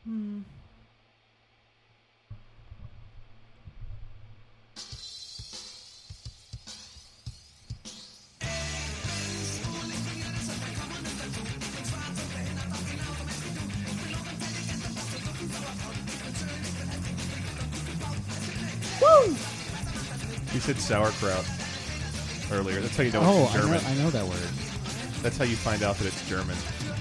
Hmm. You said sauerkraut earlier. That's how you know Oh, it's German. I know that word. That's how you find out that it's German.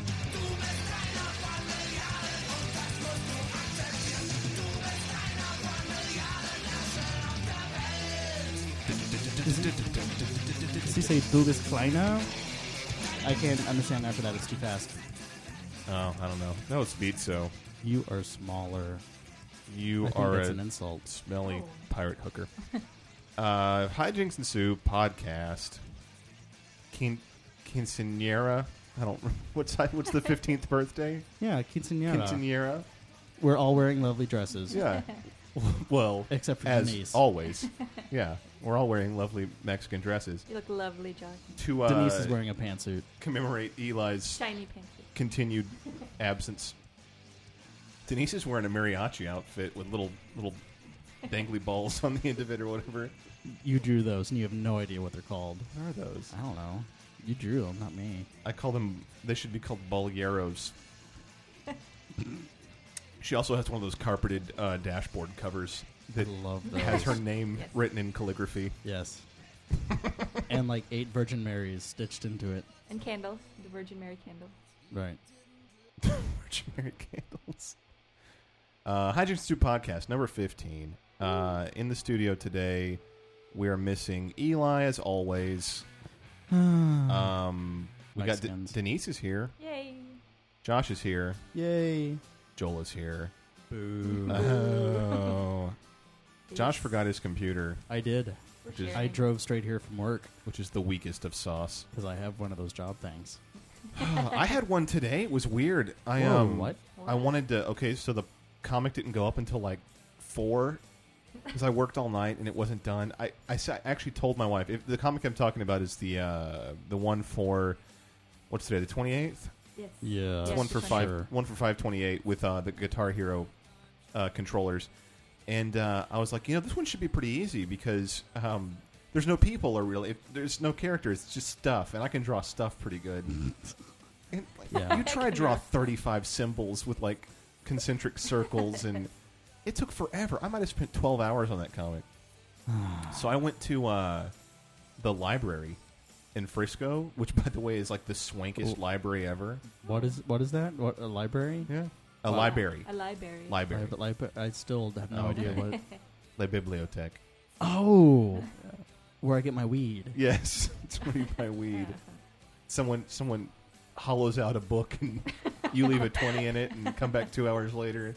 Does he say Du bist kleiner? I can't understand after that. It's too fast. Oh, I don't know. No, it's pizza. You are smaller. You I think are that's a an insult. smelly Oh. pirate hooker. Hijinks and Soup podcast. Quinceañera. I don't. What's the 15th birthday? Yeah, quinceañera. Quinceañera. We're all wearing lovely dresses. Yeah. Well, Except for as Denise. always. Yeah, we're all wearing lovely Mexican dresses. You look lovely, Josh. To Denise is wearing a pantsuit. commemorate Eli's Shiny pantsuit. continued absence. Denise is wearing a mariachi outfit with little dangly balls on the end of it or whatever. You drew those, and you have no idea what they're called. What are those? I don't know. You drew them, not me. I call them. They should be called bolleros. She also has one of those carpeted dashboard covers that I love those. has her name Yes. written in calligraphy. Yes. And like 8 Virgin Marys stitched into it. And candles. The Virgin Mary candle. Right. Virgin Mary candles. Hijinks Soup podcast number 15. In the studio today, we are missing Eli as always. We got Mexicans. Denise is here. Yay. Josh is here. Yay. Joel is here. Boo. Oh. Josh forgot his computer, I did. We're Just- I sharing. drove straight here from work which is the weakest of sauce. because I have one of those job things. I had one today. It was weird. What? I wanted to. Okay, so the comic didn't go up until like 4 because I worked all night and it wasn't done. I actually told my wife, if the comic I'm talking about is the one for what's today, the 28th. Yes. Yeah. It's Yes, one for for five, one for 528 with the Guitar Hero controllers, and I was like, this one should be pretty easy because there's no people or really there's no characters, it's just stuff, and I can draw stuff pretty good. And, like, Yeah. you try to draw 35 symbols with like concentric circles, and it took forever. I might have spent 12 hours on that comic. So I went to the library in Frisco, which, by the way, is like the swankiest library ever. What is that? What, a library? Yeah, a Wow. library. A library. Library. I still have no Oh, idea okay. what. La Bibliothèque. Oh, where I get my weed. Yes, it's where you buy weed. Someone hollows out a book and you leave a 20 in it and come back 2 hours later.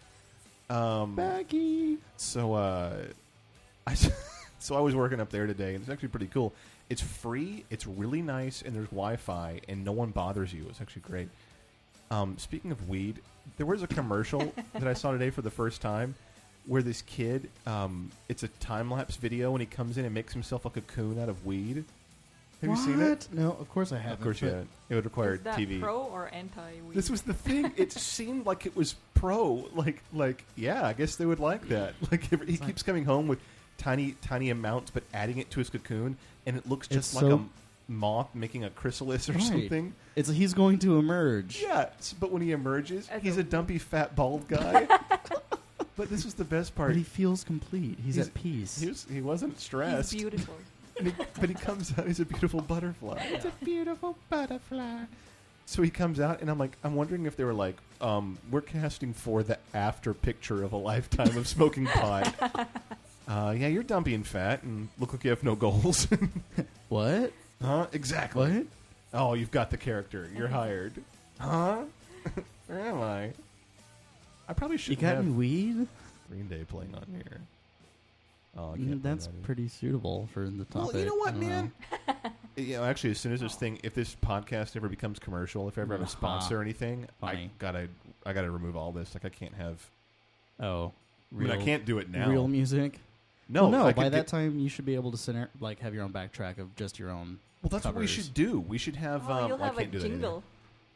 Baggy. So I was working up there today, and it's actually pretty cool. It's free, it's really nice, and there's Wi-Fi, and no one bothers you. It's actually great. Speaking of weed, there was a commercial that I saw today for the first time where this kid, it's a time-lapse video, and he comes in and makes himself a cocoon out of weed. Have you seen it? No, of course I haven't. Of course you but haven't. It would require Is that TV. pro or anti-weed? This was the thing. It seemed like it was pro. Like yeah, I guess they would like that. Like he keeps coming home with tiny amounts, but adding it to his cocoon, and it looks just It's like so- a moth making a chrysalis or Right. something. He's going to emerge. Yeah, but when he emerges, As he's a- a dumpy, fat, bald guy. But this was the best part. But he feels complete. He's at peace. He wasn't He's stressed. beautiful. But he comes out. He's a beautiful butterfly. It's a beautiful butterfly. So he comes out, and I'm wondering if they were like, we're casting for the after picture of a lifetime of smoking pot. Yeah, you're dumpy and fat, and look like you have no goals. What? Huh? Exactly. What? Oh, you've got the character. You're hired. Huh? Where am I? I probably You should got have any weed? Green Day playing on here. Oh, I can't That's play that pretty suitable for the topic. Well, you know I what, don't man? Actually, as soon as this thing, if this podcast ever becomes commercial, if I ever have a sponsor or anything, Funny. I gotta remove all this. Like, I can't have. Oh, I mean, I can't do it now. Real music? No, Well, no. I By could that time, you should be able to have your own backtrack of just your own. well, that's what we covers. should do. We should have. Oh, you'll I have a can't do that either. jingle.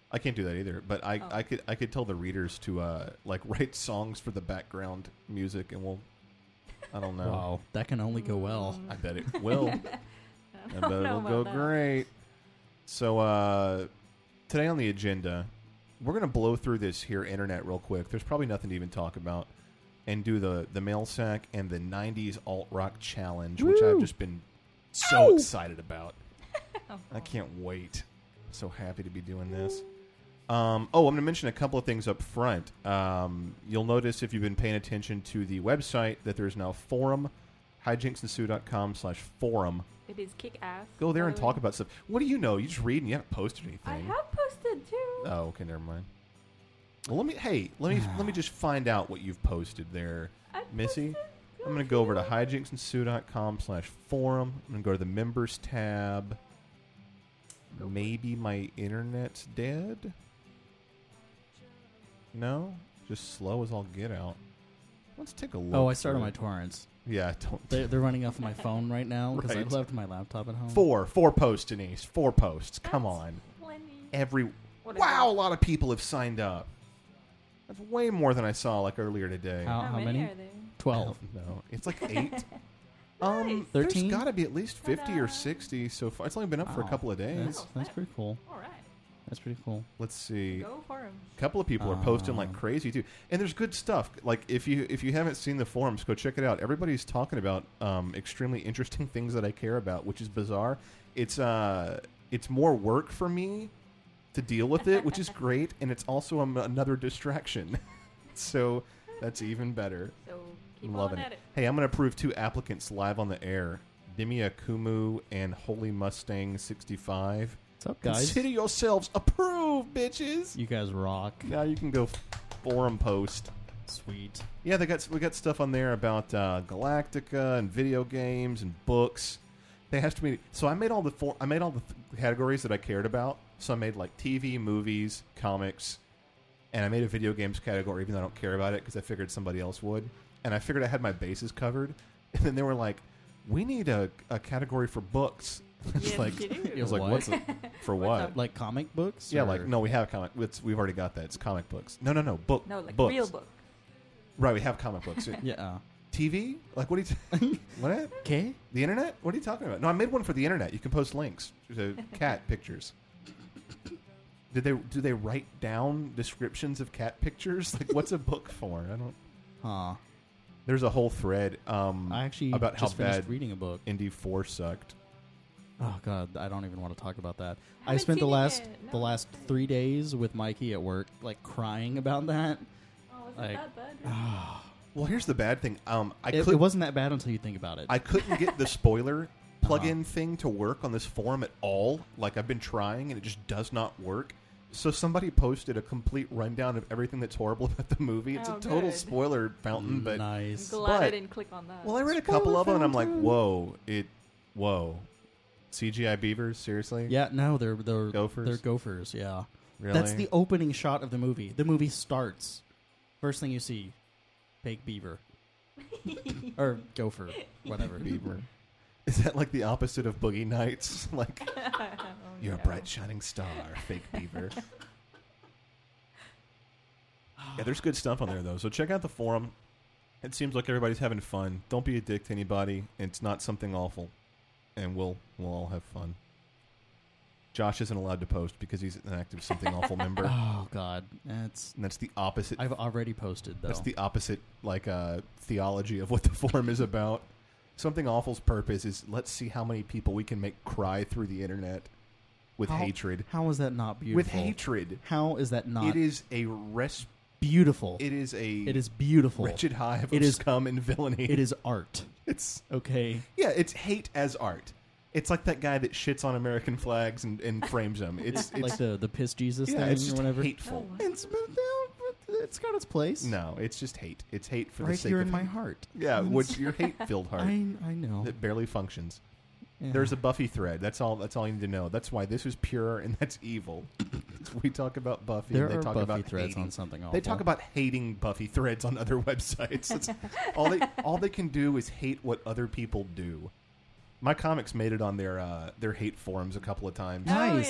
I can't do that either. But I could tell the readers to like write songs for the background music, and we'll. I don't know. Wow, that can only go well. I bet it will. I bet it'll go great. So today on the agenda, we're going to blow through this here internet real quick. There's probably nothing to even talk about. And do the mail sack and the 90s alt-rock challenge, which I've just been so excited about. I can't wait. I'm so happy to be doing this. I'm going to mention a couple of things up front. You'll notice if you've been paying attention to the website that there's now a forum, hijinksensue.com/forum. It is kick-ass. Go there and talk about stuff. What do you know? You just read and you haven't posted anything. I have posted, too. Oh, okay, never mind. Well, let me just find out what you've posted there, Missy. I'm going to go over to hijinksensue.com/forum. I'm going to go to the members tab. Maybe my internet's dead? No? Just slow as all get out. Let's take a look. Oh, I started my torrents. Yeah, don't. They're running off my phone right now because Right. I left my laptop at home. Four posts, Denise. 4 posts. Come on. Plenty. Whatever. Wow, a lot of people have signed up. That's way more than I saw like earlier today. How many? are there? 12. No, it's like 8. Nice. There's 13? got to be at least 50 or Ta-da. 60 so far. It's only been up for a Wow. couple of days. That's pretty cool. All right. That's pretty cool. Let's see. Go for him. A couple of people are posting like crazy too, and there's good stuff. Like if you haven't seen the forums, go check it out. Everybody's talking about extremely interesting things that I care about, which is bizarre. It's more work for me to deal with it, which is great, and it's also another distraction. So that's even better. So keep I'm on loving at it. it. Hey, I'm going to approve 2 applicants live on the air. Dimia Kumu and Holy Mustang 65. What's up, guys? Consider yourselves approved, bitches. You guys rock. Now you can go forum post. Sweet. Yeah, we got stuff on there about Galactica and video games and books. They asked me, so I made all the categories that I cared about. So I made like TV, movies, comics, and I made a video games category, even though I don't care about it because I figured somebody else would. And I figured I had my bases covered. And then they were like, "We need a category for books." It's Yes, like, you do. I was like, What? "What's it for? What?" up? Like comic books? Yeah, or- like no, we have comic. We've already got that. It's comic books. No, books. No, like books. real book. Right, we have comic books. Yeah. TV? Like what? What? Okay. The internet? What are you talking about? No, I made one for the internet. You can post links to cat pictures. Do they write down descriptions of cat pictures? Like, what's a book for? I don't. Huh. There's a whole thread I actually about how just finished bad reading a book. Indie 4 sucked. Oh god, I don't even want to talk about that. I Haven't spent the seen it last yet. the No, last okay. 3 days with Mikey at work, like crying about that. Oh, is Like- it that bad? Well, here's the bad thing. It wasn't that bad until you think about it. I couldn't get the spoiler plug-in thing to work on this forum at all. Like, I've been trying, and it just does not work. So somebody posted a complete rundown of everything that's horrible about the movie. It's Oh, a total good. spoiler fountain, but nice. I'm glad I but- didn't click on that. well, I read a couple of them, and I'm like, whoa. CGI beavers? Seriously? Yeah, no, they're Gophers? They're gophers. Yeah, Really? that's the opening shot of the movie. The movie starts. First thing you see, fake beaver or gopher, whatever. beaver. Is that like the opposite of Boogie Nights? Like, Oh, you're a no. bright shining star, fake beaver. Yeah, there's good stuff on there, though. So check out the forum. It seems like everybody's having fun. Don't be a dick to anybody. It's not something awful. And we'll all have fun. Josh isn't allowed to post because he's an active Something Awful member. Oh god, that's. And that's the opposite. I've already posted though. That's the opposite, like, theology of what the forum is about. Something Awful's purpose is let's see how many people we can make cry through the internet with hatred. How is that not beautiful? With hatred. How is that not? It is a beautiful. It is a It is beautiful. wretched hive It of is- scum and villainy. It is art. It's Okay. yeah, it's hate as art. It's like that guy that shits on American flags and frames them. It's like the piss Jesus yeah, thing it's or just whatever. hateful. Oh, It's got its place. No, it's just hate. It's hate for the right sake here of in my hate. heart. Yeah, what's your hate-filled heart I know. that barely functions. Yeah. There's a Buffy thread. That's all you need to know. That's why this is pure and that's evil. We talk about Buffy. There and they are talk Buffy about threads hating. on something awful. They talk about hating Buffy threads on other websites. That's all they can do is hate what other people do. My comics made it on their hate forums a couple of times. Nice. Oh, yeah?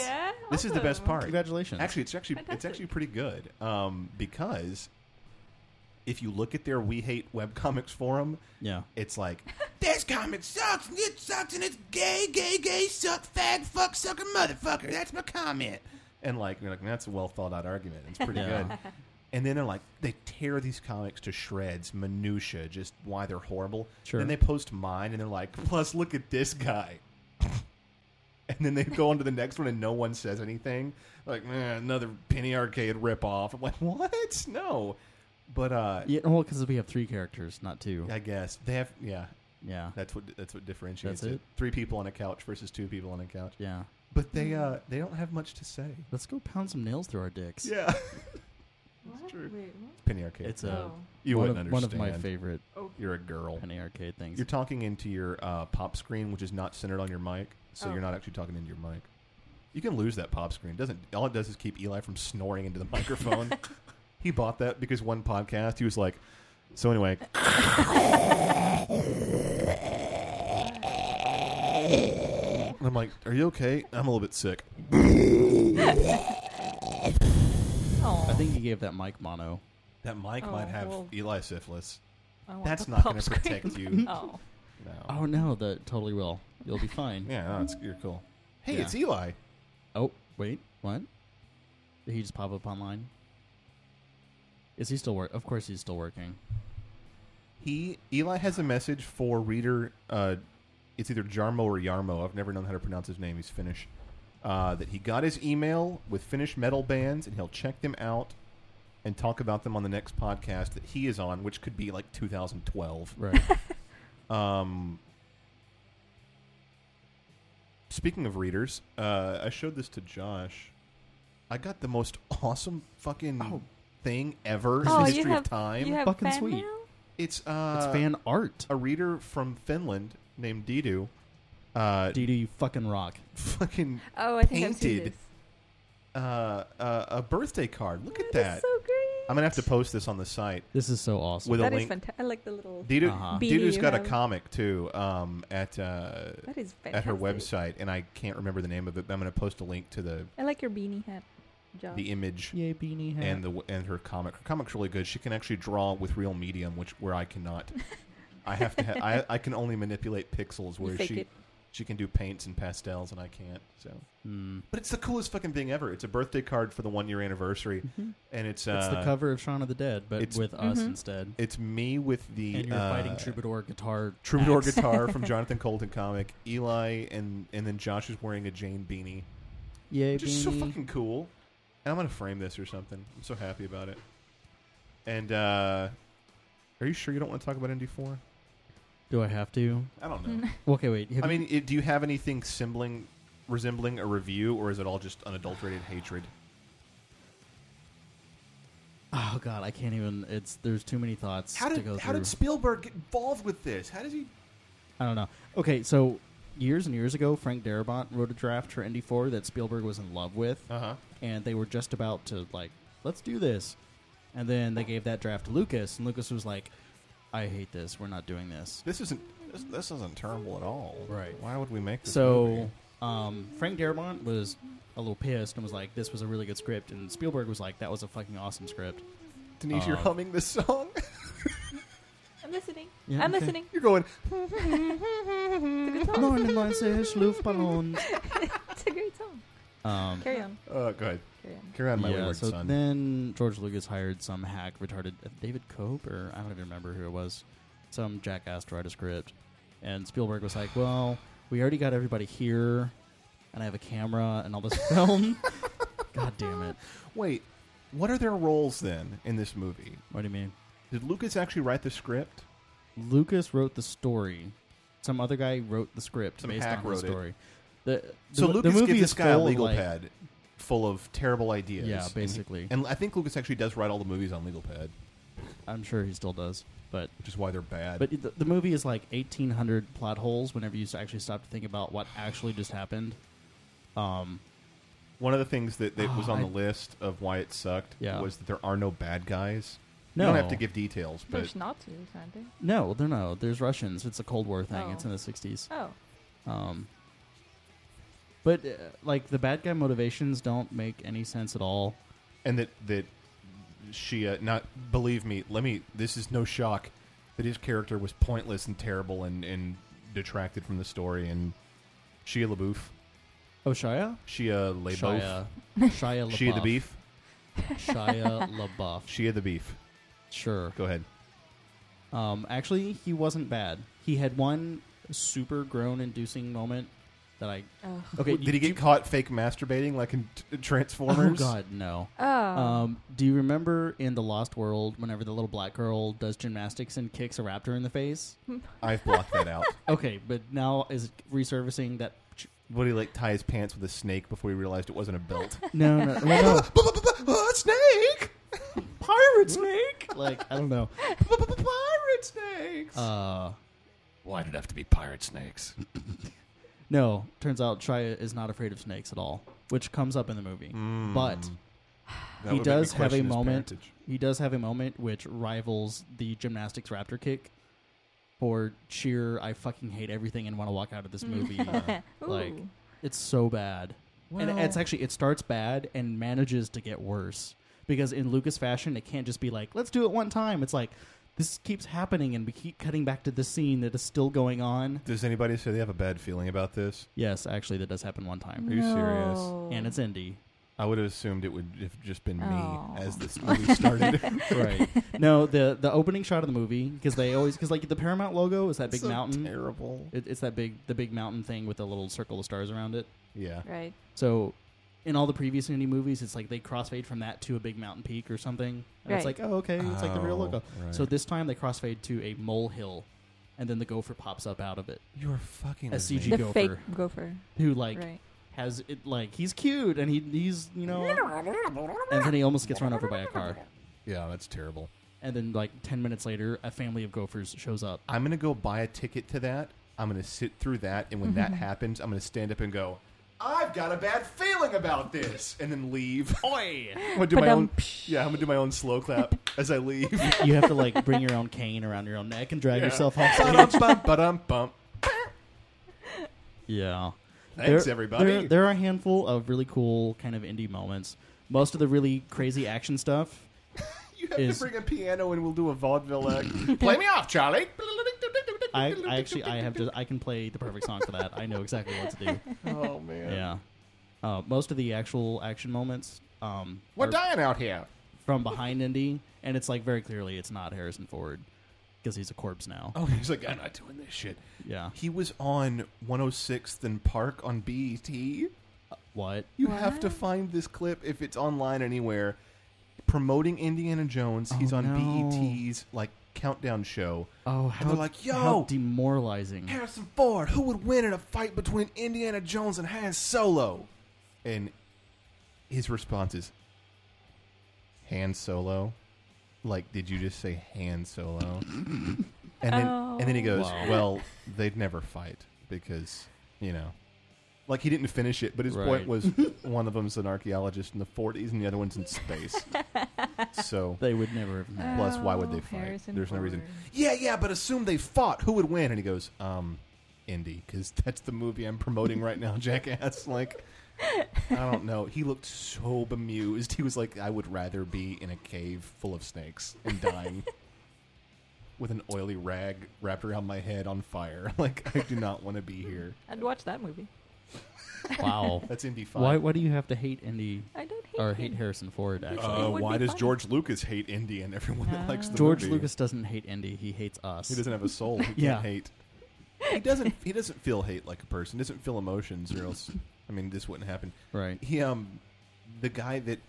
This is the best part. Congratulations. Actually, it's actually pretty good. Because if you look at their We Hate Webcomics forum, Yeah. it's like, this comic sucks, and it sucks, and it's gay, suck, fag, fuck, sucker, motherfucker. That's my comment. And like, you're like, that's a well thought out argument. It's pretty Yeah. good. And then they're like, they tear these comics to shreds, minutia, just why they're horrible. Sure. And they post mine, and they're like, plus, look at this guy. And then they go on to the next one, and no one says anything. Like, another Penny Arcade ripoff. I'm like, what? No. But Yeah, well, because we have 3 characters, not 2. I guess they have. Yeah, Yeah. that's what differentiates That's it. it? 3 people on a couch versus 2 people on a couch. Yeah. But they don't have much to say. Let's go pound some nails through our dicks. Yeah, What? true. Wait, what? Penny Arcade. It's Oh. you one wouldn't of understand. my favorite You're a girl. Penny Arcade things. You're talking into your pop screen, which is not centered on your mic, so Oh. you're not actually talking into your mic. You can lose that pop screen. All it does is keep Eli from snoring into the microphone. He bought that because one podcast he was like, so anyway. And I'm like, are you okay? I'm a little bit sick. I think he gave that mic mono. That mic Oh, might have well. Eli syphilis. I want That's the not pop going to screen. protect you. Oh. No. Oh, no, that totally will. You'll be fine. Yeah, no, you're cool. Hey, Yeah. it's Eli. Oh, wait. What? Did he just pop up online? Is he still work? Of course he's still working. Eli has a message for reader. It's either Jarmo or Yarmo. I've never known how to pronounce his name. He's Finnish. That he got his email with Finnish metal bands, and he'll check them out and talk about them on the next podcast that he is on, which could be like 2012. Right. Speaking of readers, I showed this to Josh. I got the most awesome fucking thing ever in the history of time. You have Fucking fan sweet. mail? It's It's fan art. a reader from Finland named Didu. Dee, you fucking rock. Fucking Oh, I think I've seen painted this. a birthday card. Look at That's that. so great. I'm gonna have to post this on the site. This is so awesome. With a That is link. fantastic. I like the little. Didu, Uh-huh. Beanie Didu's you got a have. comic too at That is fantastic. at her website, and I can't remember the name of it. But I'm gonna post a link to I like your beanie hat, Josh. the image Yay, beanie hat. and her comic. Her comic's really good. She can actually draw with real medium, where I cannot. I have to. I can only manipulate pixels, You where fake it. she can do paints and pastels, and I can't. So, Mm. but it's the coolest fucking thing ever. It's a birthday card for the 1-year anniversary, and it's It's the cover of Shaun of the Dead, but it's- with us Mhm. instead. It's me with the And you're fighting Troubadour guitar. Troubadour axe. guitar from Jonathan Colton comic. Eli and then Josh is wearing a Jane beanie, Yay, which is so beanie. fucking cool. And I'm gonna frame this or something. I'm so happy about it. And are you sure you don't want to talk about ND4? Do I have to? I don't know. Okay, wait. I mean, do you have anything resembling a review, or is it all just unadulterated hatred? Oh god, I can't even. There's too many thoughts How to go did through. did Spielberg get involved with this? How does he? I don't know. Okay, so years and years ago, Frank Darabont wrote a draft for ND4 that Spielberg was in love with, and they were just about to let's do this, and then they gave that draft to Lucas, and Lucas was like, I hate this. We're not doing this. This isn't terrible at all. Right. Why would we make this? So movie? Frank Darabont was a little pissed and was like, this was a really good script, and Spielberg was like, that was a fucking awesome script. Denise, you're humming this song. I'm listening. Yeah, I'm okay. listening. You're going. It's a good song. 99 Luftballons. It's a great song. Carry on. Go ahead. Carry on. Carry on, my Yeah, wayward so son. then George Lucas hired some hack retarded David Cope, or I don't even remember who it was, some jackass to write a script, and Spielberg was like, well, we already got everybody here, and I have a camera and all this film. God damn it. Wait, what are their roles then in this movie? What do you mean? Did Lucas actually write the script? Lucas wrote the story. Some other guy wrote the script Some based hack on the wrote it. story. So the Lucas movie gives is this guy a full of, legal like- pad full of terrible ideas. Yeah, And basically. And I think Lucas actually does write all the movies on legal pad, I'm sure he still does. But which is why they're bad. the movie is like 1,800 plot holes whenever you actually stop to think about what actually just happened. One of the things that was on I- the list of why it sucked Yeah. was that there are no bad guys. No. You don't have to give details, but There's Nazis, aren't there? No, they're no. There's Russians. It's a Cold War thing. Oh. It's in the 60s. Oh. But like the bad guy motivations don't make any sense at all. And that she not believe me. This is no shock that his character was pointless and terrible and detracted from the story. And Shia LaBeouf. Oh, Shia? Shia LaBeouf. Shia LaBeouf. Shia the Beef. Shia LaBeouf. Shia the Beef. Sure. Go ahead. Actually, he wasn't bad. He had one super groan-inducing moment that I... Oh. Okay, Did he get caught fake masturbating like in Transformers? Oh, God, no. Oh. Do you remember in The Lost World whenever the little black girl does gymnastics and kicks a raptor in the face? I've blocked that out. Okay, but now is resurfacing that... Would he like tie his pants with a snake before he realized it wasn't a belt? No. Snake! Pirate snake! Like, I don't know. Pirate snakes! Why did it have to be pirate snakes? No, turns out Shia is not afraid of snakes at all, which comes up in the movie. But That he would make me does have a question his moment. parentage. He does have a moment which rivals the gymnastics raptor kick for sheer I fucking hate everything and want to walk out of this movie. Like, Ooh. it's so bad. And it's actually, it starts bad and manages to get worse. Because in Lucas fashion, it can't just be like, let's do it one time. It's like, this keeps happening and we keep cutting back to this scene that is still going on. Does anybody say they have a bad feeling about this? Yes, actually, that does happen one time. Are you serious? No. And it's Indy. I would have assumed it would have just been Oh. me as this movie started. Right. No, the opening shot of the movie, because like the Paramount logo is that big So mountain. terrible. It's the big mountain thing with a little circle of stars around it. Yeah. Right. So in all the previous Indy movies, it's like they crossfade from that to a big mountain peak or something. And it's Right. like, oh, okay, it's like the real logo. Right. So this time they crossfade to a molehill, and then the gopher pops up out of it. You're fucking A with me. CG The gopher. fake gopher. Who like Right. has it like he's cute and he's and then he almost gets run over by a car. Yeah, that's terrible. And then like 10 minutes later, a family of gophers shows up. I'm going to go buy a ticket to that. I'm going to sit through that. And when that happens, I'm going to stand up and go, I've got a bad feeling about this. And then leave. Oi! I'm going to do my own. Yeah, I'm going to do my own slow clap as I leave. You have to like bring your own cane around your own neck and drag yourself off Ba-dum, stage. bum, ba-dum, bump. Yeah. Thanks, everybody. There are a handful of really cool kind of indie moments. Most of the really crazy action stuff. You have is- to bring a piano and we'll do a vaudeville act. Play me off, Charlie. I can play the perfect song for that. I know exactly what to do. Oh, man. Yeah. Most of the actual action moments We're are dying out here. from behind Indy, and it's like very clearly it's not Harrison Ford because he's a corpse now. Oh, he's like, I'm not doing this shit. Yeah. He was on 106th and Park on BET. What? You have to find this clip if it's online anywhere. Promoting Indiana Jones. He's on no. BET's like countdown show. Oh, And they're like, yo, how demoralizing. Harrison Ford, who would win in a fight between Indiana Jones and Han Solo? And his response is, Han Solo? Like, did you just say Han Solo? And then he goes, Wow. well, they'd never fight because, you know. Like, he didn't finish it, but his point Right. was one of them's an archaeologist in the 40s and the other one's in space. So, They would never have met. plus, why would they fight? Harrison There's no reason. Ford. Yeah, but assume they fought. Who would win? And he goes, Indy, because that's the movie I'm promoting right now, jackass. Like, I don't know. He looked so bemused. He was like, I would rather be in a cave full of snakes and dying with an oily rag wrapped around my head on fire. Like, I do not want to be here. I'd watch that movie. Wow. That's Indy 5. Why do you have to hate Indy I don't hate or him. hate Harrison Ford? Actually, It would why be does fun. George Lucas hate Indy and everyone that likes the George movie? Lucas doesn't hate Indy. He hates us. He doesn't have a soul. He can't Yeah. hate. He doesn't feel hate like a person. He doesn't feel emotions, or else, I mean, this wouldn't happen. Right. He the guy that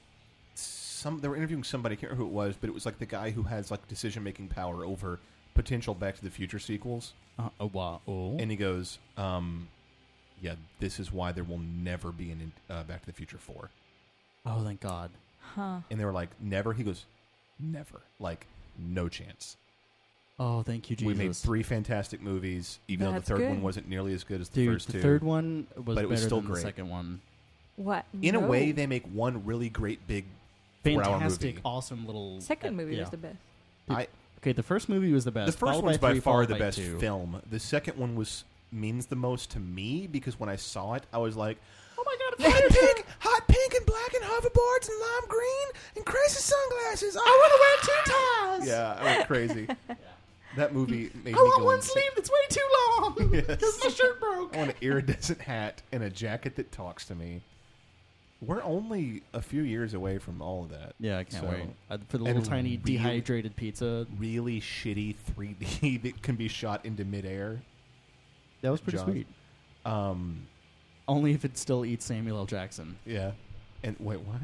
they were interviewing somebody, I can't remember who it was, but it was like the guy who has like decision making power over potential Back to the Future sequels. Oh wow. Oh. And he goes, yeah, this is why there will never be an Back to the Future 4. Oh, thank God. Huh. And they were like, never? He goes, never. Like, no chance. Oh, thank you, Jesus. We made 3 fantastic movies, even though the That's third good. one wasn't nearly as good as the Dude, first the 2. third one was But it was better still than great. the second one. What? In a No. way, they make one really great big 4-hour Fantastic, movie. awesome little... Second movie yeah. was the best. I, Okay, the first movie was the best. the first followed one's by three, far followed the by best 2. film. The second one was means the most to me because when I saw it, I was like, Oh my god, hot pink and black and hoverboards and lime green and crazy sunglasses. I want to wear 2 ties. Yeah, I went crazy. That movie made me go insane. It's way too long. Yes. Because my shirt broke. I want an iridescent hat and a jacket that talks to me. We're only a few years away from all of that. Yeah, I can't So- wait. For the little and tiny really- dehydrated pizza. Really shitty 3D that can be shot into midair. That was pretty Jaws. sweet. Only if it still eats Samuel L. Jackson. Yeah. And wait, what?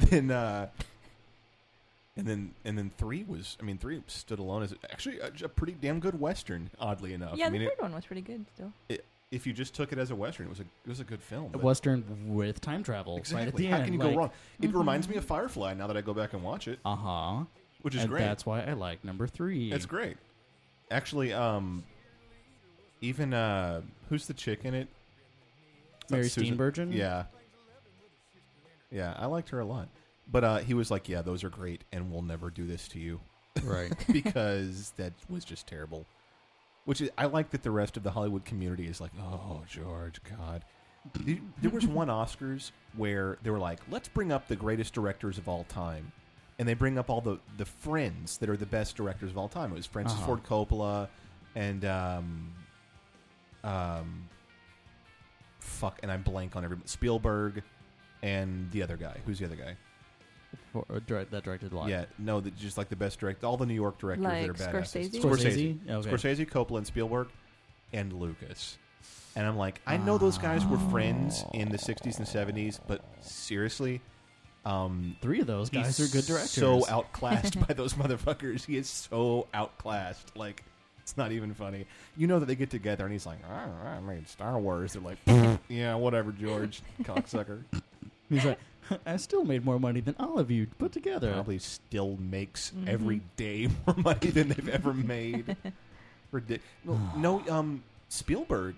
And then 3 was. I mean, 3 stood alone as actually a pretty damn good western. Oddly enough. Yeah, I mean, the third one was pretty good still. if you just took it as a western, it was a good film. A but- Western with time travel. Exactly. Right at the How end. can you like, go wrong? It reminds me of Firefly. Now that I go back and watch it, Uh-huh. which is And great. that's why I like number 3. It's great. Actually, even who's the chick in it? It's not Mary Susan- Steenburgen? Yeah. Yeah, I liked her a lot. But he was like, yeah, those are great, and we'll never do this to you. Right. Because that was just terrible. Which is, I like that the rest of the Hollywood community is like, oh, George, God. There was one Oscars where they were like, let's bring up the greatest directors of all time. And they bring up all the friends that are the best directors of all time. It was Francis Ford Coppola and and I blank on everybody. Spielberg and the other guy. Who's the other guy? That directed what? Yeah, no, just like the best director. All the New York directors Like that are badasses. Scorsese? Scorsese? Okay. Scorsese, Coppola, and Spielberg, and Lucas. And I'm like, I know those guys were friends in the 60s and 70s, but seriously, 3 of those guys he's are good directors. so outclassed by those motherfuckers. He is so outclassed. Like, it's not even funny. You know that they get together and he's like, I made Star Wars. They're like, yeah, whatever, George, cocksucker. He's like, I still made more money than all of you put together. Probably still makes every day more money than they've ever made. Spielberg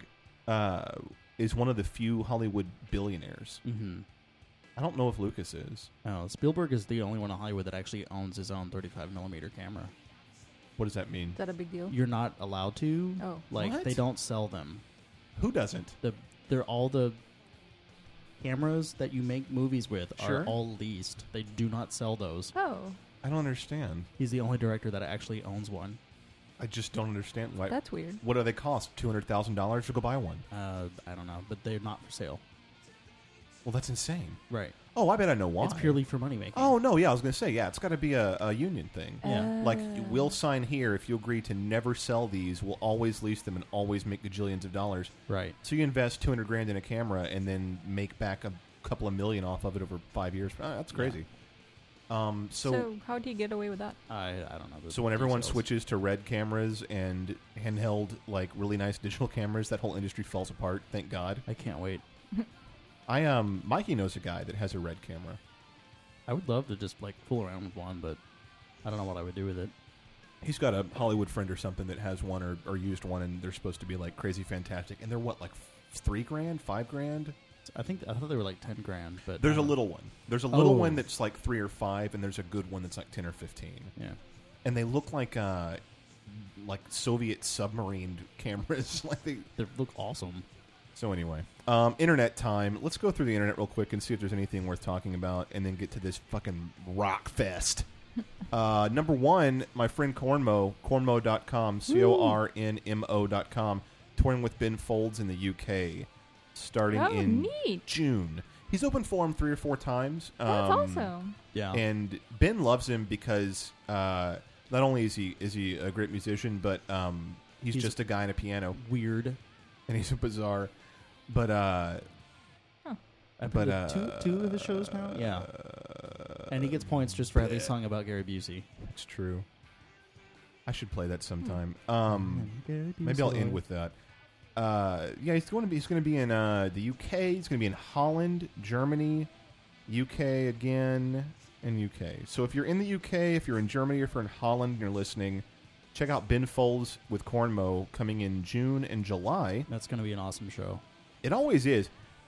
is one of the few Hollywood billionaires. Mm-hmm. I don't know if Lucas is. Oh, Spielberg is the only one in Hollywood that actually owns his own 35mm camera. What does that mean? Is that a big deal? You're not allowed to. Oh. Like, What? they don't sell them. Who doesn't? They're all the cameras that you make movies with Sure. are all leased. They do not sell those. Oh, I don't understand. He's the only director that actually owns one. I just don't understand. Why? that's weird. What do they cost? $200,000 to go buy one? I don't know, but they're not for sale. Well, that's insane. Right. Oh, I bet I know why. It's purely for money making. Oh, no, yeah, I was going to say, yeah, it's got to be a union thing. Yeah. Like, we'll sign here if you agree to never sell these. We'll always lease them and always make gajillions of dollars. Right. So you invest $200,000 in a camera and then make back a couple of million off of it over 5 years. That's crazy. So how do you get away with that? I don't know. So when everyone details. switches to red cameras and handheld, like really nice digital cameras, that whole industry falls apart. Thank God. I can't wait. Mikey knows a guy that has a red camera. I would love to just like fool around with one, but I don't know what I would do with it. He's got a Hollywood friend or something that has one or used one, and they're supposed to be like crazy fantastic. And they're what, like $3,000, $5,000? I thought they were like $10,000, but There's a little one. There's a little one that's like 3 or 5, and there's a good one that's like 10 or 15. Yeah. And they look like Soviet submarine cameras. Like they look awesome. So anyway, internet time. Let's go through the internet real quick and see if there's anything worth talking about, and then get to this fucking rock fest. Number 1, my friend Cornmo, cornmo.com, cornmo.com, touring with Ben Folds in the UK, starting in June. He's opened for him 3 or 4 times. That's awesome. Yeah. And Ben loves him because not only is he a great musician, but he's just a guy on a piano. Weird. And he's bizarre. But I've been to two of his shows now. Yeah. And he gets points just for having sung about Gary Busey. It's true. I should play that sometime. Maybe I'll end with that. Yeah, he's going to be in the UK. He's going to be in Holland, Germany, UK again, and UK. So if you're in the UK, if you're in Germany, or if you're in Holland and you're listening, check out Ben Folds with Cornmo coming in June and July. That's going to be an awesome show. It always is.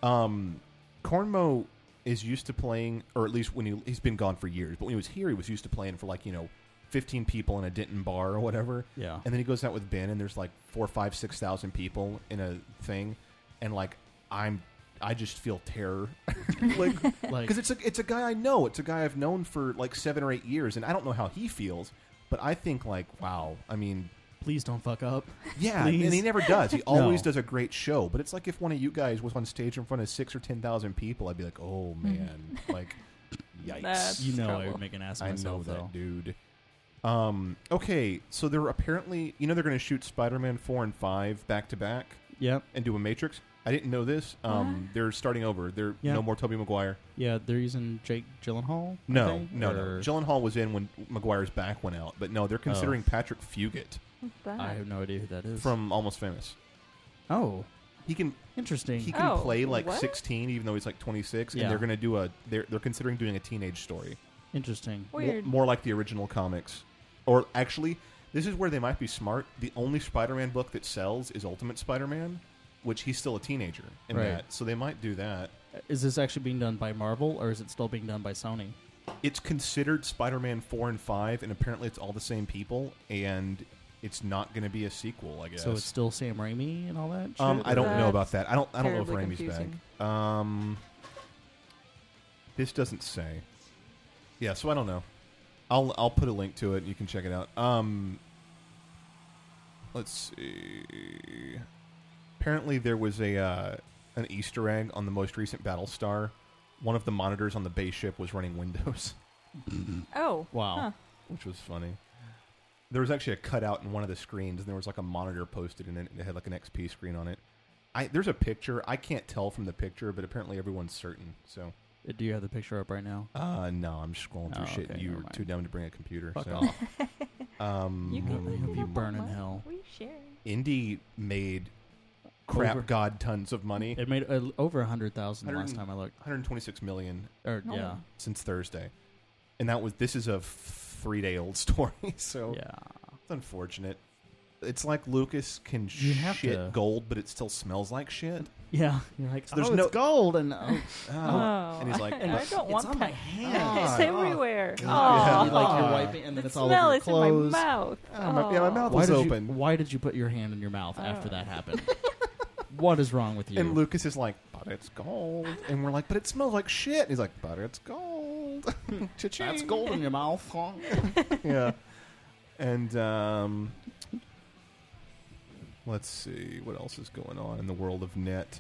Cornmo is used to playing, or at least when he's been gone for years, but when he was here, he was used to playing for 15 people in a Denton bar or whatever. Yeah. And then he goes out with Ben, and there's like 4, 5, 6,000 people in a thing, and like I just feel terror, like because it's a guy I know. It's a guy I've known for like 7 or 8 years, and I don't know how he feels, but I think like, wow. I mean, please don't fuck up. Yeah, Please. and he never does. He always does a great show. But it's like if one of you guys was on stage in front of 6,000 or 10,000 people, I'd be like, oh man, like, yikes. That's You know, I trouble. would make an ass of I myself, know though. that dude. Okay, so they're apparently, they're going to shoot Spider-Man 4 and 5 back to back. Yep. And do a Matrix. I didn't know this. They're starting over. They're no more Tobey Maguire. Yeah, they're using Jake Gyllenhaal. No. Gyllenhaal was in when Maguire's back went out, but no, they're considering Patrick Fugit What's that? I have no idea who that is. from Almost Famous. Oh, He can interesting. play like what? 16, even though he's like 26, Yeah. and they're going to do they're considering doing a teenage story, Interesting. Weird. more like the original comics. Or actually, this is where they might be smart. The only Spider-Man book that sells is Ultimate Spider-Man, which he's still a teenager in Right. that, so they might do that. Is this actually being done by Marvel, or is it still being done by Sony? It's considered Spider-Man 4 and 5, and apparently it's all the same people, and it's not going to be a sequel, I guess. So it's still Sam Raimi and all that shit? I don't know That's about that. I don't know if terribly Raimi's confusing. back. This doesn't say. Yeah, so I don't know. I'll put a link to it. You can check it out. Let's see. Apparently there was an Easter egg on the most recent Battlestar. One of the monitors on the base ship was running Windows, Oh. Wow. Huh. which was funny. There was actually a cutout in one of the screens, and there was like a monitor posted in it. It had like an XP screen on it. There's a picture. I can't tell from the picture, but apparently everyone's certain. So, Do you have the picture up right now? no, I'm just scrolling through Oh, shit. okay, You never were mind. too dumb to bring a computer. Fuck so. off. You I can hope you burn in hell. We share. Indie made crap Over- god tons of money. It made over 100,000 the last 100 time I looked. 126 million Or Oh. yeah, since Thursday, and this is a 3-day-old story. So yeah. it's unfortunate. It's like Lucas can You have shit to- gold, but it still smells like shit. Yeah, you're like, So there's oh, no- it's gold, and Oh. And he's like, I don't want on my that. hand. It's everywhere. God. Oh. You, like you're wiping, and then The it's all smell over your is in my clothes. mouth. Yeah, my mouth Why was did open. why did you put your hand in your mouth after Oh. that happened? What is wrong with you? And Lucas is like, but it's gold. And we're like, but it smells like shit. And he's like, but it's gold. Cha-ching. That's gold in your mouth. Huh? Yeah. And let's see what else is going on in the world of net.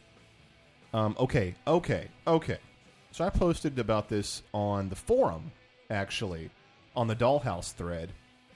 Okay. So I posted about this on the forum, actually, on the Dollhouse thread.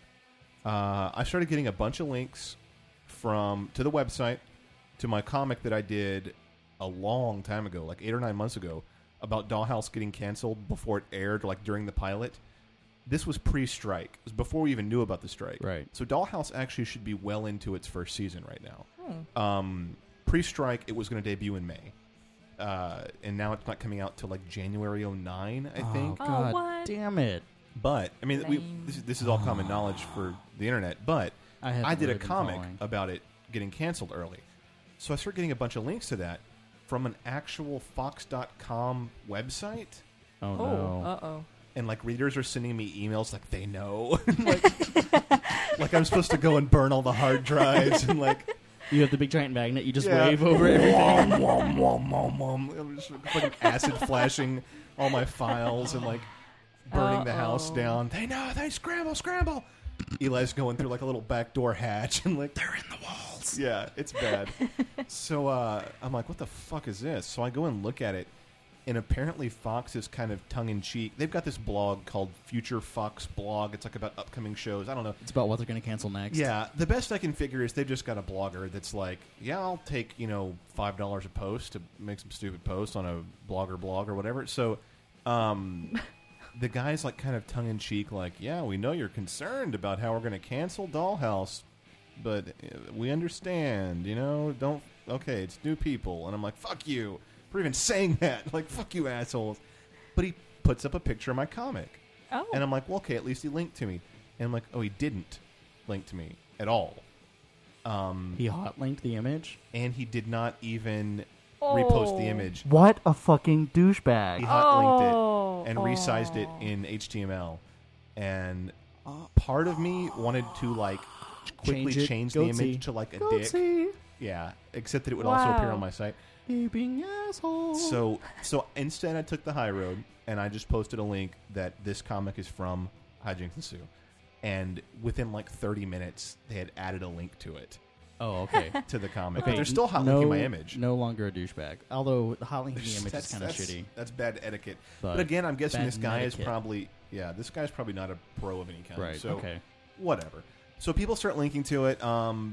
I started getting a bunch of links to the website, to my comic that I did a long time ago, like 8 or 9 months ago, about Dollhouse getting canceled before it aired, like during the pilot. This was pre-strike. It was before we even knew about the strike. Right. So Dollhouse actually should be well into its first season right now. Hmm. Pre-strike, it was going to debut in May. And now it's not coming out till like January 09, I think. Oh, God what? damn it! But, I mean, Lame. this is all common knowledge for the internet. But haven't I did really a been comic following. about it getting canceled early. So I started getting a bunch of links to that from an actual Fox.com website. Oh, Oh. no! Uh-oh. And like readers are sending me emails like they know. like I'm supposed to go and burn all the hard drives and like You have the big giant magnet. You just Yeah. wave over everything. I'm just fucking acid flashing all my files and like burning the house Uh-oh. down. They know. They scramble. Eli's going through like a little backdoor hatch and like they're in the walls. Yeah, it's bad. So I'm like, what the fuck is this? So I go and look at it, and apparently Fox is kind of tongue-in-cheek. They've got this blog called Future Fox Blog. It's like about upcoming shows. I don't know. It's about what they're going to cancel next. Yeah, the best I can figure is they've just got a blogger that's like, yeah, I'll take, $5 a post to make some stupid post on a blogger blog or whatever. So the guy's like kind of tongue-in-cheek, like, yeah, we know you're concerned about how we're going to cancel Dollhouse, but we understand, okay, it's new people. And I'm like, fuck you for even saying that. Like, fuck you, assholes. But he puts up a picture of my comic. Oh. And I'm like, well, okay, at least he linked to me. And I'm like, oh, he didn't link to me at all. He hot linked the image. And he did not even repost the image. What a fucking douchebag! He hot linked Oh. it and resized it in HTML. And part of me wanted to like quickly change the Goatsy. image to like a Goatsy. dick. Yeah, except that it would also appear Wow. on my site. Gaping asshole. So instead, I took the high road and I just posted a link that this comic is from Hijinks and Sue, and within like 30 minutes, they had added a link to it Oh, okay. to the comic. Okay, But they're still hot no, linking my image. No longer a douchebag. Although the hot linking image is That's- kind of that's- shitty. That's bad etiquette. But But again, I'm guessing bad this guy is netiquette. probably this guy's probably not a pro of any kind. Right. So Okay. whatever. So people start linking to it,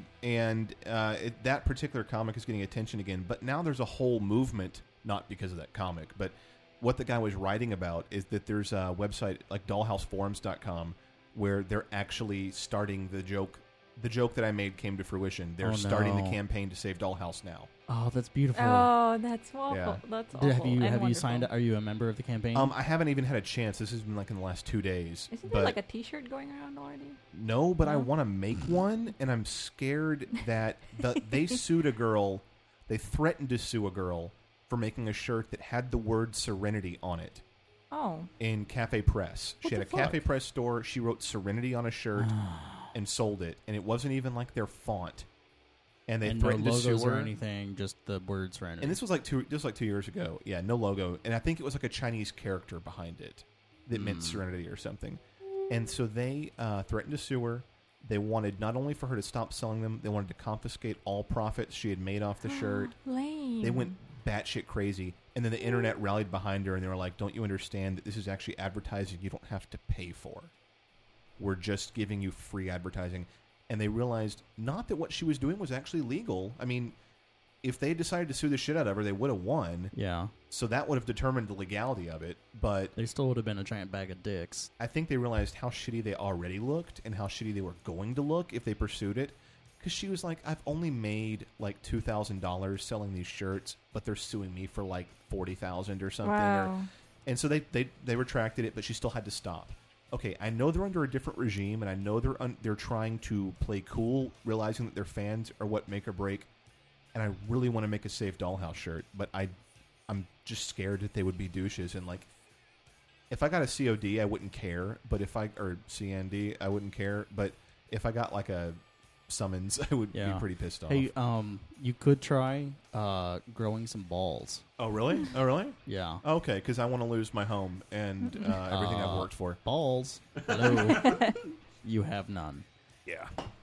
and that particular comic is getting attention again. But now there's a whole movement, not because of that comic, but what the guy was writing about is that there's a website like dollhouseforums.com where they're actually starting the joke. The joke that I made came to fruition. They're Oh, starting the no. campaign to save Dollhouse now. Oh, that's beautiful. Oh, that's awful. Yeah. That's awful. Have you and have you wonderful. signed up? Are you a member of the campaign? I haven't even had a chance. This has been like in the last 2 days. Isn't but there like a T-shirt going around already? No, but I No? want to make one, and I'm scared that they sued a girl. They threatened to sue a girl for making a shirt that had the word Serenity on it Oh, in Cafe Press. What She had the a fuck? Cafe Press store. She wrote Serenity on a shirt and sold it, and it wasn't even like their font. And they and no threatened to logos sue her. or anything, just the word Serenity. And this was like 2 years ago. Yeah, no logo, and I think it was like a Chinese character behind it that meant Serenity or something. And so they threatened to sue her. They wanted not only for her to stop selling them, they wanted to confiscate all profits she had made off the shirt. lame. They went batshit crazy, and then the internet rallied behind her, and they were like, "Don't you understand that this is actually advertising you don't have to pay for? We're just giving you free advertising." And they realized not that what she was doing was actually legal. I mean, if they decided to sue the shit out of her, they would have won. yeah, So that would have determined the legality of it. But they still would have been a giant bag of dicks. I think they realized how shitty they already looked and how shitty they were going to look if they pursued it. Because she was like, I've only made like $2,000 selling these shirts, but they're suing me for like $40,000 or something. Wow. And so they retracted it, but she still had to stop. Okay, I know they're under a different regime, and I know they're trying to play cool, realizing that their fans are what make or break. And I really want to make a Safe Dollhouse shirt, but I'm just scared that they would be douches. And like, if I got a COD, I wouldn't care. But or CND, I wouldn't care. But if I got like a summons, I would be pretty pissed off. Hey, you could try growing some balls. Oh really? Oh really? Yeah. Okay, because I want to lose my home and everything I've worked for. Balls. Hello. You have none. Yeah.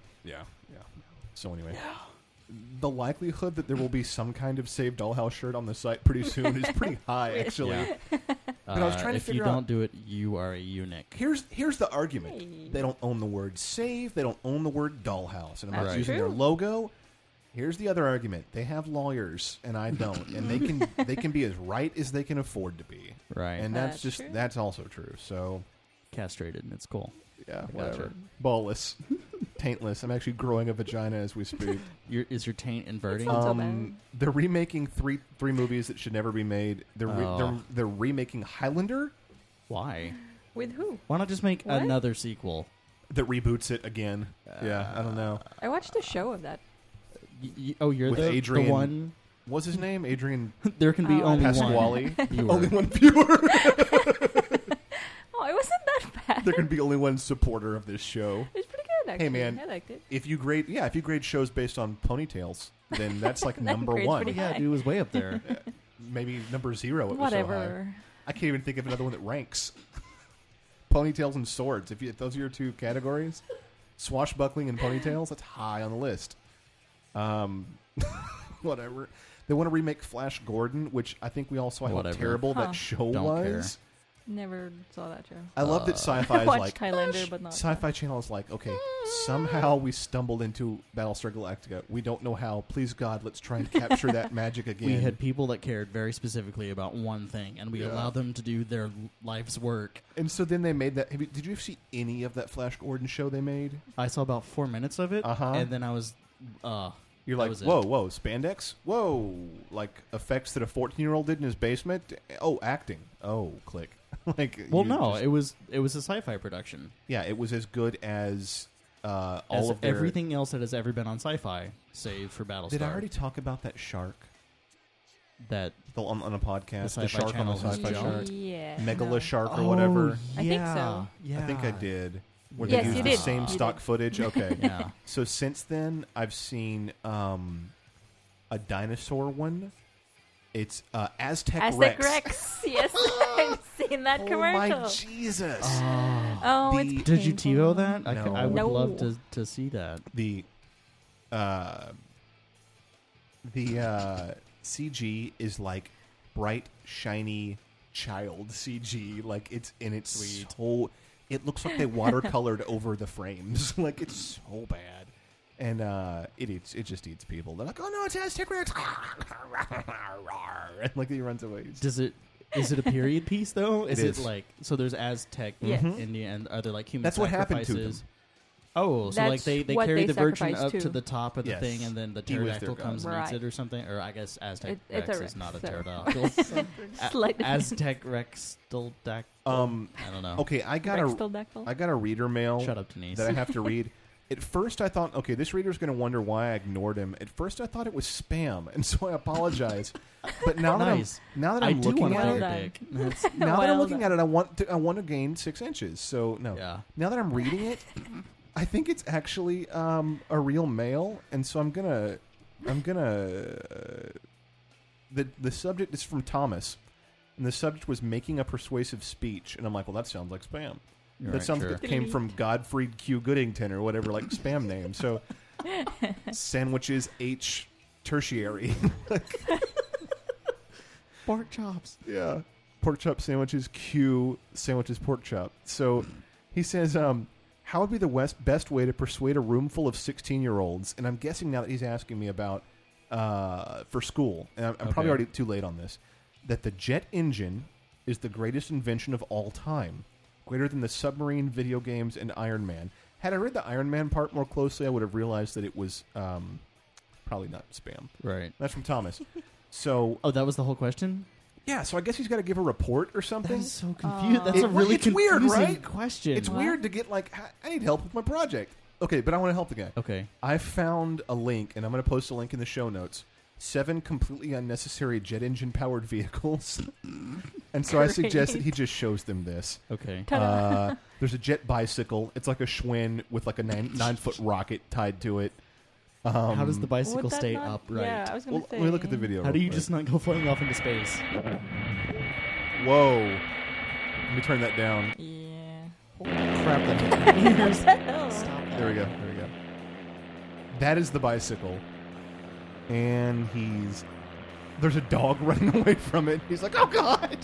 So anyway, the likelihood that there will be some kind of Save Dollhouse shirt on the site pretty soon is pretty high, actually. Yeah. But I was trying to if you figure don't out- do it, you are a eunuch. Here's the argument. Hey. They don't own the word Save. They don't own the word Dollhouse, and I'm not That's using their true. logo. Here's the other argument. They have lawyers, and I don't, and they can be as right as they can afford to be. Right. And That's that's true. that's also true. So Castrated, and it's cool. yeah, gotcha. whatever. Ballless, taintless. I'm actually growing a vagina as we speak. Is your taint inverting? It's not so bad. They're remaking three movies that should never be made. They're remaking Highlander Why? With who? Why not just make What? another sequel? that reboots it again. Yeah, I don't know. I watched a show of that. You're With the Adrian one. What's his name? Adrian There can be Oh, only Pasquale. one. Viewer. Only one viewer. Oh, it wasn't that bad. There can be only one supporter of this show. It's pretty good, actually. Hey, man. I liked it. If you grade shows based on ponytails, then that's like That number grade's one. pretty Yeah, dude, it was way up there. Maybe number 0. It was so high. Whatever. I can't even think of another one that ranks. Ponytails and swords. If those are your two categories, swashbuckling and ponytails, that's high on the list. Whatever. They want to remake Flash Gordon, which I think we all saw how Whatever. terrible Huh. that show Don't was. Never saw that show. I love that I Sci-Fi is watched like Highlander, but not. Sci-Fi Channel is like, okay, somehow we stumbled into Battlestar Galactica. We don't know how. Please God, let's try and capture that magic again. We had people that cared very specifically about one thing, and we Yeah. allowed them to do their life's work. And so then they made that. Did you see any of that Flash Gordon show they made? I saw about 4 minutes of it, Uh-huh. and then I was. You're That like, was it. whoa, spandex? Whoa, like effects that a 14-year-old did in his basement? Oh, acting. Oh, click. Like, Well, you no, just- it was a sci-fi production. yeah, it was as good as all As of their, everything else that has ever been on sci-fi, save for Battlestar. Did I already talk about that shark that on a podcast? The The Sci-Fi shark on Channel the has sci-fi jumped. shark, Yeah. Megala no. shark or whatever. I think so. Yeah, I think I did. where Yes, they use you the did. same You stock did. footage. Okay. Yeah. So since then, I've seen a dinosaur one. It's Aztec Rex. Yes, I've seen that Oh commercial. my Jesus! Oh, The- it's Did you painful. TiVo that? No. I would No. love to see that. The CG is like bright, shiny child CG. Like it's so. It looks like they watercolored over the frames. Like it's so bad, and it just eats people. They're like, oh no, it's Aztec Rex, and like he runs away. Is it a period piece though? Is It it is. like so? There's Aztec, Yes. Indian, and are there like human? That's what happened to sacrifices? them. Oh, so like That's they what carry they the virgin sacrifice up to to. the top of the Yes. thing, and then the He was their pterodactyl god. comes and eats Right. it or something. Or I guess Aztec It's Rex a is not a Rex, so- pterodactyl. Slightly Aztec Rex dactyl. I don't know. Okay, I got a reader mail. Shut up, Denise. That I have to read. At first, I thought, okay, this reader's going to wonder why I ignored him. At first, I thought it was spam, and so I apologize. But now Nice. that I I'm do looking want a at Well it, bigger done. dick. That's- now that I'm Well looking done. at it, I want to gain 6 inches. So no. Yeah. Now that I'm reading it, I think it's actually a real male, and so I'm gonna. The subject is from Thomas, and the subject was making a persuasive speech, and I'm like, well, that sounds like spam. You're That right, sounds sure. like it came from Godfried Q. Goodington or whatever, like spam name. So, sandwiches H tertiary. Pork chops. Yeah. Pork chop sandwiches, Q sandwiches, pork chop. So he says, how would be the best way to persuade a room full of 16-year-olds? And I'm guessing now that he's asking me about for school, and I'm probably Okay. already too late on this, that the jet engine is the greatest invention of all time, greater than the submarine, video games, and Iron Man. Had I read the Iron Man part more closely, I would have realized that it was probably not spam. Right. That's from Thomas. So Oh, that was the whole question? yeah, so I guess he's got to give a report or something. That is so confused. That's a It- really it's weird, confusing right? question. It's What? weird to get like, I need help with my project. Okay, but I want to help the guy. Okay. I found a link, and I'm going to post a link in the show notes. 7 completely unnecessary jet engine powered vehicles, and so I suggest that he just shows them this. Okay. There's a jet bicycle. It's like a Schwinn with like a 9-foot rocket tied to it. How does the Would bicycle that stay not- upright? Yeah, I was going Well, to say. let me look at the video. How do real you quick. just not go flying off into space? Whoa! Let me turn that down. Yeah. Crap, that There we go. There we go. That is the bicycle, and there's a dog running away from it. He's like, "Oh God!"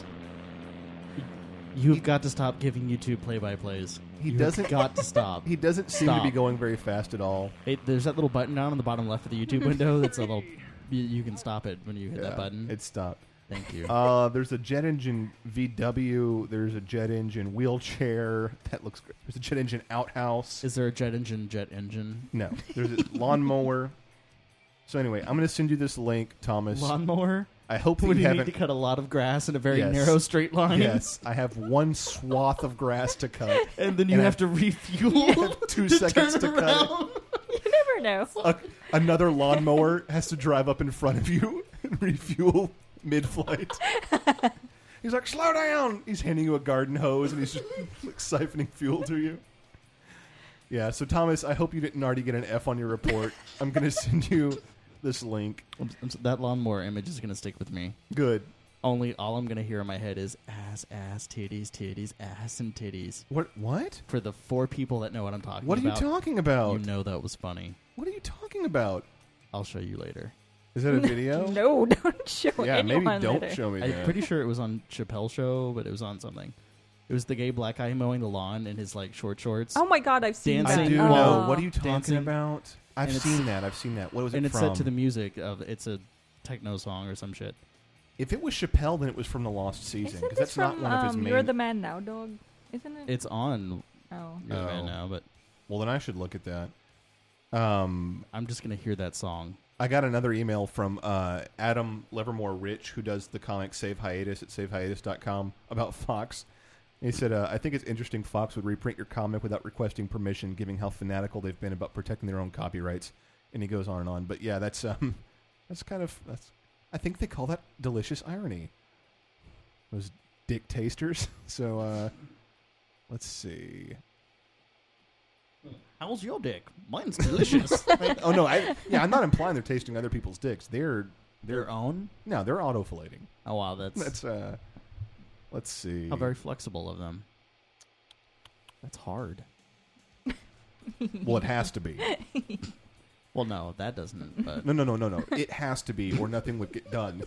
You've got to stop giving YouTube play-by-plays. He You've doesn't- got to stop. He doesn't seem to be Stop. going very fast at all. There's that little button down on the bottom left of the YouTube window. That's a little. You can stop it when you hit that button. It stopped. Thank you. There's a jet engine VW. There's a jet engine wheelchair. That looks great. There's a jet engine outhouse. Is there a jet engine? No. There's a lawnmower. So anyway, I'm going to send you this link, Thomas. Lawnmower? I hope that Would you you need haven't. to cut a lot of grass in a very Yes. narrow straight line? Yes, I have one swath of grass to cut. And then you And I have to refuel. 2 to seconds turn to cut it. around. You never know. Another lawnmower has to drive up in front of you and refuel mid-flight. He's like, slow down! He's handing you a garden hose and he's just like, siphoning fuel to you. Yeah, so Thomas, I hope you didn't already get an F on your report. I'm going to send you this link. That lawnmower image is going to stick with me. Good. Only all I'm going to hear in my head is ass, titties, titties, ass, and titties. What? For the 4 people that know what I'm talking What are you about. talking about? You know that was funny. What are you talking about? I'll show you later. Is that a video? No, don't show Yeah, anyone maybe don't later. show me I'm that. pretty sure it was on Chappelle Show, but it was on something. It was the gay black guy mowing the lawn in his like short shorts. Oh my God, I've seen Dancing I that. do Oh. know. What are you talking Dancing. about? I've And it's- seen that. I've seen that. What was it and it's from? set to the music of it's a techno song or some shit. If it was Chappelle, then it was from the Lost Season, Isn't because this that's not from one of his main. You're the Man Now, Dog? Isn't it? It's on Oh. You're the Man Oh. Now, but Well, then I should look at that. I'm just gonna hear that song. I got another email from Adam Livermore Rich, who does the comic Save Hiatus at SaveHiatus.com about Fox. He said, I think it's interesting Fox would reprint your comic without requesting permission, given how fanatical they've been about protecting their own copyrights. And he goes on and on. But yeah, that's kind of, I think they call that delicious irony. Those dick tasters. So, let's see. How's your dick? Mine's delicious. Oh no, I'm not implying they're tasting other people's dicks. They're Their own? no, they're autofillating. Oh wow, that's Let's see. how very flexible of them. That's hard. Well, it has to be. Well, no, that doesn't. But No. It has to be, or nothing would get done.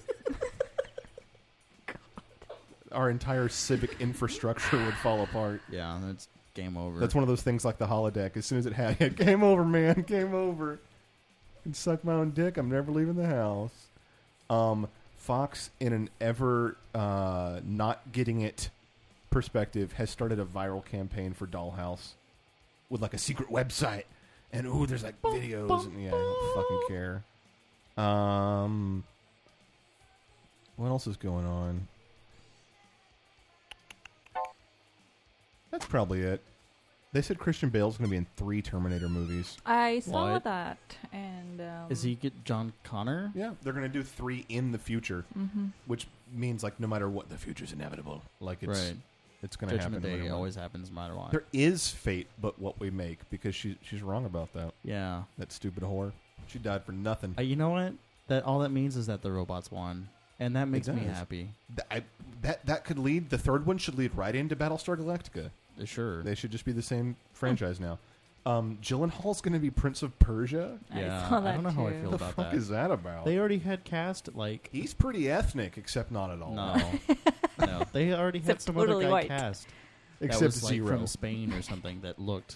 Our entire civic infrastructure would fall apart. yeah, that's game over. That's one of those things like the holodeck. As soon as it had game over, man, game over. I can suck my own dick. I'm never leaving the house. Fox, in an ever not getting it perspective, has started a viral campaign for Dollhouse with like a secret website. And there's like videos. And, yeah, I don't fucking care. What else is going on? That's probably it. They said Christian Bale's going to be in 3 Terminator movies. I saw What? that, and Is he get John Connor? Yeah, they're going to do 3 in the future, which means like no matter what, the future's inevitable. Like it's going to happen. Judgment no Day matter what. always happens no matter what. There is fate, but what we make, because she's wrong about that. Yeah. That stupid whore. She died for nothing. You know what? That all that means is that the robots won, and that makes me does. happy. That could lead. The third one should lead right into Battlestar Galactica. Sure. They should just be the same franchise now. Gyllenhaal's going to be Prince of Persia. Yeah, I saw that I don't know how I too. feel What the about fuck that. is that about? They already had cast like He's pretty ethnic, except not at all. no, no. They already had Except some totally other guy white. cast. Except that was, like, Zero. from Spain or something that looked.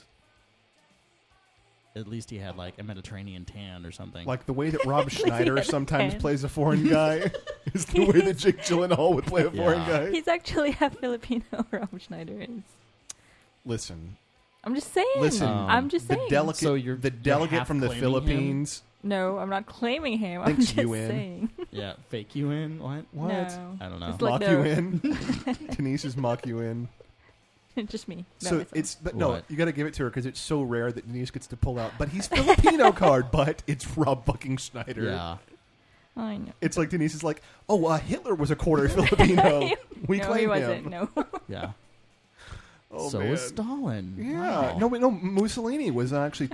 At least he had like a Mediterranean tan or something. Like the way that Rob Schneider had a sometimes tan. plays a foreign guy is the way that Jake Gyllenhaal would play a foreign Yeah. guy. he's actually half Filipino. Rob Schneider is. Listen, I'm just saying. listen. I'm just the saying. delegate, So you're delegate half from the claiming Philippines. No, I'm not claiming him. I'm Thinks just you in. saying. yeah, fake you in what? What? No. I don't know. It's like Mock you the- in. Denise's mock you in. Just me. Not So myself. it's but no, What? you got to give it to her because it's so rare that Denise gets to pull out. But he's Filipino card, but it's Rob fucking Schneider. Yeah. I know. It's like Denise is like, Hitler was a quarter Filipino. We no, claim he wasn't. him. No. Yeah. Oh, so man. was Stalin. Yeah. Wow. No, Mussolini was actually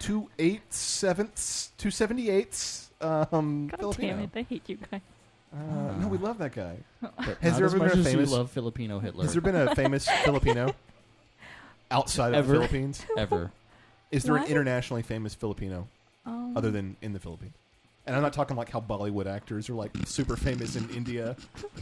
278 God Filipino. damn it! I hate you guys. No, we love that guy. But Has not there as ever much been a as famous? you love Filipino Hitler. Has there been a famous Filipino outside of the Ever? Philippines? ever? Is there an What? internationally famous Filipino Um, other than in the Philippines? And I'm not talking like how Bollywood actors are like super famous in India.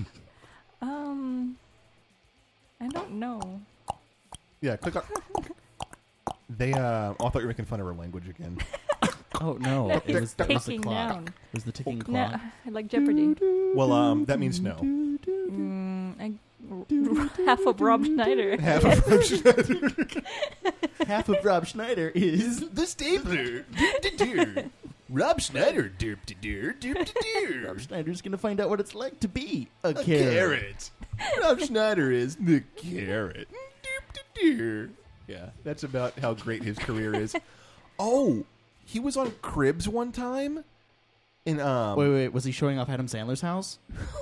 I don't know. Yeah, click on. They I thought you were making fun of her language again. Oh no! No, It was the Taking clock. down. It was the ticking No, clock. I like Jeopardy. Well, that means no. Half of Rob Schneider. Half of Rob Schneider. Half of Rob Schneider is The stapler. Doop-de-doo. Rob Schneider. Doop-de-doo. Rob Doop-de-doo. Schneider's gonna find out what it's like to be a A carrot. Rob Schneider is the carrot. Doop-de-doo. Yeah, that's about how great his career is. Oh, he was on Cribs one time. In Wait, was he showing off Adam Sandler's house?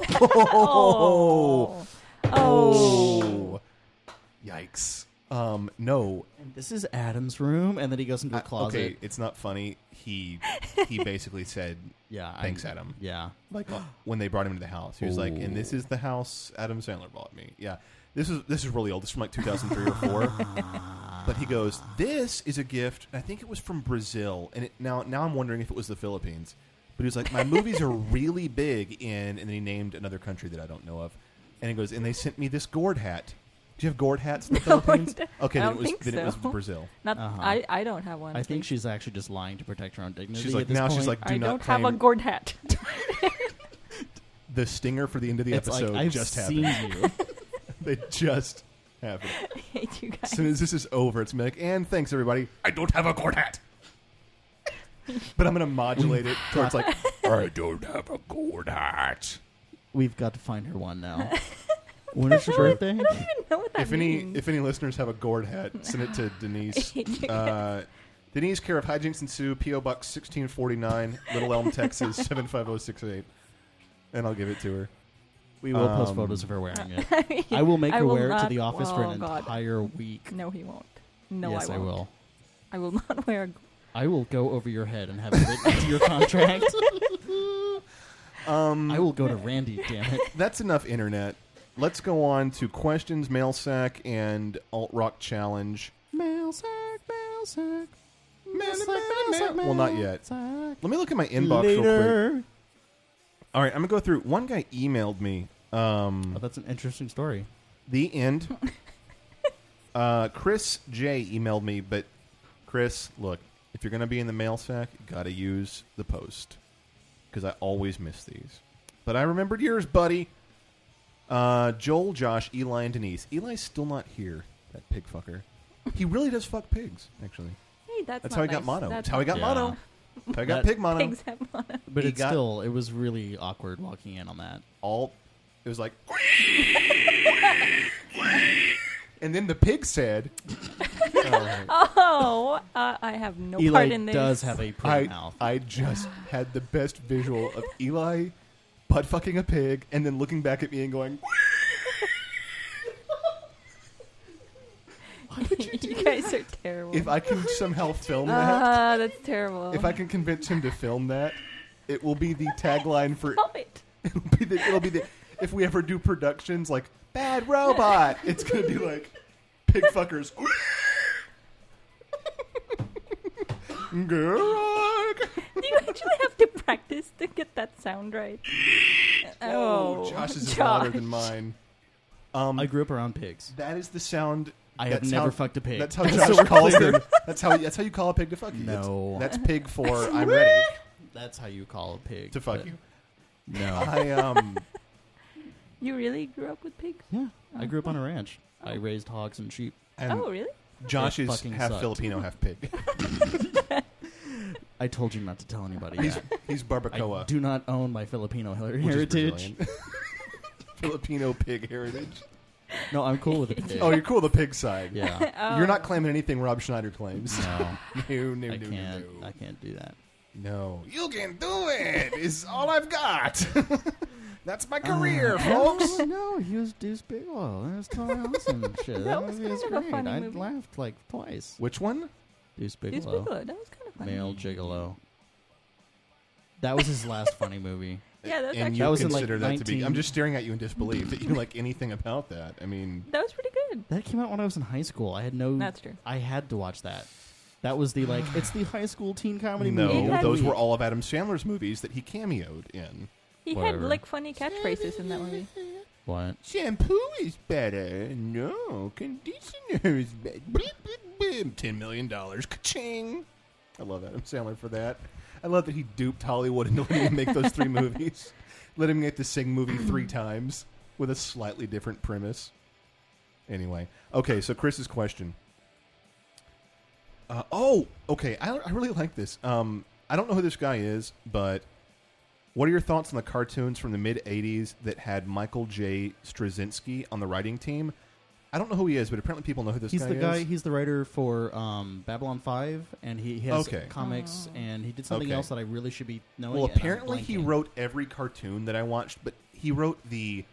Oh. Oh. Yikes. No. And this is Adam's room, and then he goes into a closet. Okay, it's not funny. He basically said, Yeah. "Thanks, Adam." Yeah. Like when they brought him to the house, he was like, "And this Ooh. is the house Adam Sandler bought me." Yeah, this is really old. This is from like 2003 or 4. But he goes, "This is a gift." I think it was from Brazil, and now I'm wondering if it was the Philippines. But he was like, "My movies are really big in," and then he named another country that I don't know of. And he goes, "And they sent me this gourd hat." Do you have gourd hats in the No, Philippines? I Okay, don't then think it was so. Brazil. Not. Uh-huh. I don't have one. I think she's actually just lying to protect her own dignity. She's like, at this now she's point. like, do I not don't claim have a gourd hat. the stinger for the end of the it's episode like, I've just seen happened. you. They just happened. I hate you As guys. soon as this is over, it's gonna be like, and thanks everybody. I don't have a gourd hat. But I'm gonna modulate it towards like, I don't have a gourd hat. We've got to find her one now. When is her birthday? I don't even know what that If means. any listeners have a gourd hat, send it to Denise. Denise, care of Hijinks and Sue, P.O. Box 1649, Little Elm, Texas 75068, and I'll give it to her. We will post Um, photos of her wearing it. I will make I her will wear it to not- the office for an oh, God. entire week. No, he won't. No, yes, I I won't. will. I will not wear. I will go over your head and have it written into your contract. I will go to Randy. Damn it. That's enough internet. Let's go on to questions, mail sack, and alt rock challenge. Mail sack, mail sack. Well, not yet. Let me look at my inbox real quick. All right, I'm gonna go through. One guy emailed me. Oh, that's an interesting story. The end. Chris J emailed me, but Chris, look, if you're gonna be in the mail sack, you gotta use the post because I always miss these. But I remembered yours, buddy. Joel, Josh, Eli, and Denise. Eli's still not here. That pig fucker. He really does fuck pigs, actually. Hey, that's how he not got nice. mono. That's That's how he got Yeah. mono. That's how he got That- pig mono. Pigs have mono. But He it's got- still, it was really awkward walking in on that. It was like, and then the pig said, Oh, I have no Eli part in this. does have a pretty mouth. I just had the best visual of Eli butt fucking a pig and then looking back at me and going, why would you do You guys are terrible. If I can somehow film that, That's terrible. if I can convince him to film that, it will be the tagline for. Stop it. It'll be the. If we ever do productions like Bad Robot, it's gonna be like pig fuckers. Garag. Do you actually have to practice to get that sound right? Oh, Josh's is louder than mine. I grew up around pigs. That is the sound. I have that's never how- fucked a pig. That's how So Josh we're calls clear. them. That's how you call a pig to fuck you. No. That's pig for I'm ready That's how you call a pig. to fuck but you. No. You really grew up with pigs? Yeah. I grew up on a ranch. I raised hogs and sheep. And Oh, really? Josh It is fucking half sucked. Filipino, half pig. I told you not to tell anybody he's that. he's I barbacoa. do not own my Filipino which is heritage. Brazilian. Filipino pig heritage. No, I'm cool with the pig. Oh, you're cool with the pig side. Yeah. Oh. You're not claiming anything Rob Schneider claims. No. No. I can't. I can't do that. No. You can do it. Is all I've got. That's my career, folks. No, he was Deuce Bigelow. That was totally awesome and shit. That was movie kind of a great. funny I movie. laughed like twice. Which one? Deuce Deuce Bigelow. Bigelow. That was kind of funny. Male gigolo. That was his last funny movie. Yeah, that's And actually you That was in, like, consider that to be... 19 I'm just staring at you in disbelief that you like anything about that. I mean... that was pretty good. That came out when I was in high school. I had no. That's true. I had to watch that. That was the it's the high school teen comedy No, movie. had- those were all of Adam Sandler's movies that he cameoed in. He Whatever. had like funny catchphrases in that movie. What? Shampoo is better. No, conditioner is better. $10 million. Ka-ching. I love Adam Sandler for that. I love that he duped Hollywood into letting him make those 3 movies. Let him get the Sing movie 3 times with a slightly different premise. Anyway. Okay, so Chris's question. Okay. I really like this. I don't know who this guy is, but what are your thoughts on the cartoons from the mid-'80s that had Michael J. Straczynski on the writing team? I don't know who he is, but apparently people know who this He's guy the is. guy. He's the writer for Babylon 5, and he has Okay. comics, and he did something Okay. else that I really should be knowing. Well, and I'm apparently he blanking. wrote every cartoon that I watched, but he wrote the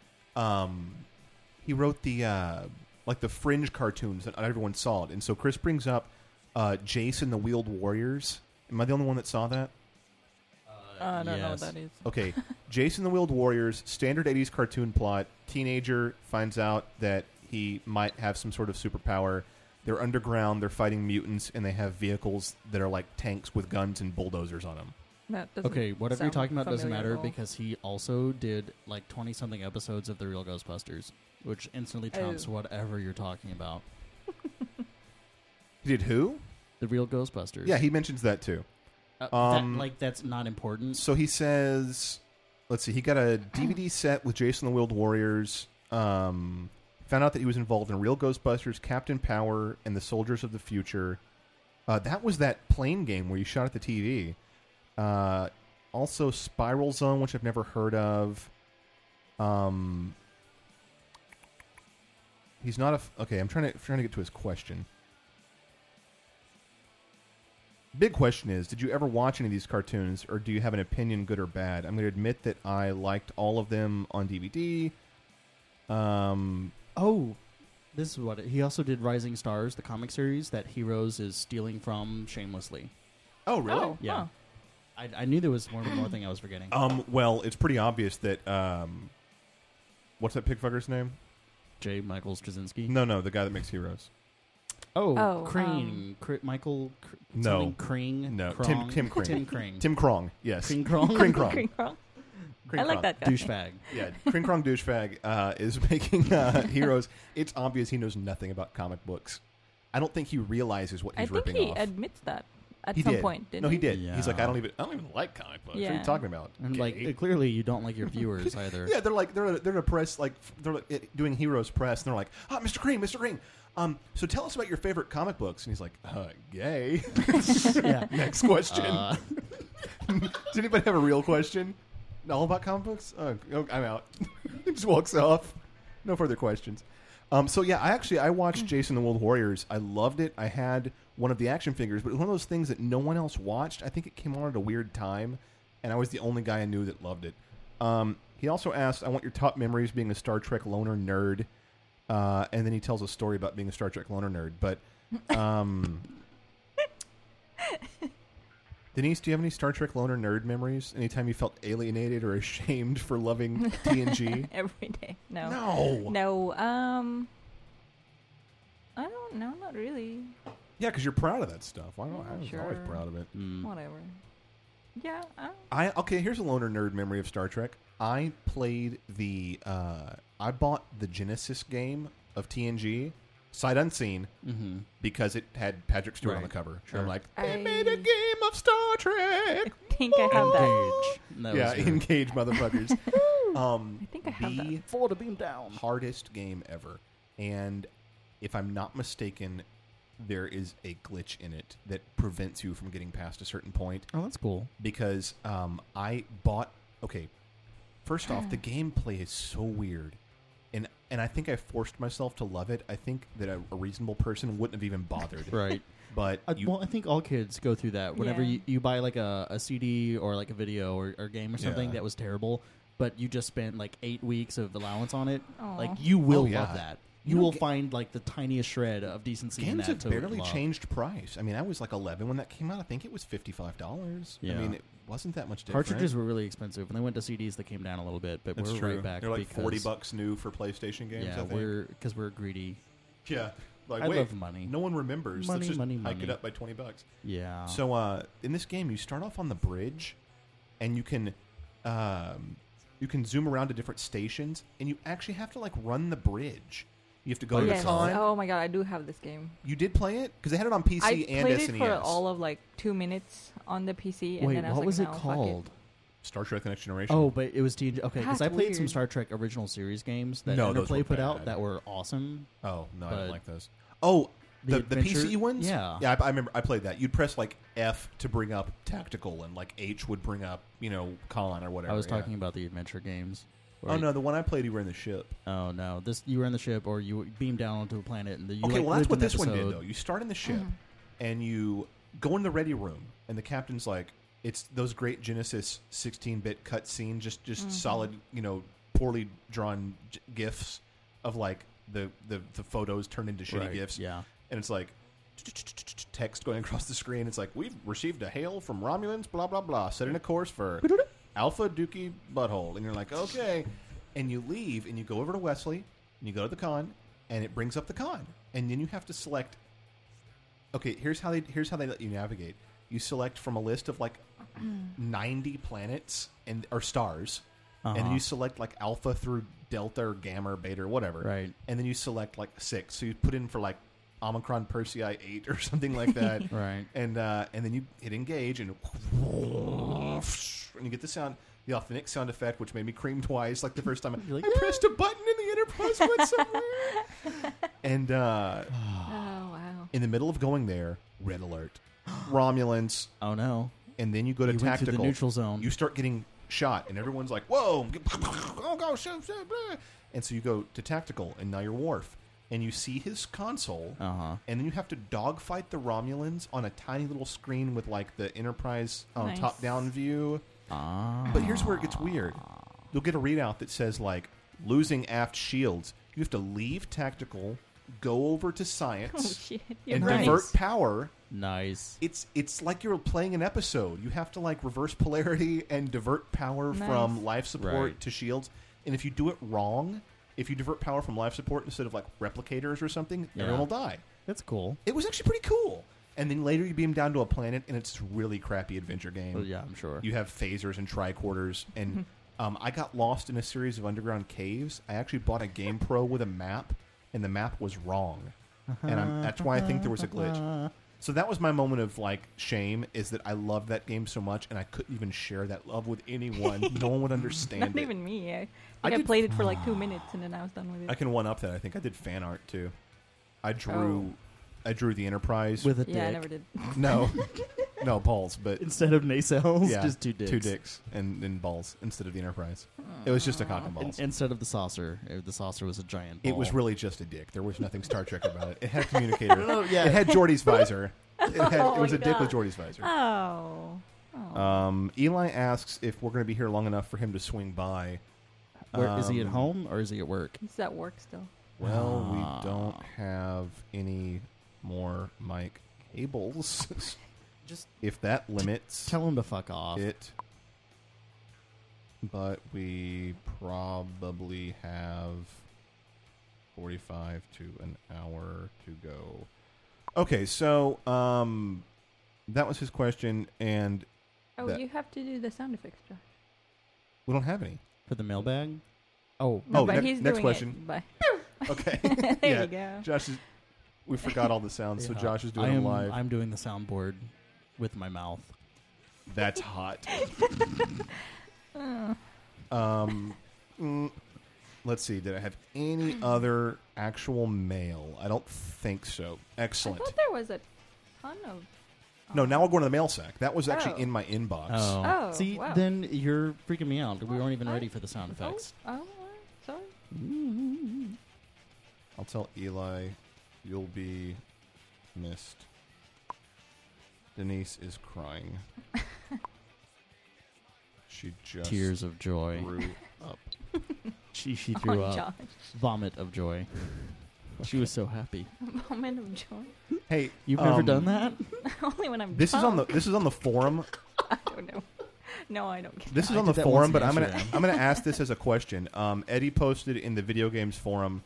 like the fringe cartoons that not everyone saw it. And so Chris brings up Jason the Wheeled Warriors. Am I the only one that saw that? I don't know what yes. that is. Okay, Jason the Wheeled Warriors, standard 80s cartoon plot. Teenager finds out that he might have some sort of superpower. They're underground, they're fighting mutants, and they have vehicles that are like tanks with guns and bulldozers on them. That doesn't Okay, whatever you're sound talking about doesn't familiar matter at all. because he also did like 20-something episodes of The Real Ghostbusters, which instantly trumps Oh. whatever you're talking about. He did who? The Real Ghostbusters. Yeah, he mentions that too. That's not important. So he says, let's see, he got a DVD set with Jason the Wheeled Warriors. Found out that he was involved in Real Ghostbusters, Captain Power, and the Soldiers of the Future. That was that plane game where you shot at the TV. Also Spiral Zone, which I've never heard of. He's not a... Okay, I'm trying to get to his question. Big question is, did you ever watch any of these cartoons, or do you have an opinion, good or bad? I'm going to admit that I liked all of them on DVD. Oh, This is what he also did. Rising Stars, the comic series that Heroes is stealing from shamelessly. Oh, really? Oh, Yeah. huh. I knew there was one more thing I was forgetting. Well, it's pretty obvious that what's that pigfucker's name? J. Michael Straczynski. No, the guy that makes Heroes. Oh, Crane. Michael. No. Something Crane. No, Krong. Tim Crane. Tim Crane. Tim Krong. Yes. Crane Krong. Kring Krong. Kring Krong. Kring I like Krong. that guy. Douchebag. Yeah, Kring Krong douchebag is making Heroes. It's obvious he knows nothing about comic books. I don't think he realizes what I he's think ripping he off. admits that at He some did. point, didn't No, he he? did. Yeah. He's like, I don't even like comic books. What are you Yeah. talking about? And Gay? clearly you don't like your viewers either. Yeah, they're a press they're doing Heroes press, and they're like, Mr. Green. So tell us about your favorite comic books, and he's like, gay. Yeah. Next question. Does anybody have a real question? All about comic books? I'm out. He just walks off. No further questions. So yeah, I watched Jason the World Warriors. I loved it. I had one of the action figures, but it was one of those things that no one else watched. I think it came on at a weird time, and I was the only guy I knew that loved it. He also asked, I want your top memories being a Star Trek loner nerd. And then he tells a story about being a Star Trek loner nerd. But Denise, do you have any Star Trek loner nerd memories? Anytime you felt alienated or ashamed for loving TNG? Every day. No. No. I don't know. Not really. Yeah, because you're proud of that stuff. I was always Sure. proud of it. Whatever. Yeah. Okay, here's a loner nerd memory of Star Trek. I played I bought the Genesis game of TNG, sight unseen, because it had Patrick Stewart on the Right. cover. Sure. I'm like, I they made a game of Star Trek. I think I have that. Engage. That Yeah, was your- engage, motherfuckers. I think I have the that. Forward to beam down. hardest game ever. And if I'm not mistaken, there is a glitch in it that prevents you from getting past a certain point. Oh, that's cool. Because I bought... Okay, first off, the gameplay is so weird. And I think I forced myself to love it. I think that a reasonable person wouldn't have even bothered. Right. But Well, I think all kids go through that. Whenever Yeah. you buy like a CD or like a video or game or something Yeah. that was terrible, but you just spent like 8 weeks of allowance on it, Aw. like you will Oh, yeah. love that. You You know, will find like the tiniest shred of decency in games that have to barely love. changed price. I mean, I was like 11 when that came out. I think it was $55. Yeah. I mean, it wasn't that much different. Cartridges were really expensive. When they went to CDs, they came down a little bit, but That's we're true. right back. They're like because, $40 new for PlayStation games. Yeah, I think. because we're greedy. Yeah, like I wait, love money. No one remembers. Money, Let's just money, hike it money. up by $20. Yeah. So in this game, you start off on the bridge, and you can zoom around to different stations, and you actually have to like run the bridge. You have to go to Yes. the con. Oh my god, I do have this game. You did play it because they had it on PC I and played SNES. it for all of like 2 minutes on the PC, and Wait, then I was what like, was it no, fuck called? Star Trek: The Next Generation. Oh, but it was TNG. Okay, because That's I played some weird. Star Trek original series games that No, those Interplay were put bad. out that were awesome. Oh no, I But- don't like those. Oh, the adventure- PC ones. Yeah. yeah. I remember. I played that. You'd press like F to bring up tactical, and like H would bring up con or whatever. I was yeah. talking about the adventure games. Oh no, the one I played, you were in the ship. Oh no! You were in the ship, or you beamed down onto a planet, and you Okay, like, well that's lived what an this one episode. did though. You start in the ship, and you go in the ready room, and the captain's like, it's those great Genesis 16-bit cutscene, just solid, poorly drawn gifs of like the photos turned into shitty Right, gifs. yeah. And it's like text going across the screen. It's like, we've received a hail from Romulans, blah blah blah, setting a course for Alpha Dookie Butthole, and you're like, okay, and you leave and you go over to Wesley and you go to the con, and it brings up the con, and then you have to select. Okay, here's how they let you navigate. You select from a list of like 90 planets or stars, and then you select like Alpha through Delta or Gamma or Beta or whatever, Right. And then you select like 6. So you put in for like Omicron Persei 8 or something like that, Right. And then you hit engage, and you get the sound, the authentic sound effect, which made me cream twice, like the first time. You're like, I pressed a button and the Enterprise went somewhere. And Oh wow. in the middle of going there, red alert, Romulans, Oh no! and then you go to You went to the tactical. neutral zone. You start getting shot, and everyone's like, "Whoa! Oh, go shoot!" Blah. And so you go to tactical, and now you're Worf, and you see his console, Uh-huh. and then you have to dogfight the Romulans on a tiny little screen with like the Enterprise Nice. top-down view. Ah. But here's where it gets weird. You'll get a readout that says like losing aft shields. You have to leave tactical, go over to Oh science shit! You're and right. divert power. Nice. It's like you're playing an episode. You have to like reverse polarity and divert power from Nice. life support Right. to shields. And if you do it wrong, if you divert power from life support instead of like replicators or something, Yeah. everyone will die. That's cool. It was actually pretty cool. And then later you beam down to a planet, and it's a really crappy adventure game. Well, yeah, I'm sure. You have phasers and tricorders, and I got lost in a series of underground caves. I actually bought a Game Pro with a map, and the map was wrong, and that's why I think there was a glitch. So that was my moment of like shame, is that I loved that game so much, and I couldn't even share that love with anyone. No one would understand Not it. even me. I I think I did- played it for like 2 minutes and then I was done with it. I can one up that. I think I did fan art too. I drew the Enterprise With a yeah, I dick. never did. no, no balls, but Instead of nacelles, yeah, just two dicks. 2 dicks and balls instead of the Enterprise. It was just a cock and balls. Instead of the saucer. The saucer was a giant ball. It was really just a dick. There was nothing Star Trek about it. It had a communicator. No, yeah. It had Geordie's visor. It was my a dick God. with Geordie's visor. Oh. Oh. Eli asks if we're going to be here long enough for him to swing by. Where, is he at Um, home or is he at work? He's at work still. Well, Ah. we don't have any more mic cables. Just If that limits tell him to fuck off. it. But we probably have 45 to an hour to go. Okay, so that was his question, and Oh, that- you have to do the sound effects, Josh. we don't have any. For the mailbag? Oh, No, Oh, but ne- he's next doing question. it. Bye. Okay. There Yeah. you go. Josh is. We forgot all the sounds, so yeah. Josh is doing I them am, live. I'm doing the soundboard with my mouth. That's hot. Let's see. Did I have any other actual mail? I don't think so. I Excellent. thought there was a ton of. No, now we're going to the mail sack. That was actually Oh. in my inbox. Oh, See, wow. then you're freaking me out. We weren't even I- ready for the sound effects. Oh, sorry. I'll tell Eli you'll be missed. Denise is crying. She just Tears of joy. threw up. She threw Oh, up. Josh. Vomit of joy. She was so happy. Moment of joy. Hey, You've never done that? Only when I'm This is on the drunk. forum. I don't know. No, I don't get This that. is I on the did that forum, once but in I'm gonna Amsterdam. I'm gonna ask this as a question. Eddie posted in the video games forum,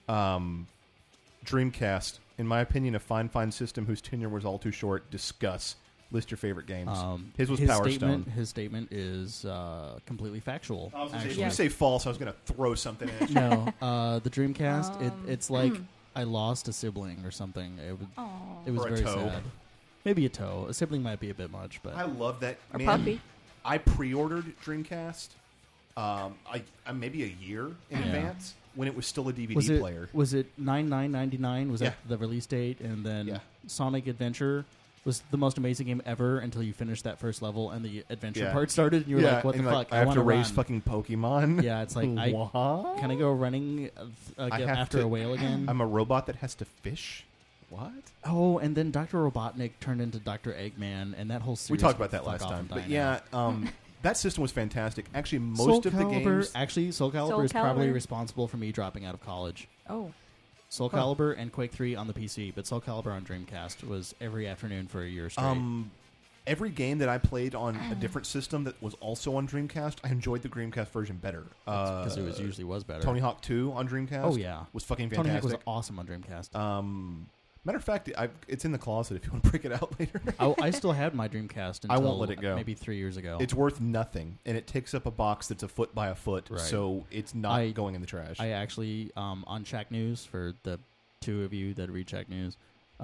Dreamcast. In my opinion, a fine system whose tenure was all too short. Discuss. List your favorite games. His was Power statement, Stone. His statement is completely factual. If actually. you say false, I was gonna throw something at you. No, the Dreamcast. It's like hmm. I lost a sibling or something. Aw. It was Or a very toe. sad. Maybe a toe. A sibling might be a bit much, but I love that. Or Man, puppy. I pre-ordered Dreamcast. I maybe a year in Yeah. advance when it was still a DVD was it player. was it $99.99? Was Yeah. that the release date? And then Yeah. Sonic Adventure was the most amazing game ever until you finished that first level and the adventure Yeah. part started, and you were like, "What the and fuck? I have want to raise run." fucking Pokemon. Yeah, it's like What? can I go running I get have after to- a whale again? I'm a robot that has to fish. What? Oh, and then Dr. Robotnik turned into Dr. Eggman, and that whole We series. talked about could that fuck last off time, and but die yeah, now. that system was fantastic. Actually, Soul most of the Calibur, games. actually, Soul Calibur Soul is probably Calibur. responsible for me dropping out of college. Oh. Soul Calibur and Quake 3 on the PC, but Soul Calibur on Dreamcast was every afternoon for a year straight. Every game that I played on a different system that was also on Dreamcast, I enjoyed the Dreamcast version better. Because it usually was better. Tony Hawk 2 on Dreamcast. Oh, yeah. was fucking Tony Hawk fantastic. was awesome on Dreamcast. Matter of fact, it's in the closet if you want to break it out later. I still had my Dreamcast until I won't let it go. maybe 3 years ago. It's worth nothing, and it takes up a box that's a foot by a foot, Right. so it's not going in the trash. I actually, on Shack News, for the two of you that read Shack News,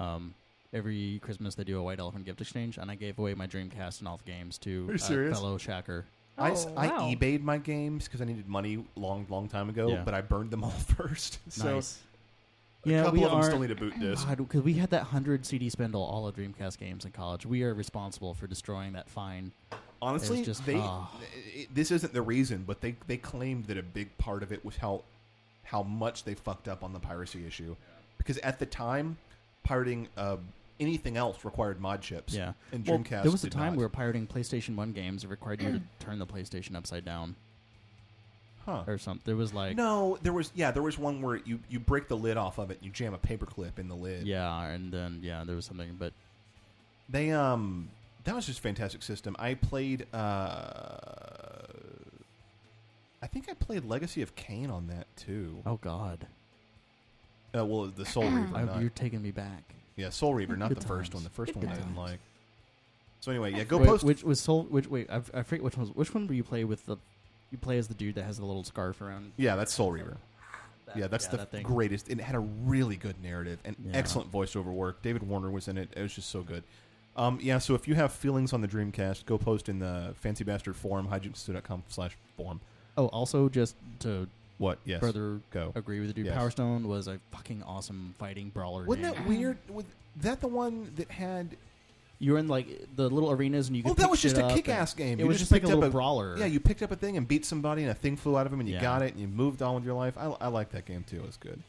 every Christmas they do a White Elephant gift exchange, and I gave away my Dreamcast and all the games to Are you a serious? fellow Shacker. I Oh, I wow. eBayed my games because I needed money long time ago, Yeah. but I burned them all first. So Nice. a Yeah, couple we of them are. still need a boot disc. Because we had that 100 CD spindle, all of Dreamcast games in college. We are responsible for destroying that fine. Honestly, It's just- this isn't the reason, but they claimed that a big part of it was how much they fucked up on the piracy issue. Because at the time, pirating anything else required mod chips. Yeah. And Well, Dreamcast there was a did time not. where pirating PlayStation 1 games required you to turn the PlayStation upside down. Huh. or something. There was like No, there was one where you break the lid off of it and you jam a paperclip in the lid. yeah, and then there was something, but They that was just a fantastic system. I played I think I played Legacy of Kain on that too. oh god, Well, the Soul Reaver. not- you're taking me back. yeah, Soul Reaver, not Good the first times. one. The first Good one I didn't times. like. So anyway, yeah, go Wait, post. which was Soul? Wait, I forget which one where you play with the. You play as the dude that has the little scarf around. Yeah, that's Soul Reaver. Yeah, that's the that thing. greatest. It had a really good narrative and Yeah. excellent voiceover work. David Warner was in it. It was just so good. Yeah, so if you have feelings on the Dreamcast, go post in the Fancy Bastard forum, hijinks2.com/forum. Oh, also just to What? Yes. further Go. agree with you, dude. Yes. Power Stone was a fucking awesome fighting brawler. Wasn't game. that weird? Was that the one that had... You were in like the little arenas and you could. Oh, that pick was just shit a up kick-ass and- game. It You was just just like a picked up little brawler. Yeah, you picked up a thing and beat somebody, and a thing flew out of him, and you Yeah. got it, and you moved on with your life. I like that game, too. It was good.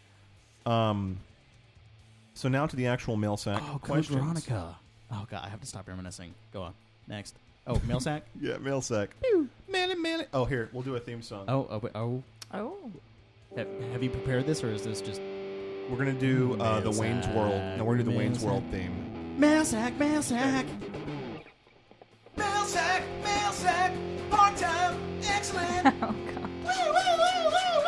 So now to the actual mail sack Oh, Code questions. Veronica. Oh god, I have to stop reminiscing. Go on. Next. Oh, mail sack. Yeah, mail sack. Mail it. Oh, here, we'll do a theme song. Oh. Oh. Have you prepared this, or is this just We're going to do the Mail Wayne's sack, World. No, we're going to do the mail Wayne's sack. World theme. mail sack? Mail sack. Mail sack, part-time, excellent. Oh god.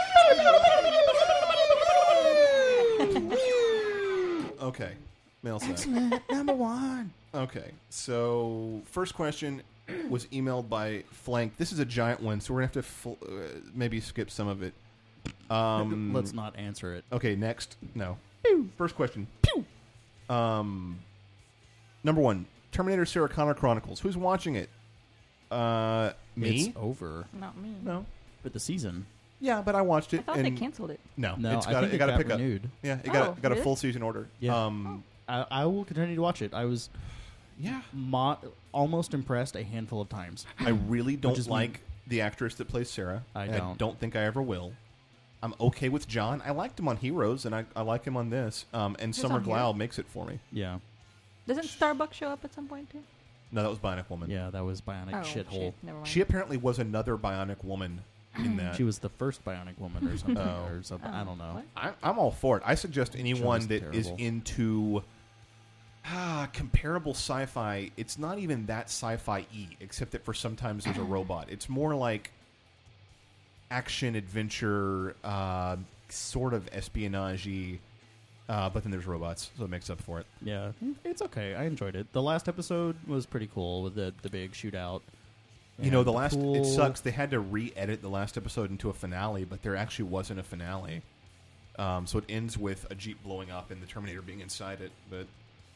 Okay, mail sack. Excellent. Number one. Okay, so first question was emailed by Flank. This is a giant one, so we're going to have to maybe skip some of it. Let's not answer it. Okay, next. No. First question. Number one, Terminator Sarah Connor Chronicles. Who's watching it? Me? It's over. Not me. No. But the season. Yeah, but I watched it. I thought and they canceled it. No, No, it's I got think it it got to got pick renewed. up. Yeah, it Oh, got a really? full season order. Yeah. I will continue to watch it. I was Yeah. almost impressed a handful of times. I really don't is like the actress that plays Sarah. I and I don't. don't think I ever will. I'm okay with John. I liked him on Heroes, and I like him on this. And Summer on Glau Heroes? makes it for me. Yeah. Doesn't Starbucks show up at some point too? No, that was Bionic Woman. Yeah, that was Bionic Oh, shithole. shit. Never mind. She apparently was another Bionic Woman in that. She was the first Bionic Woman or something. Oh. Or something. I don't know. What? I'm all for it. I suggest anyone was that is terrible. into comparable sci-fi. It's not even that sci-fi-y, except that for sometimes there's a robot. It's more like action adventure, sort of espionage-y, but then there's robots, so it makes up for it. Yeah, it's okay. I enjoyed it. The last episode was pretty cool with the big shootout. You know, And the last pool. it sucks. They had to re-edit the last episode into a finale, but there actually wasn't a finale. So it ends with a Jeep blowing up and the Terminator being inside it. But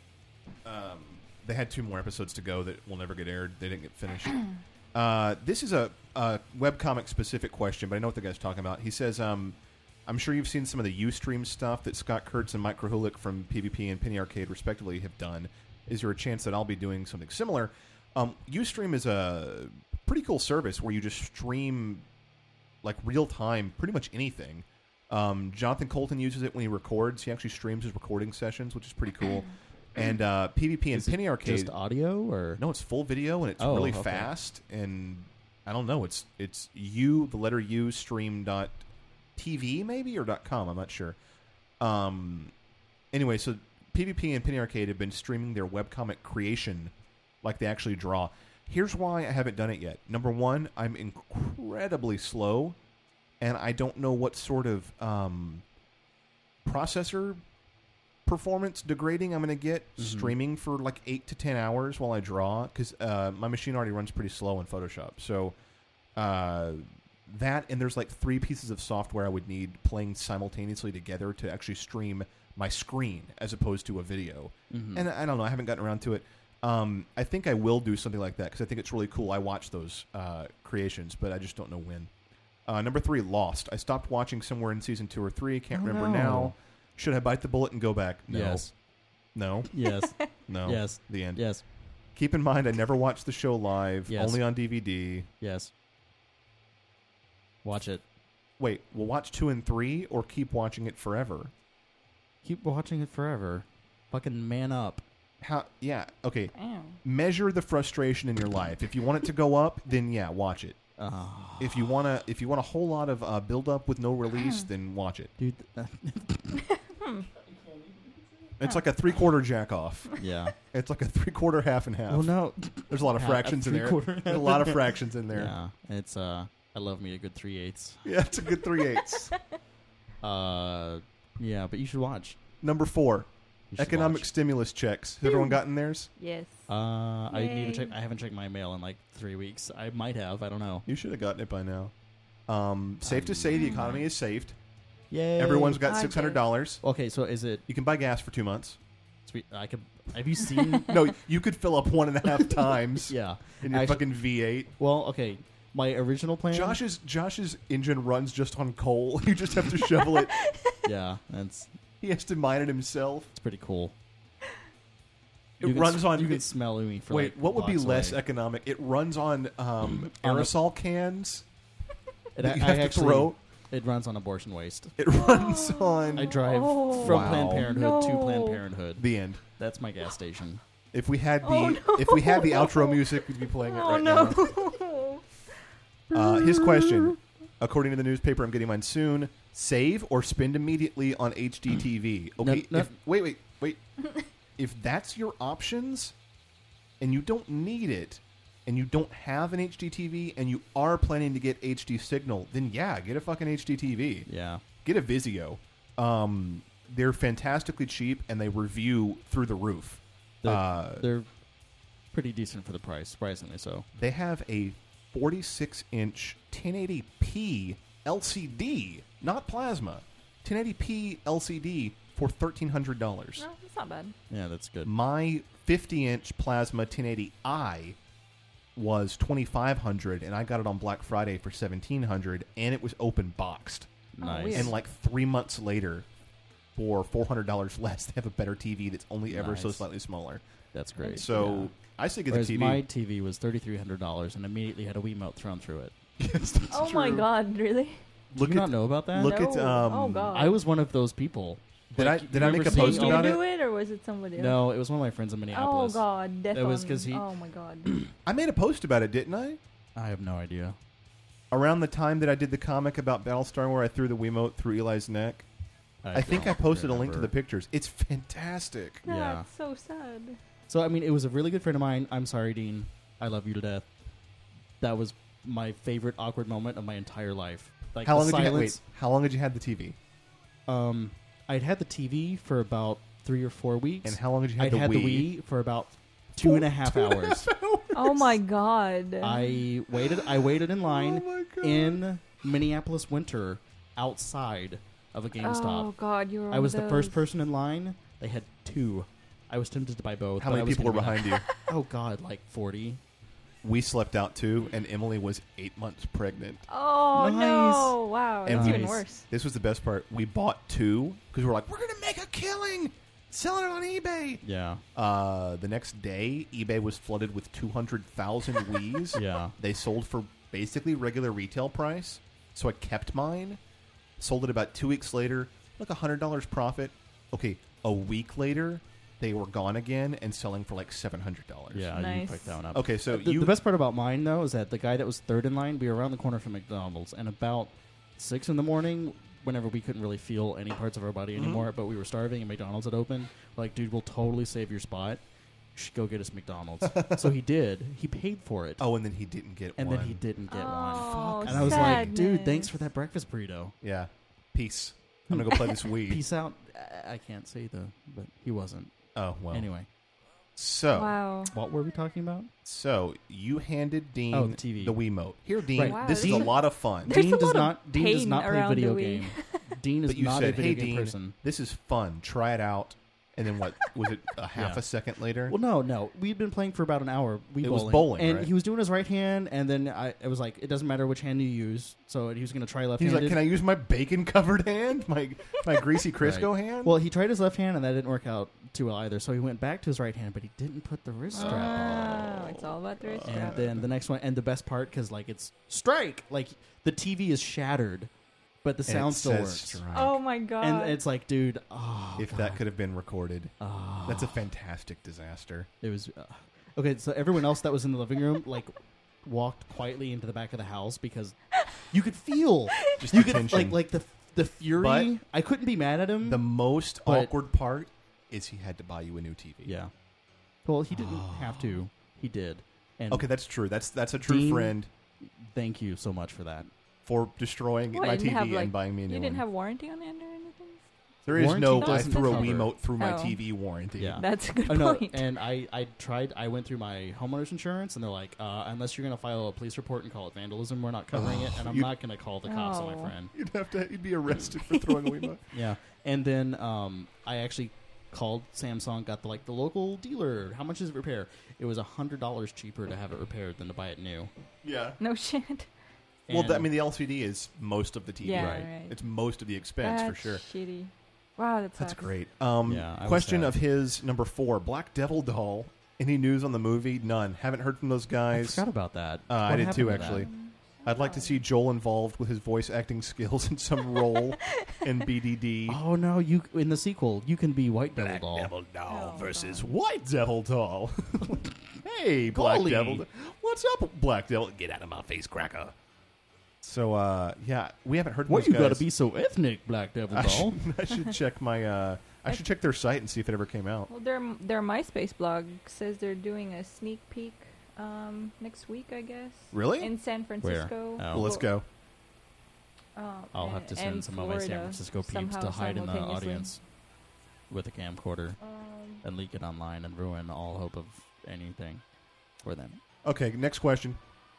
they had 2 more episodes to go that will never get aired. They didn't get finished. This is a webcomic specific question, but I know what the guy's talking about. He says, I'm sure you've seen some of the Ustream stuff that Scott Kurtz and Mike Krahulik from PvP and Penny Arcade respectively have done. Is there a chance that I'll be doing something similar? Ustream is a pretty cool service where you just stream like real time pretty much anything. Jonathan Colton uses it when he records. He actually streams his recording sessions, which is pretty cool. And PvP and Is it Penny Arcade. just audio or No, it's full video and it's Oh, really okay. fast. And I don't know. It's the letter U stream.tv maybe or .com. I'm not sure. Anyway, so PvP and Penny Arcade have been streaming their webcomic creation like they actually draw. Here's why I haven't done it yet. Number one, I'm incredibly slow, and I don't know what sort of processor performance degrading I'm going to get streaming for like 8 to 10 hours while I draw, because my machine already runs pretty slow in Photoshop. So that, and there's like 3 pieces of software I would need playing simultaneously together to actually stream my screen as opposed to a video. And I don't know, I haven't gotten around to it. I think I will do something like that because I think it's really cool. I watch those creations, but I just don't know when. Number 3, Lost. I stopped watching somewhere in season 2 or 3. Can't remember now. Should I bite the bullet and go back? No. Yes. No. Yes. No. Yes. The end. Yes. Keep in mind, I never watched the show live. Yes. Only on DVD. Yes. Watch it. Wait, we'll watch 2 and 3 or keep watching it forever? Keep watching it forever. Fucking man up. How? Yeah. Okay. Damn. Measure the frustration in your life. If you want it to go up, then yeah, watch it. If you want a whole lot of build up with no release, then watch it. Dude, It's like a 3/4 jack off. yeah. It's like a 3/4 half and half. Well, no. There's a lot of Yeah, fractions a in there. 3/4. There's a lot of fractions in there. Yeah. It's I love me a good 3/8. Yeah, it's a good 3/8. Yeah, but you should watch. Number 4, You should economic watch. stimulus checks. Has everyone gotten theirs? Yes. I need Yay. to check. I haven't checked my mail in like 3 weeks. I might have. I don't know. You should have gotten it by now. Safe to say the economy is saved. Yay! Everyone's got I did. $600. Okay, so is it You can buy gas for 2 months. sweet? I could. Have you seen? No, you could fill up 1.5 times Yeah. in your Actu- fucking V8. Well, okay. My original plan. Josh's engine runs just on coal. You just have to shovel it. Yeah, that's He has to mine it himself. it's pretty cool. It You can runs on. You can smell me for Wait, like what would be blocks less away. economic? It runs on aerosol cans It, that you I have to actually, throw. It runs on abortion waste. It runs on I drive Oh. from Wow. Planned Parenthood to No. Planned Parenthood. the end. That's my gas station. If we had the Oh, no. if we had the outro music, we'd be playing it Oh right no. now. His question, according to the newspaper, I'm getting mine soon. Save or spend immediately on HDTV? Okay, No. wait. If that's your options, and you don't need it, and you don't have an HDTV, and you are planning to get HD signal, then yeah, get a fucking HDTV. Yeah. Get a Vizio. They're fantastically cheap, and they review through the roof. They're pretty decent for the price, surprisingly so. They have a 46-inch 1080p LCD, not plasma. 1080p LCD for $1,300. No, that's not bad. Yeah, that's good. My 50-inch plasma 1080i was $2,500, and I got it on Black Friday for $1,700, and it was open boxed. Nice. weird. And like 3 months later, for $400 less, they have a better TV that's only ever so Nice. slightly smaller. That's great. So I say get Whereas the TV. my TV was $3,300 and immediately had a Wiimote thrown through it. Yes, that's Oh my true. god, really? Look Did you at not know about that? look no. at oh god. I was one of those people. Did Like, I you did I make remember a seeing- post Did about you it? do it, or was it somebody else? No, it was one of my friends in Oh Minneapolis. god, death That was on- 'cause he- Oh my god. I made a post about it, didn't I? I have no idea. Around the time that I did the comic about Battlestar, where I threw the Wiimote through Eli's neck, I think I don't posted a link to the remember. pictures. It's fantastic. Yeah. That's so sad. So, I mean, it was a really good friend of mine. I'm sorry, Dean. I love you to death. That was my favorite awkward moment of my entire life. Like, How the long did you silence. How long had you had the TV? I'd had the TV for about 3 or 4 weeks. And how long did you have I'd the had Wii? the Wii for about 2.5 hours. Oh my god. I waited in line Oh my God. in Minneapolis winter outside of a Oh GameStop. god, you were. I was one the of first those. person in line. They had 2. I was tempted to buy both. How but many I was people were gonna be behind you? Oh god, like 40. We slept out too, and Emily was 8 months pregnant. Oh Nice. no! Wow, And that's we- even worse. This was the best part. We bought 2 because we were like, we're gonna make a killing selling it on eBay. Yeah. The next day, eBay was flooded with 200,000 Wiis. Yeah. They sold for basically regular retail price. So I kept mine, sold it about 2 weeks later, like $100 profit. Okay, a week later, they were gone again and selling for like $700. Yeah, you Nice. picked that one up. Okay, so the, you the best part about mine though is that the guy that was third in line, we were around the corner from McDonald's, and about 6 in the morning, whenever we couldn't really feel any parts of our body anymore, but we were starving and McDonald's had opened, we're like, dude, we'll totally save your spot. You should go get us McDonald's. So he did. He paid for it, Oh, and then he didn't get and one. then he didn't get Oh, one. And I was like, dude, sadness. thanks for that breakfast burrito. Yeah. Peace. I'm gonna go play this Wii. Peace out. I can't say but he wasn't. Oh well. Anyway, So Wow. what were we talking about? so you handed Dean Oh, the TV. Wiimote. Here, Dean. Right. Wow, this is there's a a- lot of fun. There's Dean a does lot of not. Dean does pain not play around video the Wii. game. Dean is But you not said, a video "Hey, game Dean, person. this is fun. Try it out." And then what was it? A half Yeah. a second later. Well, no. We'd been playing for about an hour. It was bowling, and right? he was doing his right hand, and then it was like, it doesn't matter which hand you use. So he was going to try He's left-handed. like, "Can I use my bacon-covered hand? My greasy Crisco Right. hand?" Well, he tried his left hand, and that didn't work out too well either. So he went back to his right hand, but he didn't put the wrist strap on. Oh, it's all about the wrist And strap. then the next one, and the best part, because like it's strike, like the TV is shattered, but the And sound it still says works. strike. Oh my god. And it's like, dude, oh, if that could have been recorded, oh. that's a fantastic disaster. It was okay. So everyone else that was in the living room like walked quietly into the back of the house because you could feel Just you the could tension. like the fury. But I couldn't be mad at him. The most But- awkward part is he had to buy you a new TV. yeah. Well, he didn't have to. He did. And Okay, that's true. That's a true Dean- friend thank you so much for that. for destroying What, my you didn't TV have, like- and buying me a new You one. didn't have warranty on it or anything? There is Warranty no. I doesn't threw a cover. Wiimote through my Oh. TV warranty. Yeah. That's a good Oh, no, point. and I tried. I went through my homeowner's insurance, and they're like, unless you're going to file a police report and call it vandalism, we're not covering it, and I'm you- not going to call the cops on my Oh. friend. You'd be arrested for throwing a Wiimote. Yeah, and then I actually called Samsung, got the local dealer. How much is it repair? It was $100 cheaper to have it repaired than to buy it new. Yeah. No shit. Well, And- I mean, the LCD is most of the TV. Yeah, Right. right. It's most of the expense That's for sure. shitty. Wow, that That's sucks. great. Yeah, I was Question sad. of his number 4, Black Devil Doll. Any news on the movie? None. Haven't heard from those I guys. forgot about that. I What did too, happened to that? actually. I'd like to see Joel involved with his voice acting skills in some role in BDD. Oh no! You in the sequel, you can be White Devil Black Doll. Devil Doll Oh, versus God. White Devil Doll. Hey, Black Golly. Devil. What's up, Black Devil? Get out of my face, cracker. So, yeah, we haven't heard from Why those you guys. gotta be so ethnic, Black Devil I Doll? should, I should check my. I should check their site and see if it ever came out. Well, their MySpace blog says they're doing a sneak peek next week, I guess. Really? In San Francisco. Oh. Well, let's go. I'll have to send and some of my San Florida Francisco peeps somehow to hide in the simultaneously. audience with a camcorder Um, and leak it online and ruin all hope of anything for them. Okay, next question.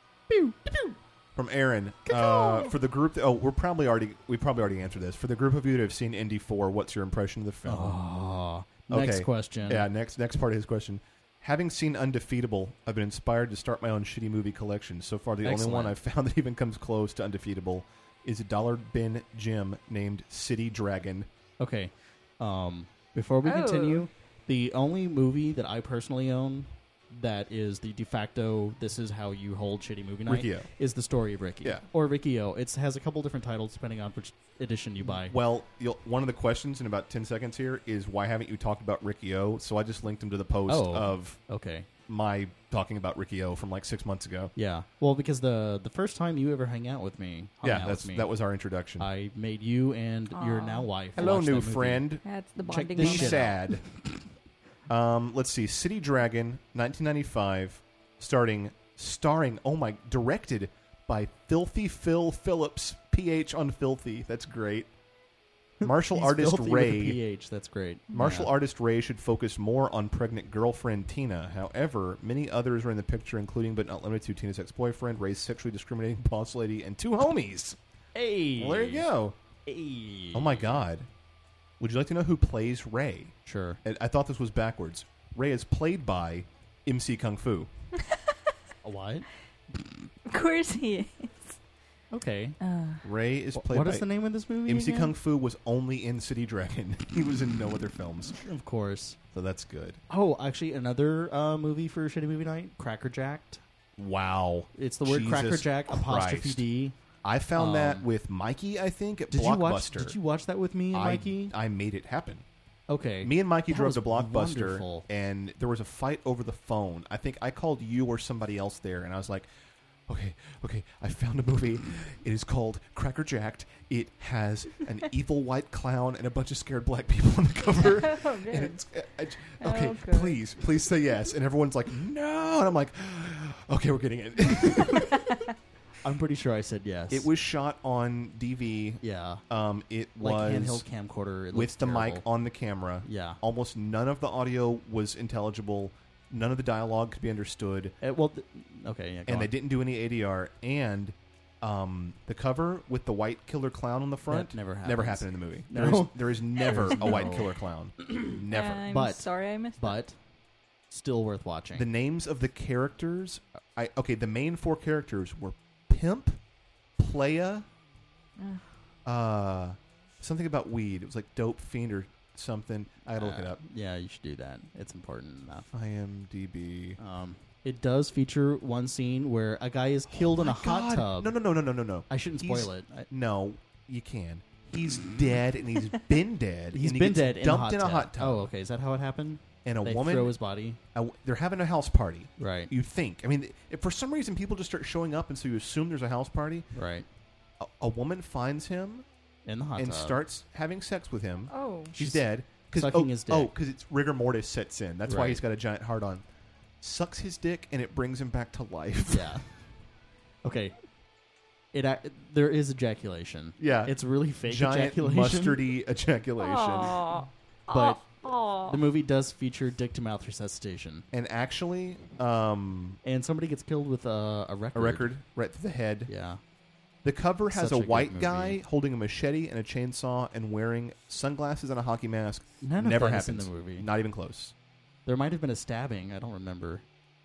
From Aaron. For the group, we probably already answered this. For the group of you that have seen Indy 4, what's your impression of the film? Oh, next Okay. question. Yeah, next part of his question. Having seen Undefeatable, I've been inspired to start my own shitty movie collection. So far, the only one Excellent. I've found that even comes close to Undefeatable is a dollar bin gym named City Dragon. Okay. Before we Oh. continue, the only movie that I personally own that is the de facto "this is how you hold shitty movie night" Riki-O. is The Story of Ricky. Yeah. Or Riki-O. It has a couple different titles depending on which edition you buy. Well, one of the questions in about 10 seconds here is why haven't you talked about Riki-O? So I just linked him to the post Oh. of Okay. my talking about Riki-O from like 6 months ago. Yeah. Well, because the first time you ever hung out with me, That was our introduction. I made you and your Aw. now wife. Hello, watch new that movie. friend. that's the Check bonding this Be shit moment. out. sad. Let's see. City Dragon, 1995, directed by Filthy Phil Phillips, PH on Filthy. That's great. Martial He's artist filthy with a Ray. PH. That's great. Martial Yeah. artist Ray should focus more on pregnant girlfriend Tina. However, many others are in the picture, including but not limited to Tina's ex-boyfriend, Ray's sexually discriminating boss lady, and 2 homies. Hey. Well, there you go. Hey. Oh my God. Would you like to know who plays Ray? Sure. And I thought this was backwards. Ray is played by MC Kung Fu. A what? Of course he is. Okay. Ray is played What by is the name of this movie? MC again? Kung Fu was only in City Dragon. He was in no other films. Of course. So that's good. Oh, actually, another movie for Shitty Movie Night, Cracker Jacked. Wow. It's the word Jesus Cracker Jack apostrophe Christ. D. I found that with Mikey, I think, at Did Blockbuster. you watch that with me and Mikey? I made it happen. Okay. Me and Mikey That drove was to Blockbuster, wonderful. and there was a fight over the phone. I think I called you or somebody else there, and I was like, okay, I found a movie. It is called Cracker Jacked. It has an evil white clown and a bunch of scared black people on the cover. Oh, good. And it's, Oh, good. please say yes. And everyone's like, no. And I'm like, okay, we're getting it. I'm pretty sure I said yes. It was shot on DV. Yeah. It Like was handheld camcorder. It with looks the terrible. mic on the camera. Yeah. Almost none of the audio was intelligible. None of the dialogue could be understood. Okay, yeah. Go And on. they didn't do any ADR. And the cover with the white killer clown on the front That never happened happens. in the movie. No. There is never a white No. killer clown. Never. I'm But- sorry I missed that. But still worth watching. The names of the characters, the main 4 characters were Pimp, Playa, something about weed. It was like Dope Fiend or something. I gotta look it up. Yeah, you should do that. It's important enough. IMDb. It does feature one scene where a guy is killed in a hot tub. No. I shouldn't He's- spoil it. No, you can. He's dead, and he's been dead. He's and he been gets dead dumped in a hot tub. hot tub. Oh, okay. Is that how it happened? and a They woman. throw his body. They're having a house party. Right. You think? I mean, if for some reason people just start showing up, and so you assume there's a house party. Right. A woman finds him In the hot and tub. starts having sex with him. Oh. She's dead. sucking his dick. Oh, because it's rigor mortis sets in. That's why Right. he's got a giant heart on. Sucks his dick, and it brings him back to life. Yeah. Okay. There is ejaculation. Yeah. It's really fake Giant ejaculation. mustardy ejaculation. Aw. But Aw. the movie does feature dick-to-mouth resuscitation. And actually, And somebody gets killed with a record. a record right to the head. Yeah. The cover has Such a a good white movie. guy holding a machete and a chainsaw and wearing sunglasses and a hockey mask. None of Never that is happens in the movie. Not even close. There might have been a stabbing. I don't remember.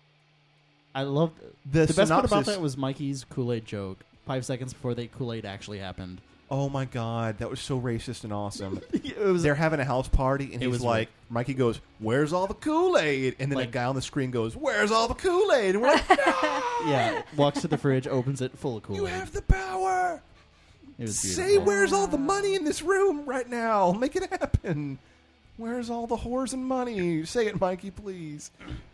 I loved... The The best part about synopsis- that was Mikey's Kool-Aid joke. 5 seconds before the Kool-Aid actually happened. Oh my god, that was so racist and awesome. It was They're having a house party, and It he's was like, Mikey goes, "Where's all the Kool-Aid?" And then Like- a guy on the screen goes, "Where's all the Kool-Aid?" And we're like, "No, yeah, walks to the fridge, opens it, full of Kool-Aid. you have the power. It was Say beautiful. where's all the money in this room right now. Make it happen. Where's all the whores and money? Say it, Mikey, please.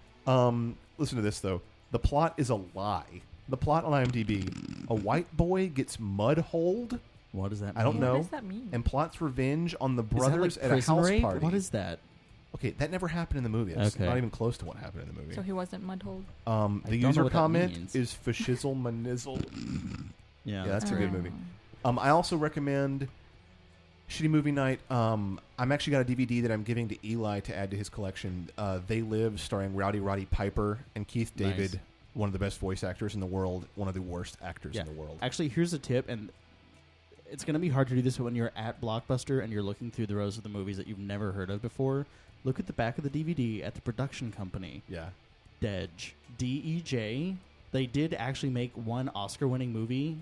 Listen to this, though. The plot is a lie. The plot on IMDb. A white boy gets mud-holed What does that mean? I don't What know. does that mean? and plots revenge on the Is that brothers like at a prison house rape? party. What is that? Okay, that never happened in the movie. It's Okay. not even close to what happened in the movie. So he wasn't mud-holed? The don't know user what that comment means. is fashizzle manizzle. Yeah. Yeah, that's a good Oh. movie. I also recommend Shitty Movie Night. I'm actually got a DVD that I'm giving to Eli to add to his collection. They Live, starring Rowdy Roddy Piper and Keith Nice. David, one of the best voice actors in the world, one of the worst actors Yeah. in the world. Actually, here's a tip, and it's going to be hard to do this when you're at Blockbuster and you're looking through the rows of the movies that you've never heard of before. Look at the back of the DVD at the production company. Yeah. Dej. D-E-J. They did actually make one Oscar-winning movie,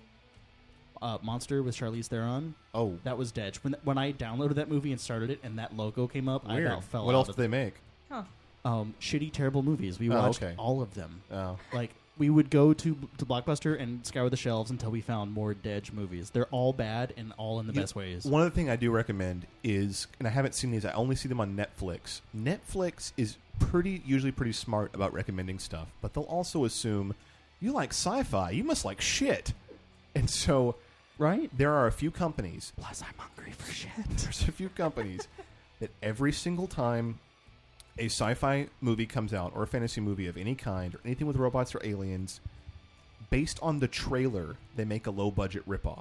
Monster with Charlize Theron. Oh, That was Dej. When I downloaded that movie and started it and that logo came up, weird. I about fell What out else of did they make? Huh. shitty, terrible movies. We Oh, watched okay. all of them. Oh. Like, we would go to Blockbuster and scour the shelves until we found more Dej movies. They're all bad and all in the best ways. One other thing I do recommend is, and I haven't seen these, I only see them on Netflix. Netflix is usually pretty smart about recommending stuff, but they'll also assume you like sci-fi, you must like shit. And so Right? there are a few companies, Plus, I'm hungry for shit. there's a few companies that every single time a sci-fi movie comes out, or a fantasy movie of any kind, or anything with robots or aliens, based on the trailer, they make a low-budget ripoff.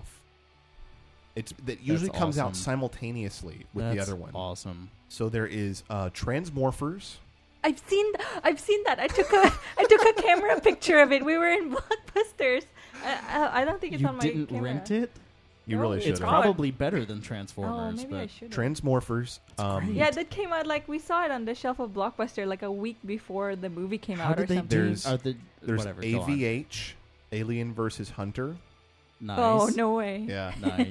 That usually That's comes out awesome. simultaneously with the That's other one. awesome. So there is Transmorphers. I've seen that. I took a camera picture of it. We were in Blockbusters. I don't think it's You on my didn't camera. rent it? You No, really it's should It's have. probably better than Oh, Transformers. maybe but I should. Transmorphers. great. Yeah, that came out like we saw it on the shelf of Blockbuster like a week before the movie came How out or did they something. do? There's- There's Whatever. Go on. AVH, Alien versus Hunter. Nice. Oh no way! Yeah. Nice.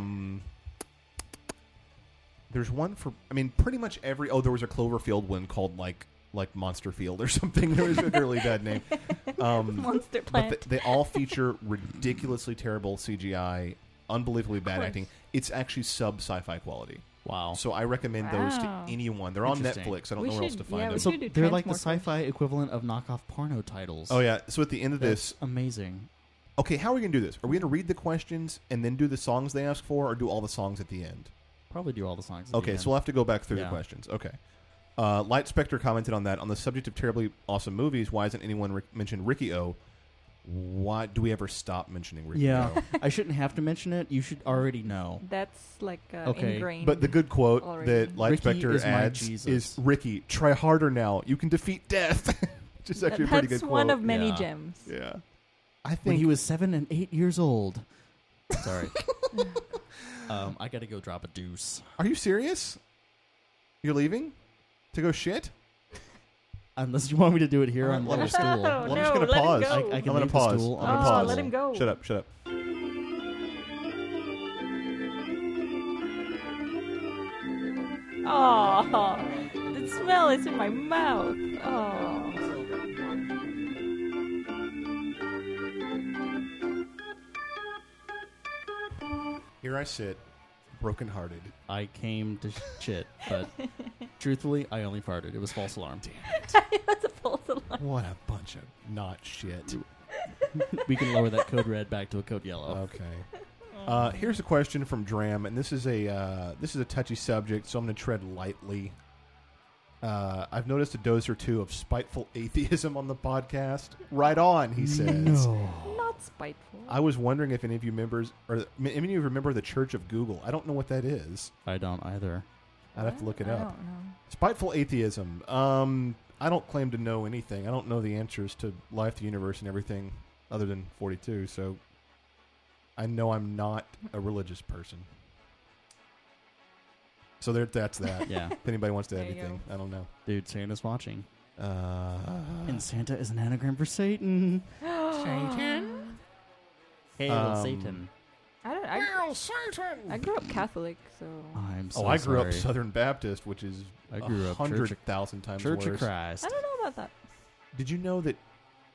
There's one for, I mean, pretty much every. Oh, there was a Cloverfield one called like Monster Field or something. There was a really bad name. Monster Plant. But they all feature ridiculously terrible CGI, unbelievably bad course. acting. It's actually sub sci-fi quality. Wow. So I recommend those to Wow. anyone. They're on Interesting. Netflix. I don't We know where else should- to find yeah, we them. So should do they're like the Transmorphers. sci-fi equivalent of knockoff porno titles. Oh yeah. So at the end of That's this, amazing. okay, how are we gonna do this? Are we gonna read the questions and then do the songs they ask for, or do all the songs at the end? Probably do all the songs. at Okay, the so end. we'll have to go back through the Yeah. questions. Okay. Light Spectre commented on that. On the subject of terribly awesome movies, why hasn't anyone mentioned Ricky O? Why do we ever stop mentioning Ricky Yeah, O? I shouldn't have to mention it. You should already know. That's like Okay. ingrained. But the good quote Already. that Light Ricky Spectre is my adds Jesus. is, "Ricky, try harder now. You can defeat death." Which is actually a pretty That's good one quote. of many Yeah. gems. Yeah. I When think he was 7 and 8 years old. Sorry. I got to go drop a deuce. Are you serious? You're leaving to go shit? Unless you want me to do it here on Let the me- stool. Oh, Well, I'm just no, gonna let him pause. go. I I'm can gonna leave pause. the stool. I'm gonna Oh, pause. let him go. Shut up. Shut up. Oh, the smell is in my mouth. Oh. Here I sit, brokenhearted. I came to shit, but truthfully, I only farted. It was false alarm. It was a false alarm. What a bunch of not shit. We can lower that code red back to a code yellow. Okay. Here's a question from Dram, and this is a touchy subject, so I'm going to tread lightly. I've noticed a dose or two of spiteful atheism on the podcast. Right on, he says. Not spiteful. I was wondering if any of you members, or any of you remember the Church of Google. I don't know what that is. I don't either. I'd have to look it I up. don't know. Spiteful atheism. I don't claim to know anything. I don't know the answers to life, the universe, and everything other than 42, so I know I'm not a religious person. So that's that. Yeah. If anybody wants to add There you anything, I don't know. Dude, Santa's watching. And And Santa is an anagram for Satan. Satan. Hail Satan. I grew up Catholic, so I'm so I grew up sorry. Southern Baptist, which is I grew up 100,000 times Church worse. of Christ. I don't know about that. Did you know that,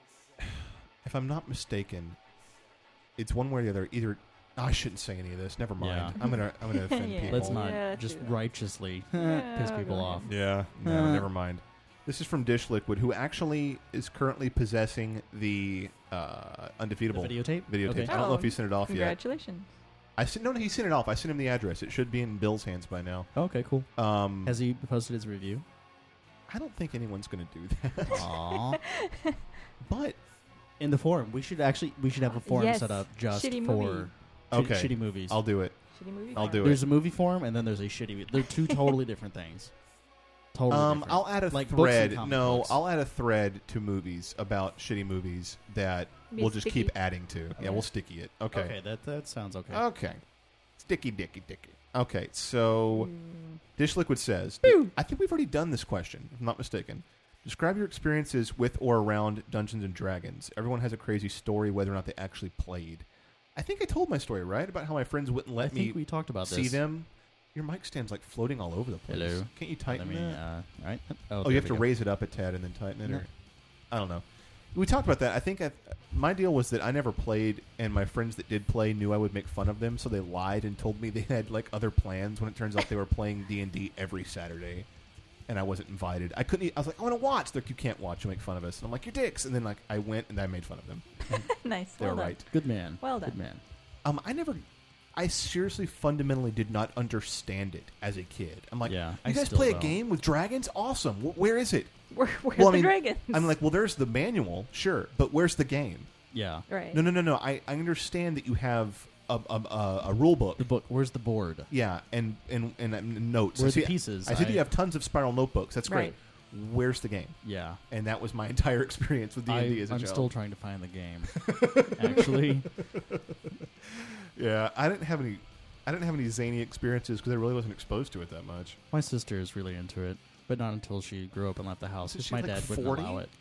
if I'm not mistaken, it's one way or the other. Either I shouldn't say any of this. Never mind. Yeah. I'm gonna offend Yeah. people. Let's not Yeah, let's just do that. righteously Yeah, piss go people ahead. off. Yeah. No, never mind. This is from Dish Liquid, who actually is currently possessing the undefeatable The videotape? videotape. Okay. I don't know if he sent it off yet. Congratulations. No, he sent it off. I sent him the address. It should be in Bill's hands by now. Okay, cool. Um, Has he posted his review? I don't think anyone's going to do that. Aww. But In the forum, we should have a forum Yes. set up just Shitty for movie. Okay. shitty movies. I'll do it. Shitty movie. I'll fan. do it. There's a movie forum and then there's a shitty. They're two totally different things. Totally different. I'll add a Like books and thread. comic No, books. I'll add a thread to movies about shitty movies that Be we'll just sticky. keep adding to. Yeah, Okay. we'll sticky it. Okay. Okay, that sounds okay. Okay. Sticky dicky dicky. Okay, so Dish Liquid says, I think we've already done this question, if I'm not mistaken. Describe your experiences with or around Dungeons and Dragons. Everyone has a crazy story, whether or not they actually played. I think I told my story, right? About how my friends wouldn't I let think me we talked about see this. them. Your mic stand's like floating all over the place. Hello. Can't you tighten Let me, that? right? Oh, there you have we to go. raise it up a tad and then tighten it? No. Or I don't know. We talked about that. I think my deal was that I never played, and my friends that did play knew I would make fun of them, so they lied and told me they had like other plans when it turns out they were playing D&D every Saturday, and I wasn't invited. I couldn't. I was like, I want to watch. They're like, you can't watch. You make fun of us. And I'm like, you're dicks. And then like I went and I made fun of them. Nice. They well were done. right. Good man. Well done. Good man. I seriously fundamentally did not understand it as a kid. I'm like, Yeah, you I guys still play don't. a game with dragons? Awesome. Where is it? Where's Well, I the mean, dragons? I'm like, well, there's the manual, sure, but where's the game? Yeah. right. No. I understand that you have a rule book. The book. Where's the board? Yeah, and notes. Where I are the see- pieces? I see that you have tons of spiral notebooks. That's great. Right. Where's the game? Yeah. And that was my entire experience with D&D as a I'm child. still trying to find the game. Actually, Yeah, I didn't have any zany experiences because I really wasn't exposed to it that much. my sister is really into it, but not until she grew up and left the house. Isn't Because she, my like, dad wouldn't 40? allow it.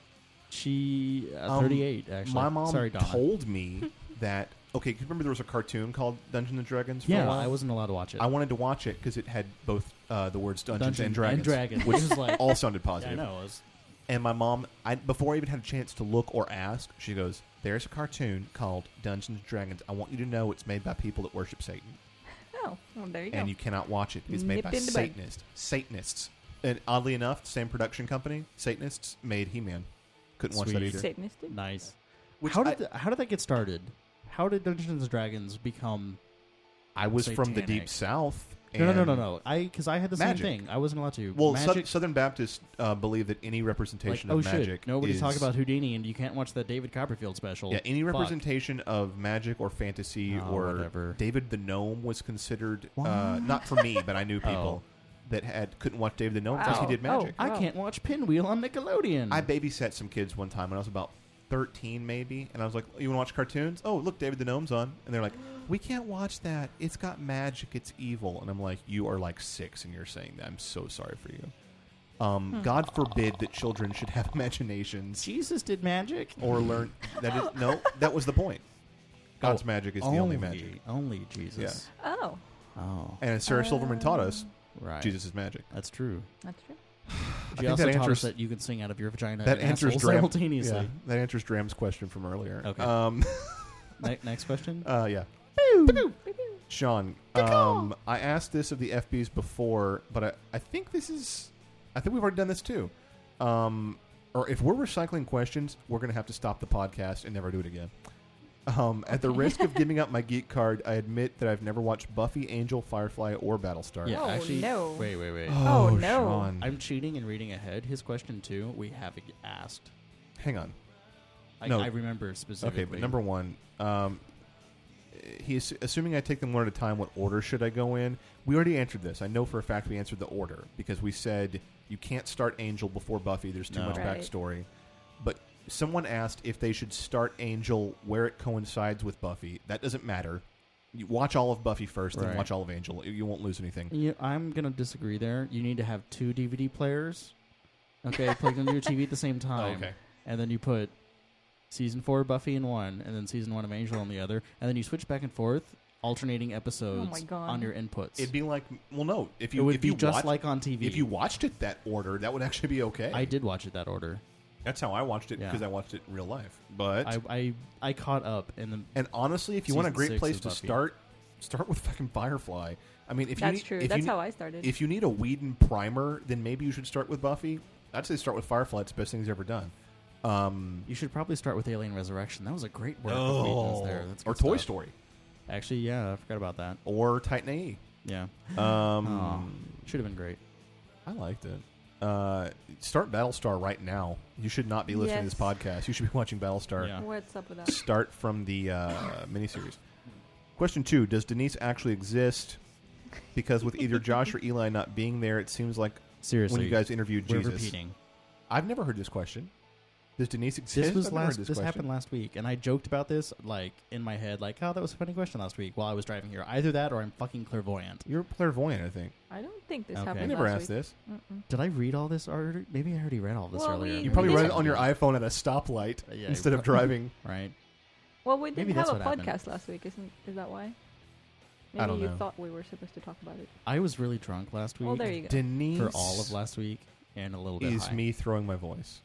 She 38 actually. My mom Sorry, Donna. told me that. Okay, 'cause remember there was a cartoon called Dungeons and Dragons? For a Yeah, while? I wasn't allowed to watch it. I wanted to watch it because it had both the words Dungeons and Dragons, which is like all sounded yeah, I positive. know. It was, And my mom, before I even had a chance to look or ask, she goes, "There's a cartoon called Dungeons and Dragons. I want you to know it's made by people that worship Satan, Oh, well, there you and go. you cannot watch it. It's made Nip by in the bud. Satanists. And oddly enough, same production company, Satanists made He-Man. Couldn't watch that Sweet. either. Satanistic. nice. Which How did that get started? How did Dungeons and Dragons become? I was from the satanic? deep south. No. and Because I had the Magic. same thing. I wasn't allowed to. Well, Magic. Southern Baptists believe that any Like, representation oh of magic shit! Nobody's is, talking about Houdini, and you can't watch that David Copperfield special. Yeah, any Fuck. representation of magic or fantasy Oh, or whatever. David the Gnome was considered What? not for me, but I knew people that couldn't watch David the Gnome because he Wow. did magic. I Wow. can't watch Pinwheel on Nickelodeon. I babysat some kids one time when I was about 13 maybe, and I was like, "You want to watch cartoons? Oh, look, David the Gnome's on." And they're like, "We can't watch that. It's got magic. It's evil." And I'm like, "You are like 6 and you're saying that. I'm so sorry for you." God forbid that children should have imaginations Jesus did magic. or learn. That was the point. God's magic is the only magic. Only Jesus. Oh, Oh, And as Sarah Silverman taught us, right. Jesus is magic. That's true. that's true. I She think also that taught answers- us that you can sing out of your vagina That and answers asshole Dram simultaneously. Yeah, that answers Dram's question from earlier. Okay. Next question. Yeah. Sean, I asked this of the FBs before, but I think this is... I think we've already done this too. Or if we're recycling questions, we're going to have to stop the podcast and never do it again. At the risk of giving up my geek card, I admit that I've never watched Buffy, Angel, Firefly, or Battlestar. Yeah, Oh, actually, no. wait. Oh, no. Sean. I'm cheating and reading ahead. His question, too, we have asked. Hang on. No. I remember specifically. Okay, but number one, he's assuming I take them one at a time. What order should I go in? We already answered this. I know for a fact we answered the order because we said you can't start Angel before Buffy. There's too much Right. backstory. But someone asked if they should start Angel where it coincides with Buffy. That doesn't matter. You watch all of Buffy first, then Right. watch all of Angel. You won't lose anything. I'm going to disagree there. You need to have 2 DVD players, okay, plugged into your TV at the same time. okay. And then you put Season 4 of Buffy in one, and then Season 1 of Angel on the other, and then you switch back and forth, alternating episodes my God. on your inputs. It'd be like, well, no. If it you would if be you just watch, like on TV. if you watched it that order, that would actually be okay. I did watch it that order. That's how I watched it Yeah. because I watched it in real life. But I caught up in the. and honestly, if you want a Season great 6 place of to Buffy. start with fucking Firefly. I mean, if you That's need, true. if That's you how need- I started. If you need a Whedon primer, then maybe you should start with Buffy. I'd say start with Firefly. It's the best thing he's ever done. You should probably start with Alien Resurrection. That was a great work. of Whedon's there. That's or good Toy stuff. Story, Actually, yeah, I forgot about that. or Titan AE. Yeah. Um, Should have been great. I liked it. Start Battlestar right now. You should not be listening to this Yes. podcast. You should be watching Battlestar. Yeah. What's up with that? Start from the miniseries. Question 2: does Denise actually exist? Because with either Josh or Eli not being there, it seems like Seriously. when you guys interviewed we're Jesus. repeating. I've never heard this question. Does Denise exist? This was I've never heard this question. happened last week, and I joked about this like in my head, like, "Oh, that was a funny question last week." While I was driving here, either that or I'm fucking clairvoyant. You're clairvoyant, I think. I don't think this Okay. happened. I never last asked week. this. Did I read all this already? Maybe I already read all this Well, earlier. we- You probably we read did- it on your iPhone at a stoplight Yeah, instead you of driving. right? Well, we Maybe didn't have that's a what happened. podcast last week. Is that why? Maybe I don't you know. thought we were supposed to talk about it. I was really drunk last week. Well, there you go. Denise For all of last week and a little bit is high. me throwing my voice,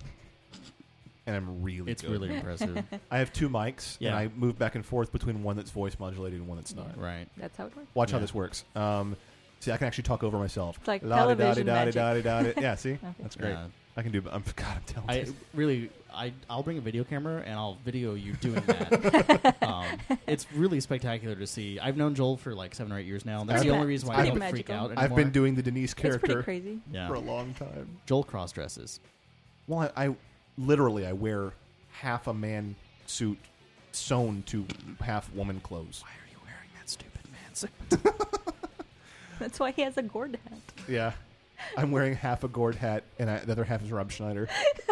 and I'm really. It's good. really impressive. I have 2 mics, and Yeah. I move back and forth between one that's voice modulated and one that's not. Right. That's how it works. Watch how Yeah. this works. See, I can actually talk over myself. It's like La-di-da-di-da-di-da-di. television magic. Yeah, see, Okay. that's great. Yeah. I can do. I'm talented. I'll bring a video camera and I'll video you doing that. It's really spectacular to see. I've known Joel for like 7 or 8 years now, and that's I've the been- only reason why I've I don't been- freak out magical. anymore. I've been doing the Denise It's pretty character crazy. Yeah. for a long time. Joel cross dresses. Well, I literally I wear half a man suit sewn to half woman clothes. Why are you wearing that stupid man suit? That's why he has a gourd hat. Yeah, I'm wearing half a gourd hat, and the other half is Rob Schneider.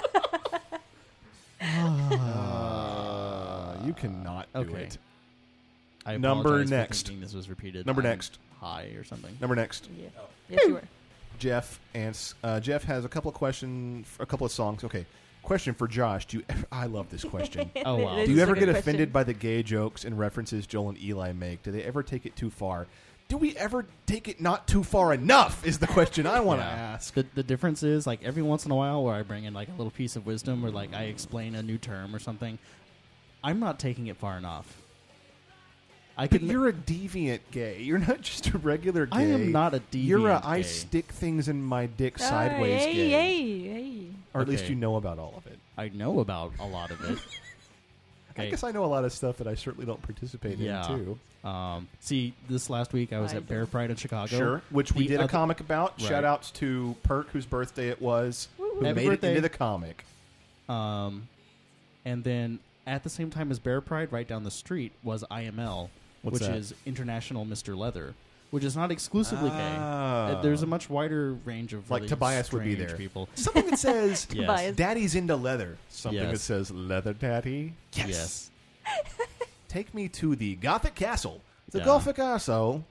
You cannot do Okay. it. I Number apologize for next. thinking this was repeated. Number I'm next. high or something. Number next. Yeah. Yes, you were. Jeff Jeff has a couple of songs. Okay, question for Josh. I love this question. Oh, wow. This Do is you a ever good get question. offended by the gay jokes and references Joel and Eli make? Do they ever take it too far? Do we ever take it not too far enough? Is the question I want to Yeah. ask. The difference is, like, every once in a while where I bring in like a little piece of wisdom or like I explain a new term or something, I'm not taking it far enough. I But could. you're a deviant gay. You're not just a regular gay. I am not a deviant. You're a I gay. stick things in my dick sideways hey, gay. hey. Or at least Okay. you know about all of it. I know about a lot of it. I Okay. guess I know a lot of stuff that I certainly don't participate Yeah. in too. See, this last week I was I at Bear don't. Pride in Chicago. Sure. Which we The did a other- comic about. Right. Shout outs to Perk, whose birthday it was, who Happy made birthday. it into the comic. And then at the same time as Bear Pride, right down the street was IML, What's which that? is International Mr. Leather, which is not exclusively Ah. gay. There's a much wider range of Like really Tobias would be strange there. people. Something that says Yes. Tobias. Daddy's into leather. Something Yes. that says leather daddy. Yes. Take me to the Gothic Castle. The Yeah. Gothic Castle.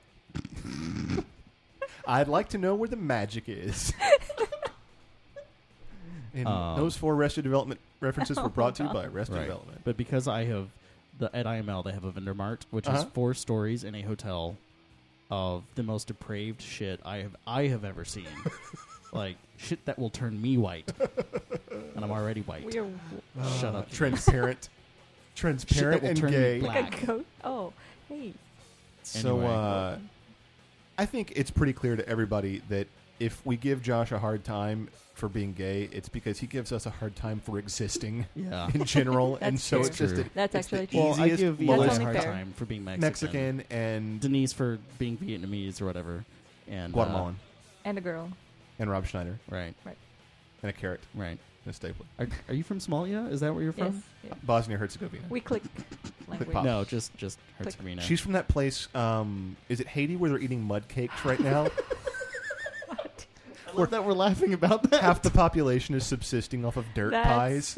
I'd like to know where the magic is. And those 4 Arrested Development references were brought to you by Arrested Right. Development. But because I have at IML they have a vendor mart, which is 4 stories in a hotel of the most depraved shit I have ever seen. Like shit that will turn me white, and I'm already white. We are Shut up. Transparent. Shit Transparent that will and turn me gay. black. a goat. Oh, hey. So, Anyway. I think it's pretty clear to everybody that if we give Josh a hard time for being gay, it's because he gives us a hard time for existing Yeah. in general. That's and so true. it's just True. That's it's the actually true. Well, I easiest, give That's Lois a lowest only hard fair. time for being Mexican and Denise for being Vietnamese or whatever. And Guatemalan And a girl. and Rob Schneider Right, and a carrot right. and a stapler. Are you from Somalia? Is that where you're Yes. from? Yeah. Bosnia Herzegovina. We click language. pop. No, just Herzegovina. She's from that place. Is it Haiti where they're eating mud cakes right now? What? I love that we're laughing about that. Half the population is subsisting off of dirt pies.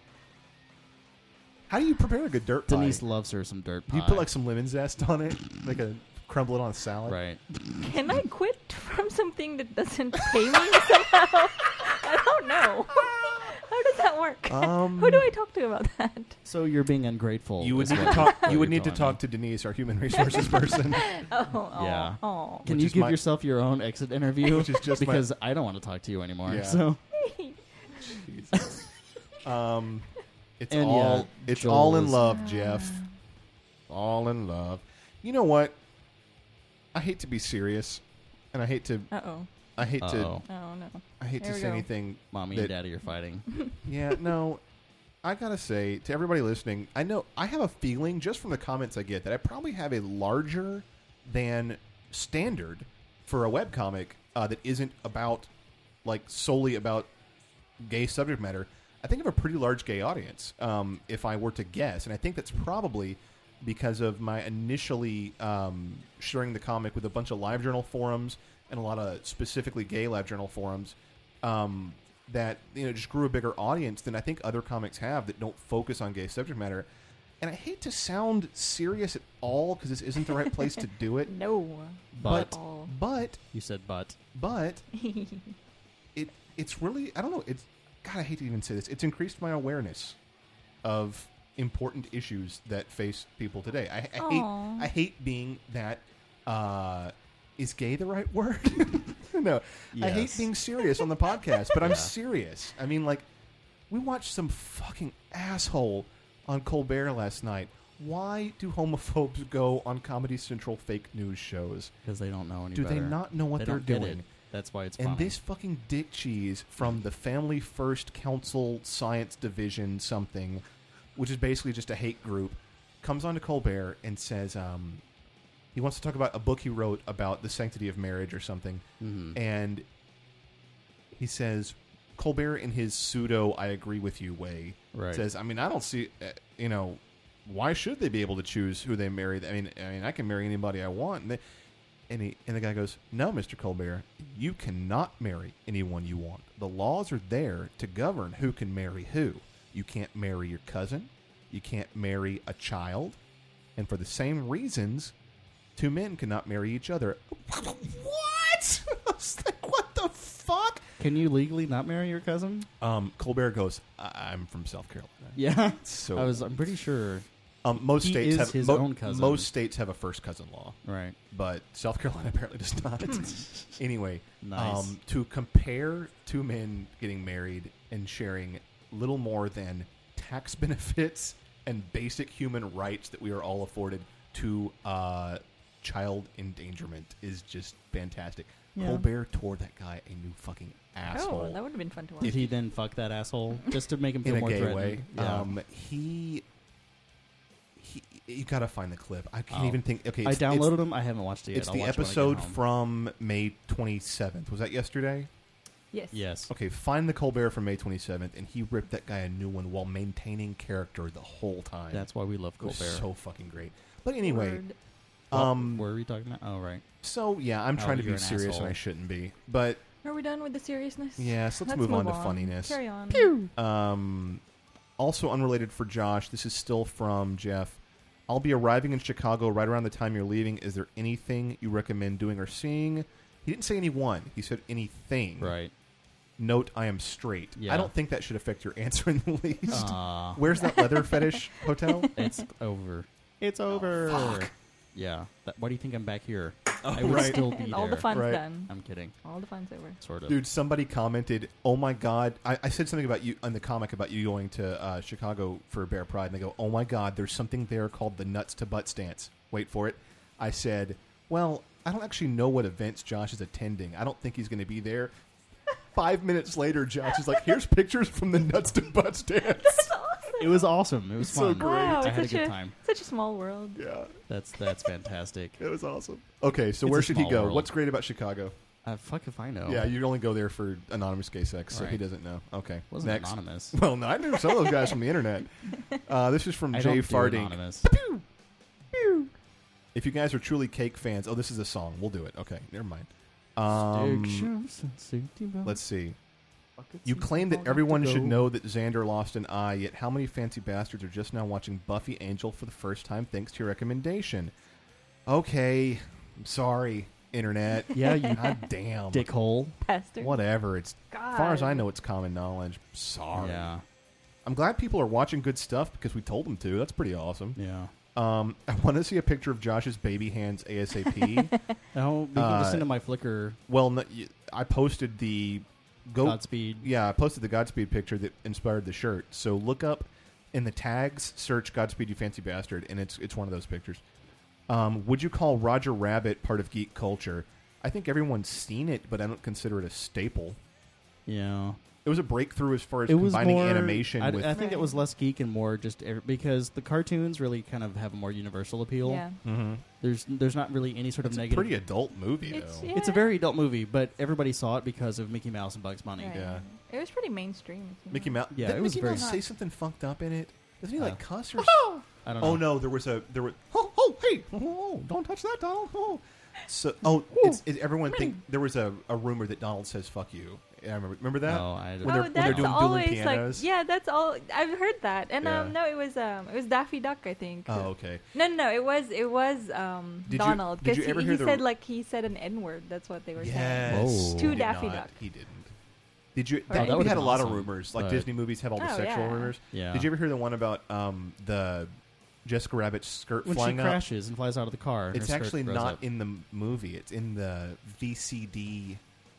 How do you prepare a good dirt pie? Denise loves her some dirt pie. You put like some lemon zest on it, like a crumble it on a salad. right. Can I quit from something that doesn't pay me somehow? I don't know. How does that work? Who do I talk to about that? So you're being ungrateful. You would is need to what- talk. what You would you're need to telling talk me. to Denise, our human resources person. Yeah. Oh. Can Which you is give my- yourself your own exit interview? Which is just my- because I don't want to talk to you anymore. Yeah. So Jesus. It's And all yeah, it's Joel all in is- love, Jeff. All in love. You know what? I hate to be serious, and I hate to. Uh-oh. I hate to. Uh-oh. Oh, no. I hate Here to we say go. anything. Mommy that- and Daddy are fighting. Yeah, no. I gotta say to everybody listening, I know I have a feeling just from the comments I get that I probably have a larger than standard for a webcomic that isn't about like solely about gay subject matter. I think I have a pretty large gay audience, if I were to guess, and I think that's probably because of my initially sharing the comic with a bunch of LiveJournal forums and a lot of specifically gay LiveJournal forums. That just grew a bigger audience than I think other comics have that don't focus on gay subject matter. And I hate to sound serious at all because this isn't the right place to do it. No. But- Not at all. But You said but. it's really, I don't know, it's, God, I hate to even say this. It's increased my awareness of important issues that face people today. Aw. I hate being that, is gay the right word? No. I hate Yes. being serious on the podcast, but I'm Yeah. serious. I mean, like, we watched some fucking asshole on Colbert last night. Why do homophobes go on Comedy Central fake news shows? Because they don't know any Do better. they not know what They they're don't get doing? it. That's why it's And funny. this fucking dick cheese from the Family First Council Science Division something, which is basically just a hate group, comes onto Colbert and says he wants to talk about a book he wrote about the sanctity of marriage or something. Mhm. And he says, Colbert in his pseudo I agree with you way Right. says, I mean, I don't see, why should they be able to choose who they marry? I mean, I can marry anybody I want. And the guy goes, no, Mr. Colbert, you cannot marry anyone you want. The laws are there to govern who can marry who. You can't marry your cousin. You can't marry a child. And for the same reasons, two men cannot marry each other. What? I was like, what the fuck? Can you legally not marry your cousin? Colbert goes, I'm from South Carolina. Yeah. So I'm pretty sure. most He states is have his own cousin. Most states have a first cousin law, Right. but South Carolina apparently does not. Anyway, Nice. to compare two men getting married and sharing little more than tax benefits and basic human rights that we are all afforded to child endangerment is just fantastic. Yeah. Colbert tore that guy a new fucking asshole. Oh, that would have been fun to watch. Did he then fuck that asshole just to make him feel in a more gay threatened? way. Yeah. He you gotta find the clip. I can't Oh. even think. Okay, I it's downloaded him. I haven't watched it yet. It's I'll the watch it when I get episode home. from May 27th. Was that yesterday? Yes. Yes. Okay, find the Colbert from May 27th, and he ripped that guy a new one while maintaining character the whole time. That's why we love it was Colbert. so fucking great. But anyway, Word. What were we talking about? Oh, right. so yeah, I'm Oh, trying to you're be an serious, asshole. and I shouldn't be. But Are we done with the seriousness? yes, let's move on to funniness. Carry on. Also unrelated for Josh, this is still from Jeff. I'll be arriving in Chicago right around the time you're leaving. Is there anything you recommend doing or seeing? He didn't say anyone. He said anything. Right. Note, I am straight. Yeah. I don't think that should affect your answer in the least. Aw. Where's that leather fetish hotel? It's over. It's over. fuck. Yeah. Why do you think I'm back here? Oh, I would right. still be And all there. the fun's Right. done. I'm kidding. All the fun's over. Sort of. Dude, somebody commented, oh my God. I said something about you in the comic about you going to Chicago for Bear Pride, and they go, oh my God, there's something there called the nuts to butt stance. Wait for it. I said, well, I don't actually know what events Josh is attending. I don't think he's going to be there. 5 minutes later, Josh is like, here's pictures from the Nuts to Butts dance. That's awesome. It was awesome. It was So fun. great. Wow, I it's had a such good time. Such a small world. Yeah, That's fantastic. it was awesome. Okay, so It's where a should he small go? world. What's great about Chicago? Fuck if I know. Yeah, you only go there for anonymous gay sex, so he Right. doesn't know. Okay, Wasn't next. anonymous. Well, no, I knew some of those guys from the internet. This is from I Jay don't do Fardink. anonymous. If you guys are truly cake fans, this is a song. We'll do it. Okay, never mind. Let's see. You claim that everyone should know that Xander lost an eye, yet how many fancy bastards are just now watching Buffy Angel for the first time thanks to your recommendation? Okay, I'm sorry, internet. Yeah, you God damn. dickhole. Pastor. Whatever. It's God. as far as I know, it's common knowledge. Sorry. Yeah. I'm glad people are watching good stuff because we told them to. That's pretty awesome. Yeah. I want to see a picture of Josh's baby hands ASAP. Oh, you can just send to my Flickr. Well, no, I posted the Godspeed. Yeah, I posted the Godspeed picture that inspired the shirt. So look up in the tags, search Godspeed You Fancy Bastard, and it's one of those pictures. Would you call Roger Rabbit part of geek culture? I think everyone's seen it, but I don't consider it a staple. Yeah. It was a breakthrough as far as It was combining more, animation with... I think it was less geek and more just because the cartoons really kind of have a more universal appeal. Yeah. Mm-hmm. There's not really any sort of It's a negative. pretty adult movie, though. Yeah. It's a very adult movie, but everybody saw it because of Mickey Mouse and Bugs Bunny. Right. Yeah. It was pretty mainstream. Mickey Mouse. Yeah, Did it was Mickey very- Mouse say something fucked up in it? Doesn't he like cuss or? I don't know. Oh no, there was. Oh hey, don't touch that, Donald. Oh. So everyone think there was a rumor that Donald says "fuck you." I remember that. No, I don't. When they're that's doing dueling always pianos. like, yeah, that's all. I've heard that, and Yeah. no, it was Daffy Duck, I think. Oh okay. No, it was Donald, did because you ever he hear the- said he said an N word. That's what they were saying. Yes. Whoa. To He did Daffy not. Duck. He didn't. Did you? Right. that we would've had a been lot of awesome, rumors. Like but- Disney movies have all the Oh, sexual yeah. rumors. Yeah. Did you ever hear the one about the Jessica Rabbit's skirt When she flying up? crashes and flies out of the car, and It's her skirt actually grows not up. in the movie. It's in the VCD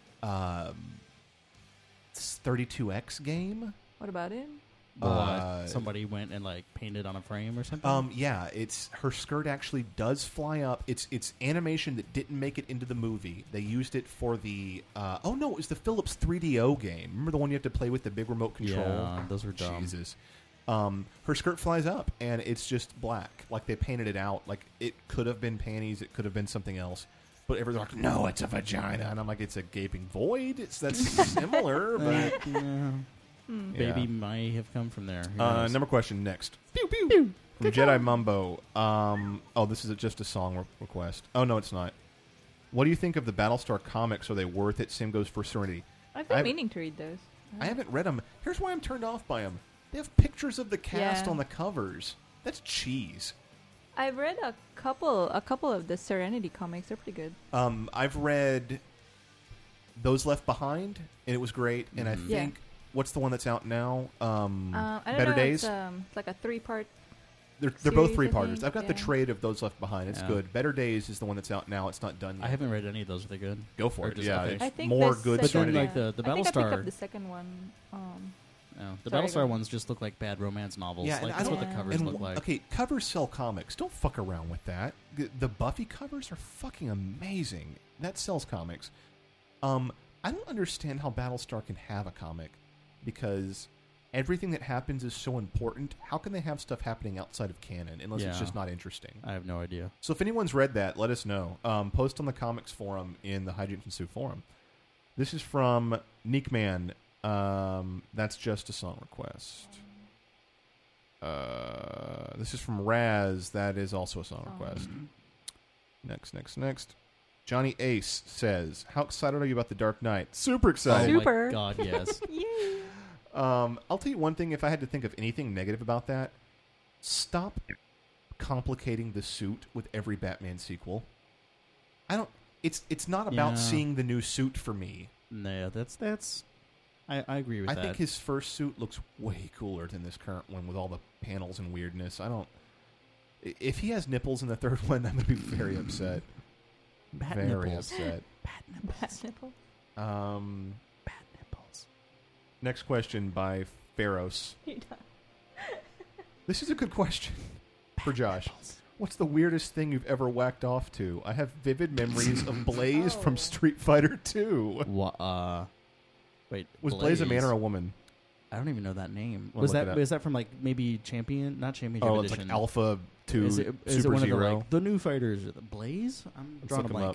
32X game. What about it? Somebody went and painted on a frame or something. Yeah, it's her skirt actually does fly up. It's animation that didn't make it into the movie. They used it for the it was the Philips 3DO game. Remember the one you have to play with the big remote control? Yeah, those were dumb. Jesus. Her skirt flies up and it's just black. Like they painted it out. Like it could have been panties. It could have been something else. But everyone's like, no, it's a vagina. And I'm like, it's a gaping void. That's similar, but Baby might have come from there. Who knows? number question next. Pew pew. From Jedi Mumbo. This is just a song request. Oh no, it's not. What do you think of the Battlestar comics? Are they worth it? Same goes for Serenity. I've been meaning to read those. I haven't read them. Here's why I'm turned off by them. They have pictures of the cast Yeah. on the covers. That's cheese. I've read a couple of the Serenity comics. They're pretty good. I've read Those Left Behind, and it was great. And I Yeah. think what's the one that's out now? I don't Better know, Days. It's like a 3-part. They're both series, I three-parters. think, I've got the yeah. trade of Those Left Behind. It's Yeah. good. Better Days is the one that's out now. It's not done yet. I haven't read any of those. Are they good? Go for Or it. just- Yeah, okay. it's I think more the good But then, second, Serenity. the I think I picked Battlestar- up the second one. No, the Sorry, Battlestar go ahead. ones just look like bad romance novels. Yeah, and I That's what don't- the covers And look like. Okay, covers sell comics. Don't fuck around with that. The Buffy covers are fucking amazing. That sells comics. I don't understand how Battlestar can have a comic because everything that happens is so important. How can they have stuff happening outside of canon unless it's Yeah. just not interesting? I have no idea. So if anyone's read that, let us know. Post on the comics forum in the Hijinks and Sue forum. This is from Neekman. That's just a song request. This is from Raz. That is also a song request. Next. Johnny Ace says, "How excited are you about The Dark Knight?" Super excited. Super. Oh my god, yes. Yay! I'll tell you one thing. If I had to think of anything negative about that, stop complicating the suit with every Batman sequel. I don't. It's not about Yeah. seeing the new suit for me. No, that's. I agree with I that. think his first suit looks way cooler than this current one with all the panels and weirdness. I don't. If he has nipples in the third one, I'm going to be very upset. Bat Very nipples. upset. Bat nipples. Bat nipple. Bat nipples. Next question by Pharos. You're done. This is a good question for Josh. What's the weirdest thing you've ever whacked off to? I have vivid memories of Blaze from Street Fighter 2. Wait, Was Blaze a man or a woman? I don't even know that name. I'll Was look it up. that from like maybe Champion? Not Championship Oh, it's Edition. like Alpha 2 Is it Super one Zero. of the, like, the new fighters? Blaze? I'm Let's drawing look a him blank. up.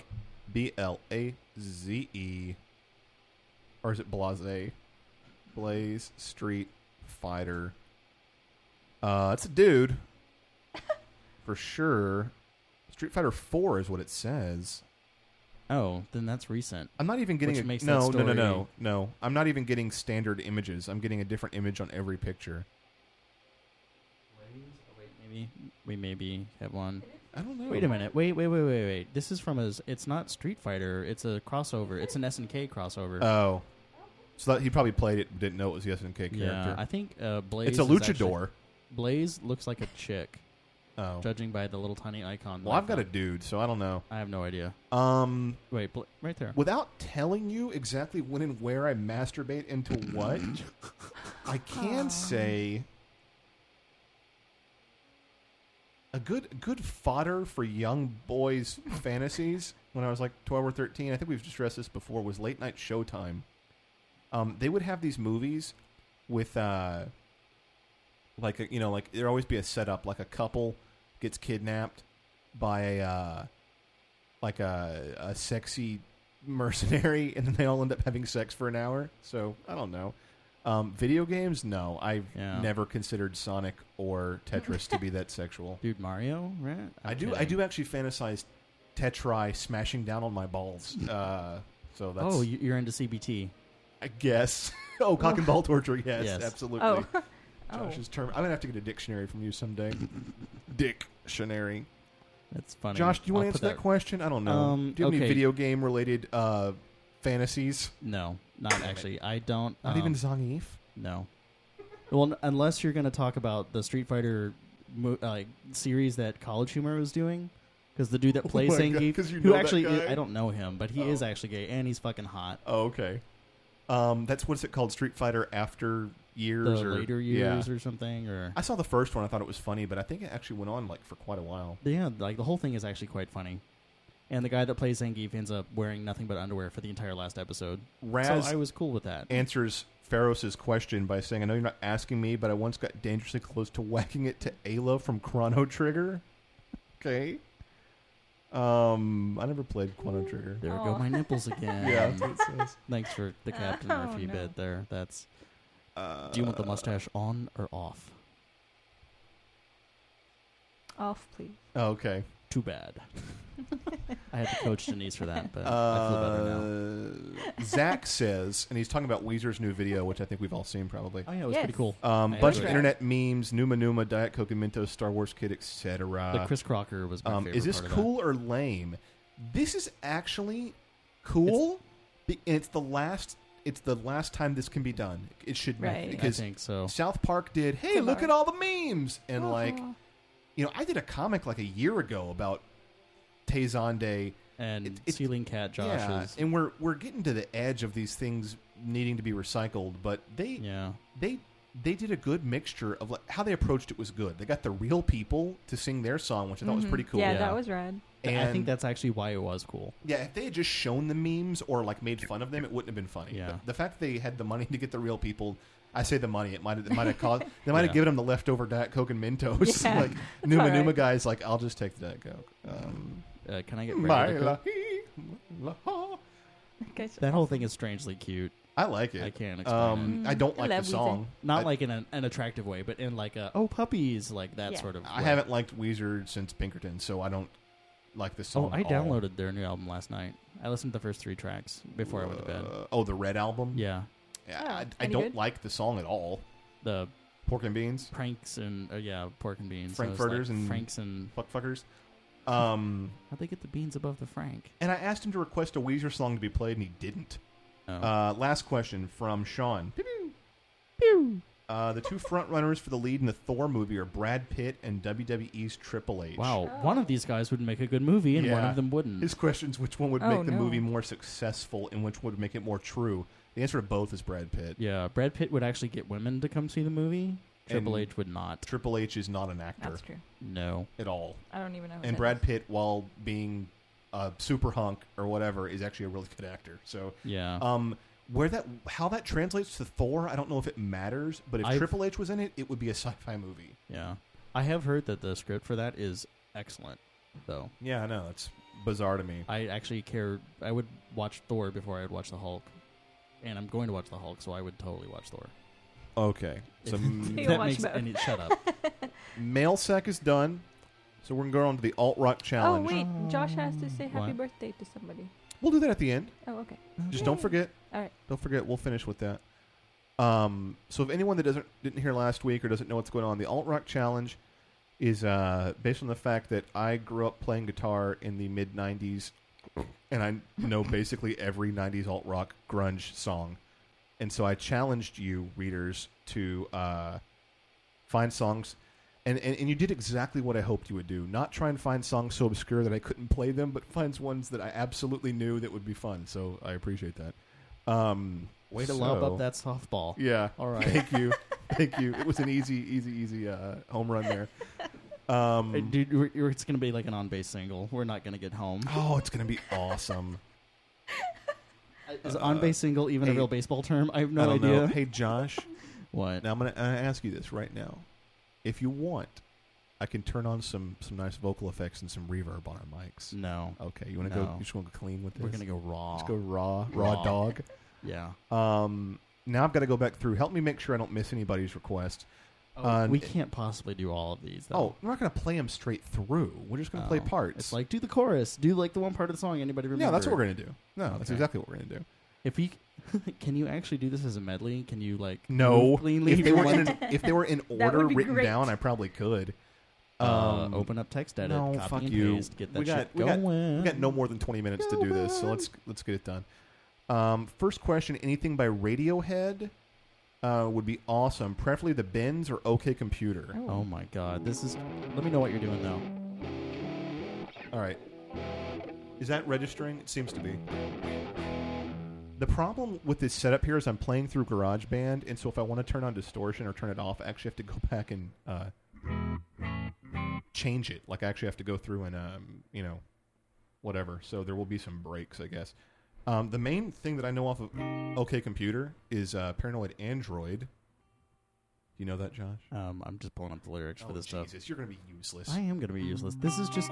Blaze. Or is it Blaze? Blaze Street Fighter. It's a dude. For sure. Street Fighter 4 is what it says. Oh, then that's recent. I'm not even getting Which makes no. that story- I'm not even getting standard images. I'm getting a different image on every picture. Maybe we maybe have one. I don't know. Wait a minute. Wait. This is from it's not Street Fighter. It's a crossover. It's an SNK crossover. Oh. So he probably played it, didn't know it was the SNK character. Yeah, I think Blaze. It's a is luchador. actually- Blaze looks like a chick, Oh. judging by the little tiny icon. Well, I've got a dude, so I don't know. I have no idea. Wait, right there. Without telling you exactly when and where I masturbate into what, I can say a good fodder for young boys' fantasies when I was like 12 or 13. I think we've discussed this before. Was late night Showtime. They would have these movies with like there'd always be a setup, like a couple gets kidnapped by a sexy mercenary, and then they all end up having sex for an hour. So I don't know. Video games, no. I've never considered Sonic or Tetris to be that sexual. Dude, Mario, right? I do actually fantasize Tetris smashing down on my balls. So that's. Oh, you're into CBT. I guess. Oh, cock and ball torture. Yes, absolutely. Oh. Josh's term. I'm gonna have to get a dictionary from you someday. Dictionary. That's funny. Josh, do you want to answer that question? I don't know. Do you have any okay. video game related fantasies? No, not actually. I don't. Not even Zangief? No. Well, unless you're going to talk about the Street Fighter series that College Humor was doing. Because the dude that plays Zangief, who actually I don't know him, but he is actually gay, and he's fucking hot. Oh, okay. What's it called? Street Fighter After Years, or later years, or something. Or I saw the first one. I thought it was funny, but I think it actually went on for quite a while. Yeah, the whole thing is actually quite funny. And the guy that plays Zangief ends up wearing nothing but underwear for the entire last episode. Raz so I was cool with that. Answers Pharos' question by saying, "I know you're not asking me, but I once got dangerously close to whacking it to Ayla from Chrono Trigger." Okay. I never played Chrono Trigger. There we go, my nipples again. Yeah, that's what it says. Thanks for the Captain Murphy bit there. That's. Do you want the mustache on or off? Off, please. Oh, okay. Too bad. I had to coach Denise for that, but I feel better now. Zach says, and he's talking about Weezer's new video, which I think we've all seen probably. Oh yeah, it was pretty cool. Bunch of internet memes, Numa Numa, Diet Coke and Mentos, Star Wars Kid, etc. The Chris Crocker was my favorite. Is this part of cool or lame? This is actually cool, and it's the last time this can be done. It should be because I think so. South Park did. Hey, look at all the memes, and I did a comic like a year ago about Tezonde and Ceiling Cat Josh's. Yeah, and we're getting to the edge of these things needing to be recycled, but they did a good mixture of how they approached it was good. They got the real people to sing their song, which I thought was pretty cool. Yeah, that was rad. And I think that's actually why it was cool. Yeah, if they had just shown the memes or made fun of them, it wouldn't have been funny. Yeah. The fact that they had the money to get the real people. I say the money. It might have caused. They might have given them the leftover Diet Coke and Mentos. Yeah, like Numa guys, I'll just take the Diet Coke. Can I get regular Coke? That whole thing is strangely cute. I like it. I can't explain it. I don't like the song. Not like in an attractive way, but in like puppies, like that sort of way. I haven't liked Weezer since Pinkerton, so I don't like this song. I downloaded their new album last night. I listened to the first 3 tracks before I went to bed. The Red album? Yeah. Yeah, I don't like the song at all. The Pork and Beans? Pranks and, pork and beans. Frankfurters and Franks and... Fuckfuckers. How'd they get the beans above the Frank? And I asked him to request a Weezer song to be played, and he didn't. Oh. Last question from Sean. Pew, pew. The 2 frontrunners for the lead in the Thor movie are Brad Pitt and WWE's Triple H. Wow, one of these guys would make a good movie, and one of them wouldn't. His question is which one would make the movie more successful and which would make it more true. The answer to both is Brad Pitt. Yeah, Brad Pitt would actually get women to come see the movie, Triple H would not. Triple H is not an actor. That's true. No. At all. I don't even know. And Brad Pitt, while being a super hunk or whatever, is actually a really good actor. So yeah. How that translates to Thor, I don't know if it matters, but if Triple H was in it, it would be a sci-fi movie. Yeah. I have heard that the script for that is excellent, though. Yeah, I know. It's bizarre to me. I actually care. I would watch Thor before I would watch the Hulk. And I'm going to watch the Hulk, so I would totally watch Thor. Okay. So that makes any shut up. Mail sack is done. So we're going to go on to the alt-rock challenge. Oh, wait. Josh has to say happy birthday to somebody. We'll do that at the end. Oh, okay. Just don't forget. All right. Don't forget. We'll finish with that. So if anyone that didn't hear last week or doesn't know what's going on, the alt-rock challenge is based on the fact that I grew up playing guitar in the mid-'90s, and I know basically every 90s alt-rock grunge song. And so I challenged you, readers, to find songs. And you did exactly what I hoped you would do. Not try and find songs so obscure that I couldn't play them, but find ones that I absolutely knew that would be fun. So I appreciate that. Way to lob up that softball. Yeah. All right. Thank you. Thank you. It was an easy home run there. Dude, it's going to be like an on-base single. We're not going to get home. Oh, it's going to be awesome. Is on-base single even a real baseball term? I have no idea. Know. Hey, Josh. What? Now I'm going to ask you this right now. If you want, I can turn on some nice vocal effects and some reverb on our mics. No. Okay. You want to go? You just want to go clean with this? We're going to go raw. Let's go raw dog. Yeah. Now I've got to go back through. Help me make sure I don't miss anybody's request. We can't possibly do all of these, though. Oh, we're not going to play them straight through. We're just going to play parts. It's like, do the chorus. Do like the one part of the song anybody remember. Yeah, that's what we're going to do. No, that's exactly what we're going to do. If we can you actually do this as a medley? Can you no? If they were in That order would be written great. down, I probably could. Open up text edit. No, copy fuck and you. paste, get that shit going. We got no more than 20 minutes to do this, so let's get it done. First question: anything by Radiohead would be awesome. Preferably the Bends or OK Computer. Oh my god, this is. Let me know what you're doing though. All right. Is that registering? It seems to be. The problem with this setup here is I'm playing through GarageBand, and so if I want to turn on distortion or turn it off, I actually have to go back and change it. Like I actually have to go through and whatever. So there will be some breaks, I guess. The main thing that I know off of OK Computer is Paranoid Android. Do you know that, Josh? I'm just pulling up the lyrics for this stuff. Jesus, you're going to be useless. I am going to be useless. This is just.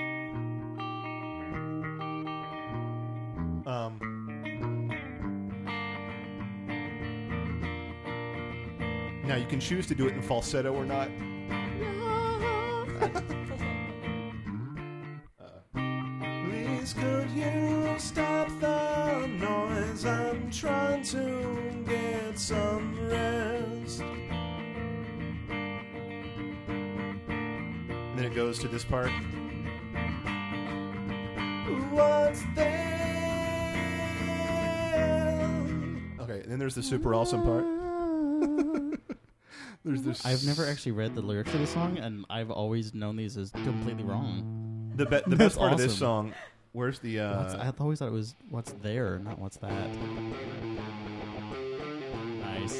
Now you can choose to do it in falsetto or not. Please could you stop the noise? I'm trying to get some rest. And then it goes to this part. What's there? Okay, and then there's the super awesome part. There's this. I've never actually read the lyrics for the song, and I've always known these as completely wrong. The best part of this song. Where's the? I always thought it was "What's There," not "What's That." Nice.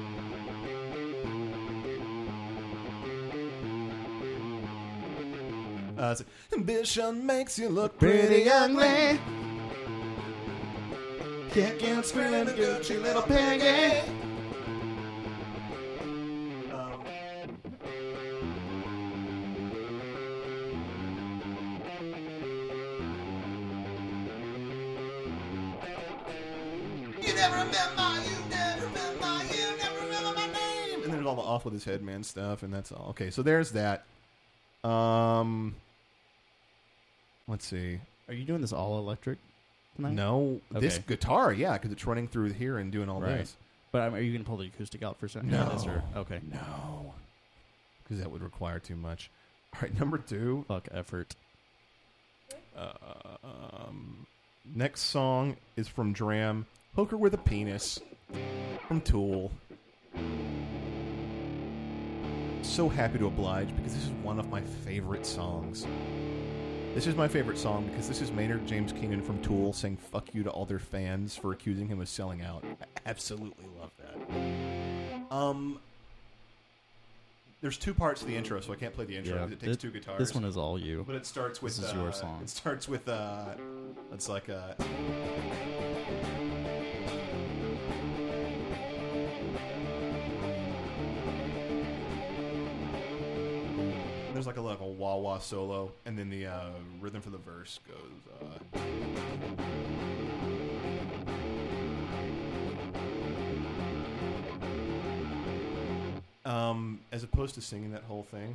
Ambition makes you look pretty ugly. Can't scream a Gucci little piggy. You never remember my name. And then there's all the off with his head man stuff, and that's all. Okay, so there's that. Let's see. Are you doing this all electric tonight? No, Okay. this guitar, yeah, because it's running through here and doing all this. But are you going to pull the acoustic out for a second? No. Okay. No, because that would require too much. All right, number 2. Fuck effort. Next song is from Dram. Hooker with a Penis from Tool. So happy to oblige because this is one of my favorite songs. This is my favorite song because this is Maynard James Keenan from Tool saying fuck you to all their fans for accusing him of selling out. I absolutely love that. There's 2 parts to the intro, so I can't play the intro because it takes 2 guitars. This one is all you. But it starts with... This is your song. It starts with... it's like a... There's like a wah-wah solo, and then the rhythm for the verse goes... as opposed to singing that whole thing.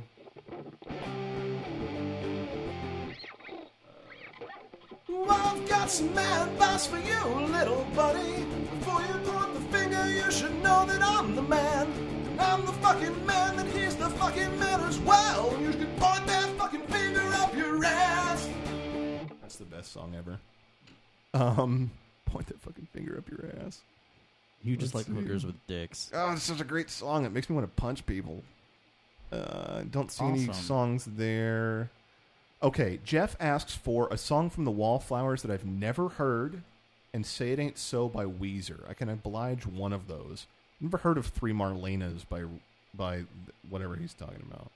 I've got some mad advice for you, little buddy. Before you point the finger, you should know that I'm the man. And I'm the fucking man, that he's the fucking man as well. You should point that fucking finger up your ass. That's the best song ever. Point that fucking finger up your ass. You just like hookers with dicks. Oh, it's such a great song. It makes me want to punch people. Don't see any songs there. Okay, Jeff asks for a song from the Wallflowers that I've never heard, and Say It Ain't So by Weezer. I can oblige one of those. Never heard of Three Marlenas by whatever he's talking about.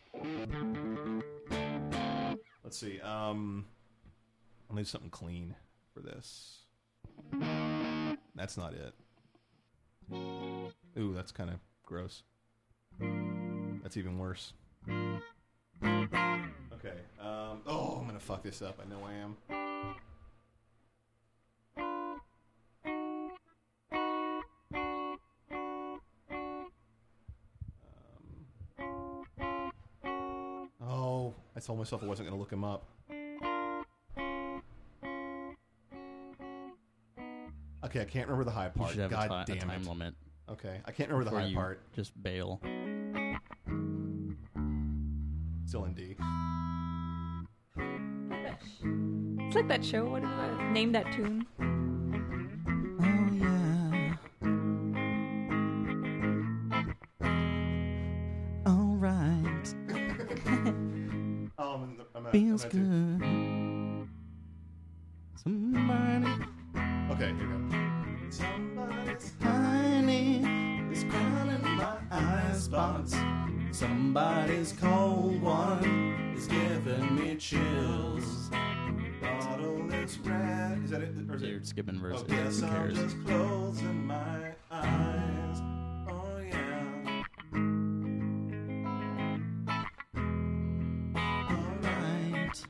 Let's see. I'll need something clean for this. That's not it. Ooh, that's kind of gross. That's even worse. Okay. I'm gonna fuck this up. I know I am. I told myself I wasn't gonna look him up. Okay, I can't remember the high part. You should have God damn a time it. limit. Okay, I can't remember the high part. Just bail. Still in D. It's like that show. What is that? Name that tune. Oh yeah. All right. Feels good. Somebody. Okay, here we go. Somebody's tiny is crawling my eye spots. Somebody's cold one is giving me chills. Bottle is red. Is that it? Or is You're skipping verses. Oh, yes, Who I'm cares? just closing my eyes. Oh yeah. All right.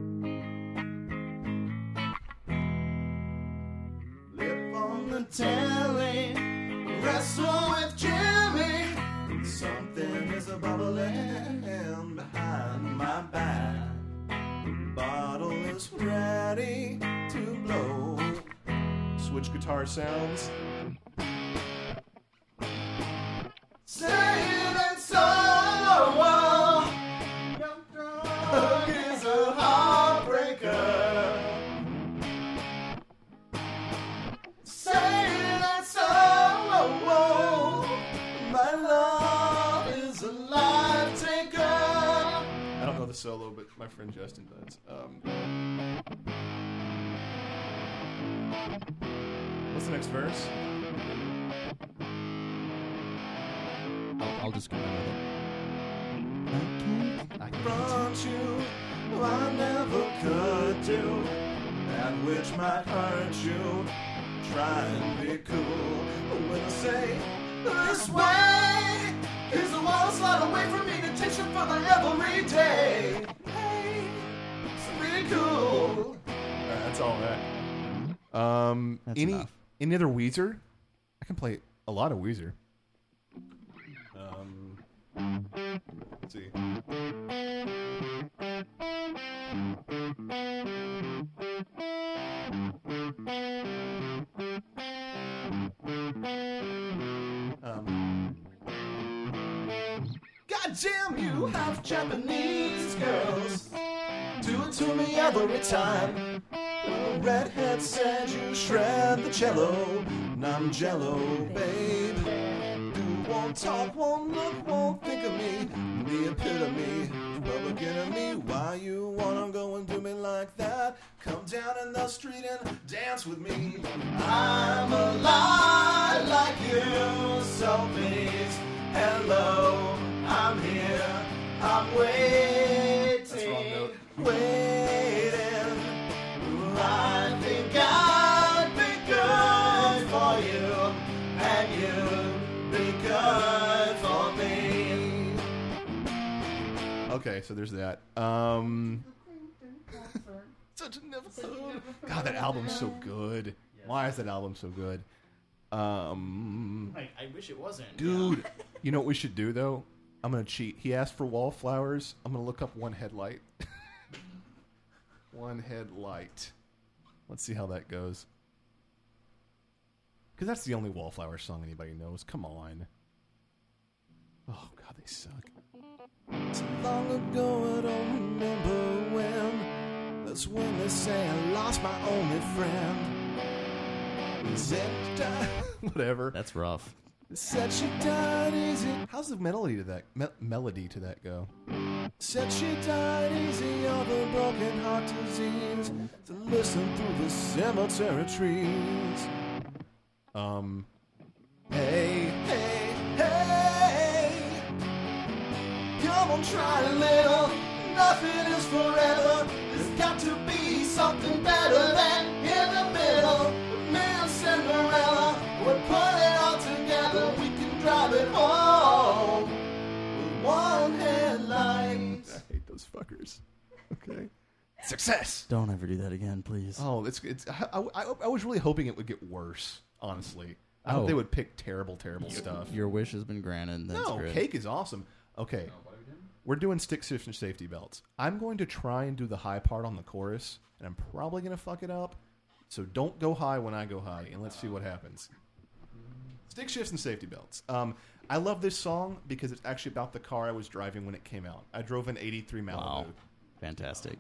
Lip on the telly, wrestle with Jimmy. Something is a bubbling behind my back. Bottle is ready to blow. Switch guitar sounds. Say it ain't so. Hug is a heartbreaker. Say it ain't so. My love is a life taker. I don't know the solo, but my friend Justin does. What's the next verse? I'll just go with it. I can't. Front you, I never could do that which might hurt you. Try and be cool when I say this way is the water slide away from me to teach you for the every day. Hey, so be cool. That's all that. That's any enough. any other Weezer? I can play a lot of Weezer. Let's see. Goddamn, you have Japanese girls. Do it to me every time. The redhead said you shred the cello, and I'm jello, babe. Do won't talk, won't look, won't think of me. The epitome, public enemy. Why you wanna go and do me like that? Come down in the street and dance with me. I'm alive like you, so please, hello. I'm here, I'm waiting. That's wrong note. Waiting. I think I'd be good for you, and you'd be good for me. Okay, so there's that. Such an episode. God, that album's so good. Why is that album so good? I wish it wasn't. Dude, you know what we should do, though? I'm going to cheat. He asked for wallflowers. I'm going to look up One Headlight. One Headlight. Let's see how that goes. Because that's the only Wallflower song anybody knows. Come on. Oh, God, they suck. So long ago, I don't remember when. That's when they say I lost my only friend. Said she died. Whatever. That's rough. Said she died easy. How's the melody to that melody to that go? Said she died easy of a broken heart disease. To listen through the cemetery trees. Hey, hey, hey. Come on, try a little. Nothing is forever. There's got to be something better than in the middle. Me and Cinderella, we'll put it all together. We can drive it home with one headlight. I hate those fuckers. Okay. Success. Don't ever do that again, please. Oh, it's. I was really hoping it would get worse. Honestly, I hope they would pick terrible stuff. Your wish has been granted. That's No, great. Cake is awesome. Okay, we're doing stick shift and safety belts. I'm going to try and do the high part on the chorus, and I'm probably going to fuck it up. So don't go high when I go high, and let's see what happens. Stick shifts and safety belts. I love this song because it's actually about the car I was driving when it came out. I drove an 83 Malibu. Wow. Fantastic.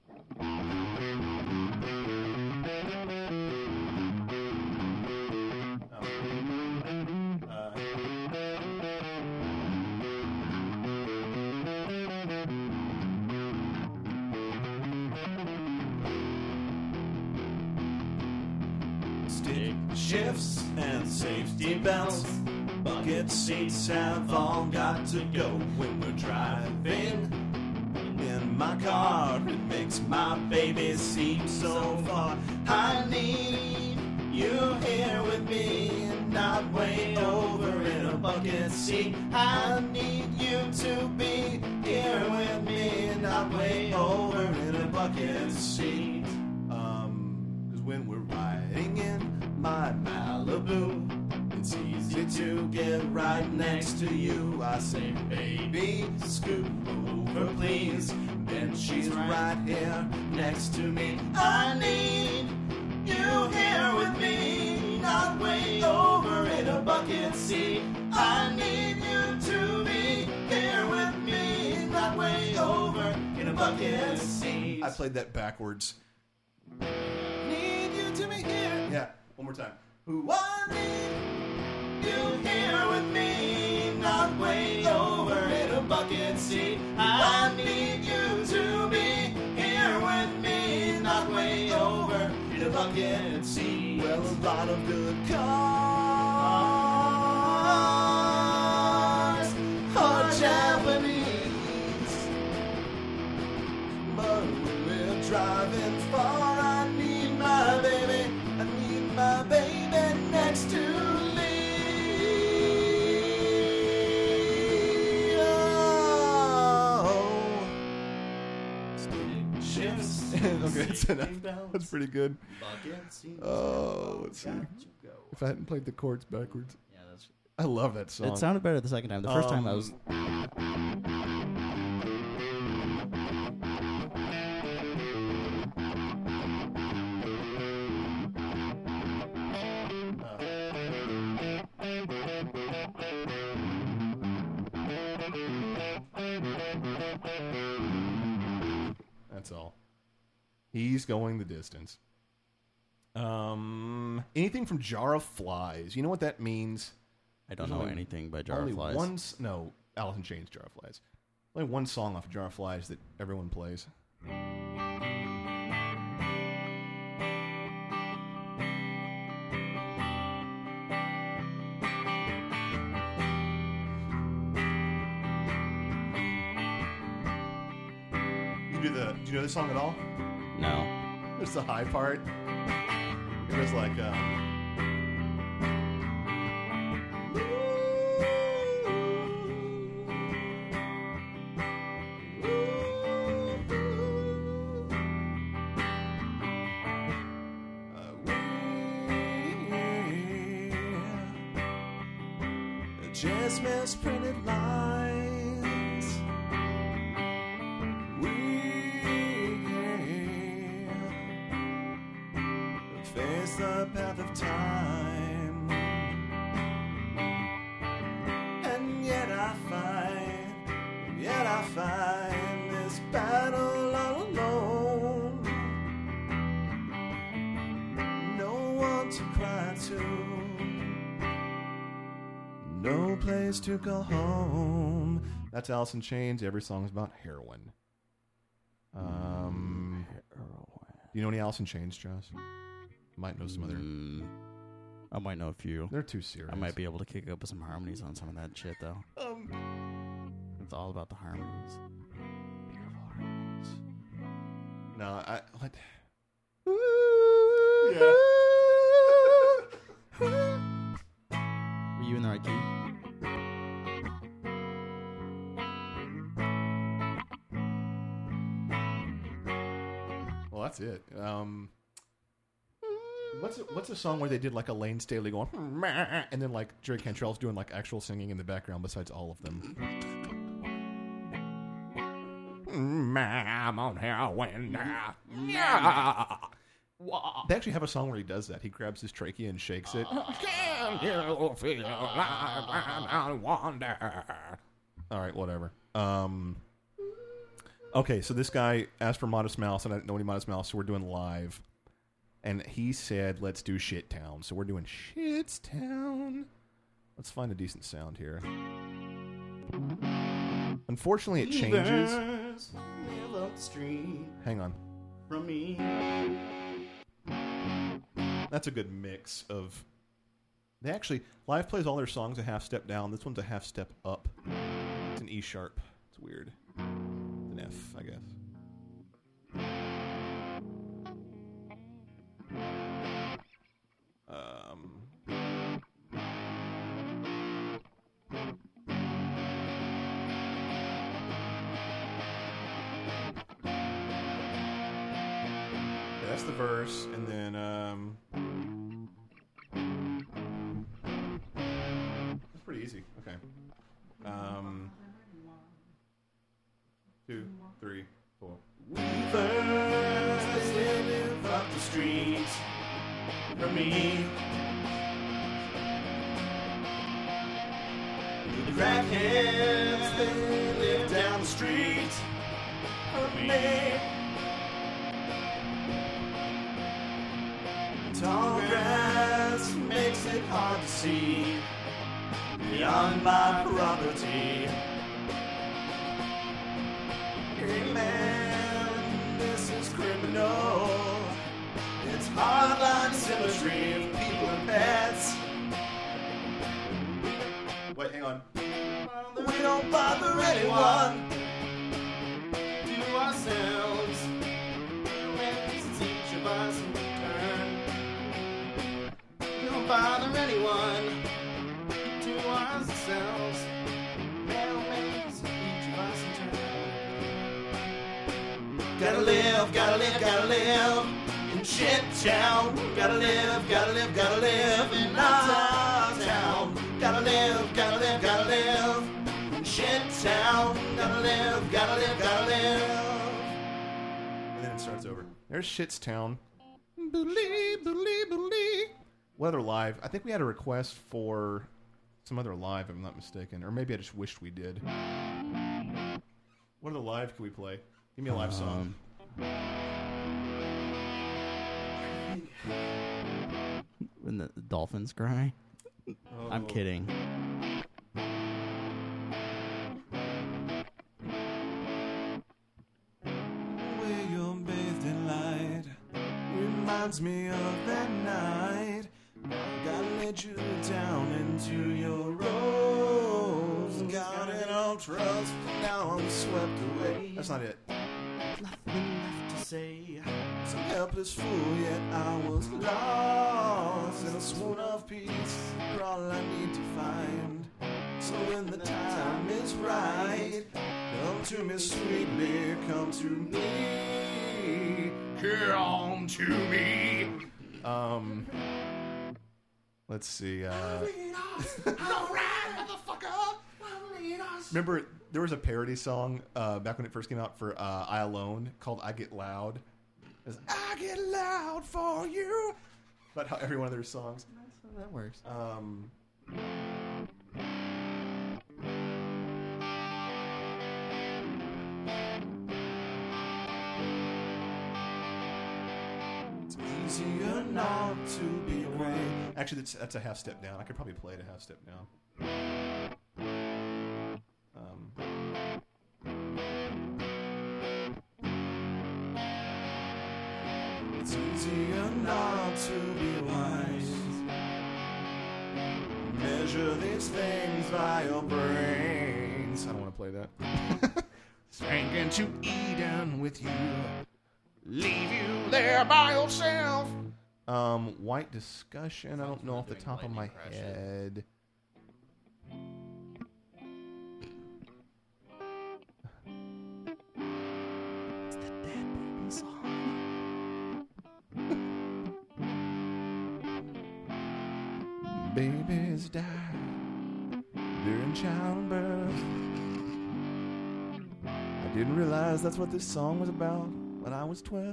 Stick shifts and safety belts. Bucket seats have all got to go when we're driving. In my car, it makes my baby seem so far. I need you here with me, not way over in a bucket seat. I need you to be here with me, not way over in a bucket seat. 'Cause when we're riding in my Malibu, it's easy to get right next to you. I say, baby, scoot over, please. Then she's right here next to me. I need you here with me, not way over in a bucket seat. I need you to be here with me, not way over in a bucket seat. I played that backwards. Need you to be here. Yeah, one more time. Who I need you here with me, not way over in a bucket seat. I need you to be here with me, not way over in a bucket seat. Well, a lot of good cars are Japanese, but when we're driving far, I need my baby. I need my baby next to me. Oh. Stick shifts. Okay, that's enough. That's pretty good. Bucket seats. Oh, let's see. Got to go. If I hadn't played the chords backwards. Yeah, that's. I love that song. It sounded better the second time. The first time I was. That's all. He's going the distance. Anything from Jar of Flies. You know what that means? I don't There's know only- anything by Jar Only of Flies. one. No, Alice in Chains, Jar of Flies. Only one song off of Jar of Flies that everyone plays. Do you know this song at all? No. There's the high part. It was like, just misprinted lines. We face the path of time, and yet I find this battle all alone. No one to cry to. No place to go home. that's Alice in Chains. Every song's about heroin. Do you know any Alice in Chains, Joss? Might know some other. I might know a few. They're too serious. I might be able to kick up with some harmonies on some of that shit, though. It's all about the harmonies. Beautiful harmonies. No, what? Were you in the right key? Well, that's it. What's a song where they did like a Lane Staley going, and then like Jerry Cantrell's doing like actual singing in the background besides all of them? I'm on heroin now. They actually have a song where he does that. He grabs his trachea and shakes it. Can you feel I wonder? All right, whatever. Okay, so this guy asked for Modest Mouse, and I didn't know any Modest Mouse, so we're doing live. And he said, let's do Shit Town. So we're doing Shit's Town. Let's find a decent sound here. Unfortunately, it changes. Live up the street Hang on. from me. That's a good mix of... They actually... Live plays all their songs a half step down. This one's a half step up. It's an E sharp. It's weird. It's an F, I guess. Yeah, that's the verse, and then that's pretty easy. Okay. 2, 3, 4. Weavers, they live up the street from me. The crackheads, they live down the street from me. Tall grass makes it hard to see beyond my property. Hey man, this is criminal. It's hardline symmetry of people and pets. Wait, hang on. We don't bother anyone. Do ourselves. It's each of us in turn. We don't bother anyone. Do ourselves. It's each of us in turn. Gotta live, gotta live, gotta live in shit town. Gotta live, gotta live, gotta live in our town. Gotta live, gotta live, gotta live in shit town. Gotta live, gotta live, gotta live. And then it starts over. There's Shit's Town. Believe, believe, believe. What other live? I think we had a request for some other live, if I'm not mistaken. Or maybe I just wished we did. What other live can we play? Give me a live song. When the dolphins cry? I'm kidding. Where you're bathed in light reminds me of that night. God led you down into your rose. God in all trust, now I'm swept away. That's not it. nothing left to say. Some helpless fool, yet I was lost in a swoon of peace. You're all I need to find. So when the time is right, come to me sweetly, come to me, come to me. Let's see. Remember, there was a parody song back when it first came out for I Alone called I Get Loud. It was, I get loud for you. About how every one of their songs. That works. It's easier not to be great. Actually, that's a half step down. I could probably play it a half step down. It's easier not to be wise. Measure these things by your brains. I don't want to play that. Sank into Eden with you. Leave you there by yourself. White Discussion. I don't know off the top of my head. It's the Dead Baby song. Babies die during childbirth. I didn't realize that's what this song was about when I was 12.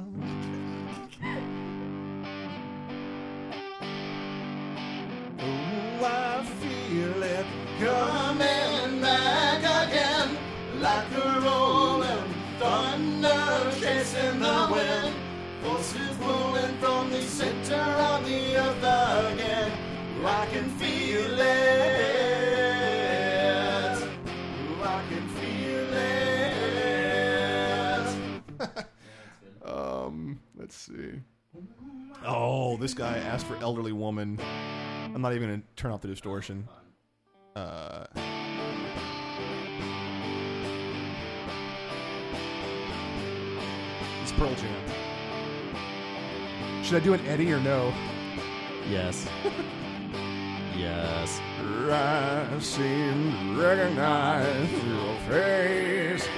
Oh, I feel it coming back again, like a rolling thunder chasing the wind. Forces pulling from the center of the earth again. I can feel it. I can feel it. Let's see. Oh, this guy asked for Elderly Woman. I'm not even going to turn off the distortion. It's Pearl Jam. Should I do an Eddie or no? Yes. Yes. I seem to recognize your face.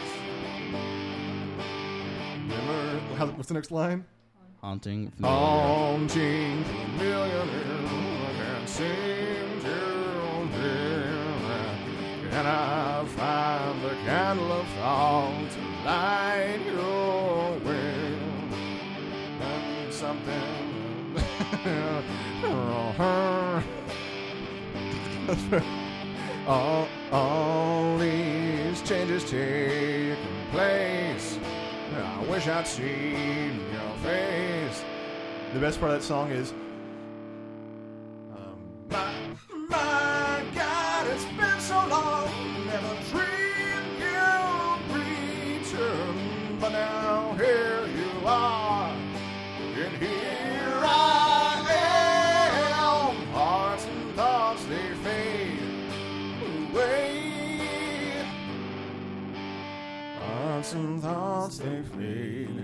Remember, what's the next line? Haunting familiar. Haunting familiar, I can't seem to live. Can I find the candle of thought to light your way? And something. all these changes taking place. I wish I'd seen your face. The best part of that song is My God, it's been so long. Never dreamed you'd return, but now here you are, and here I am. Hearts and thoughts, they fade away. Hearts and thoughts, they fade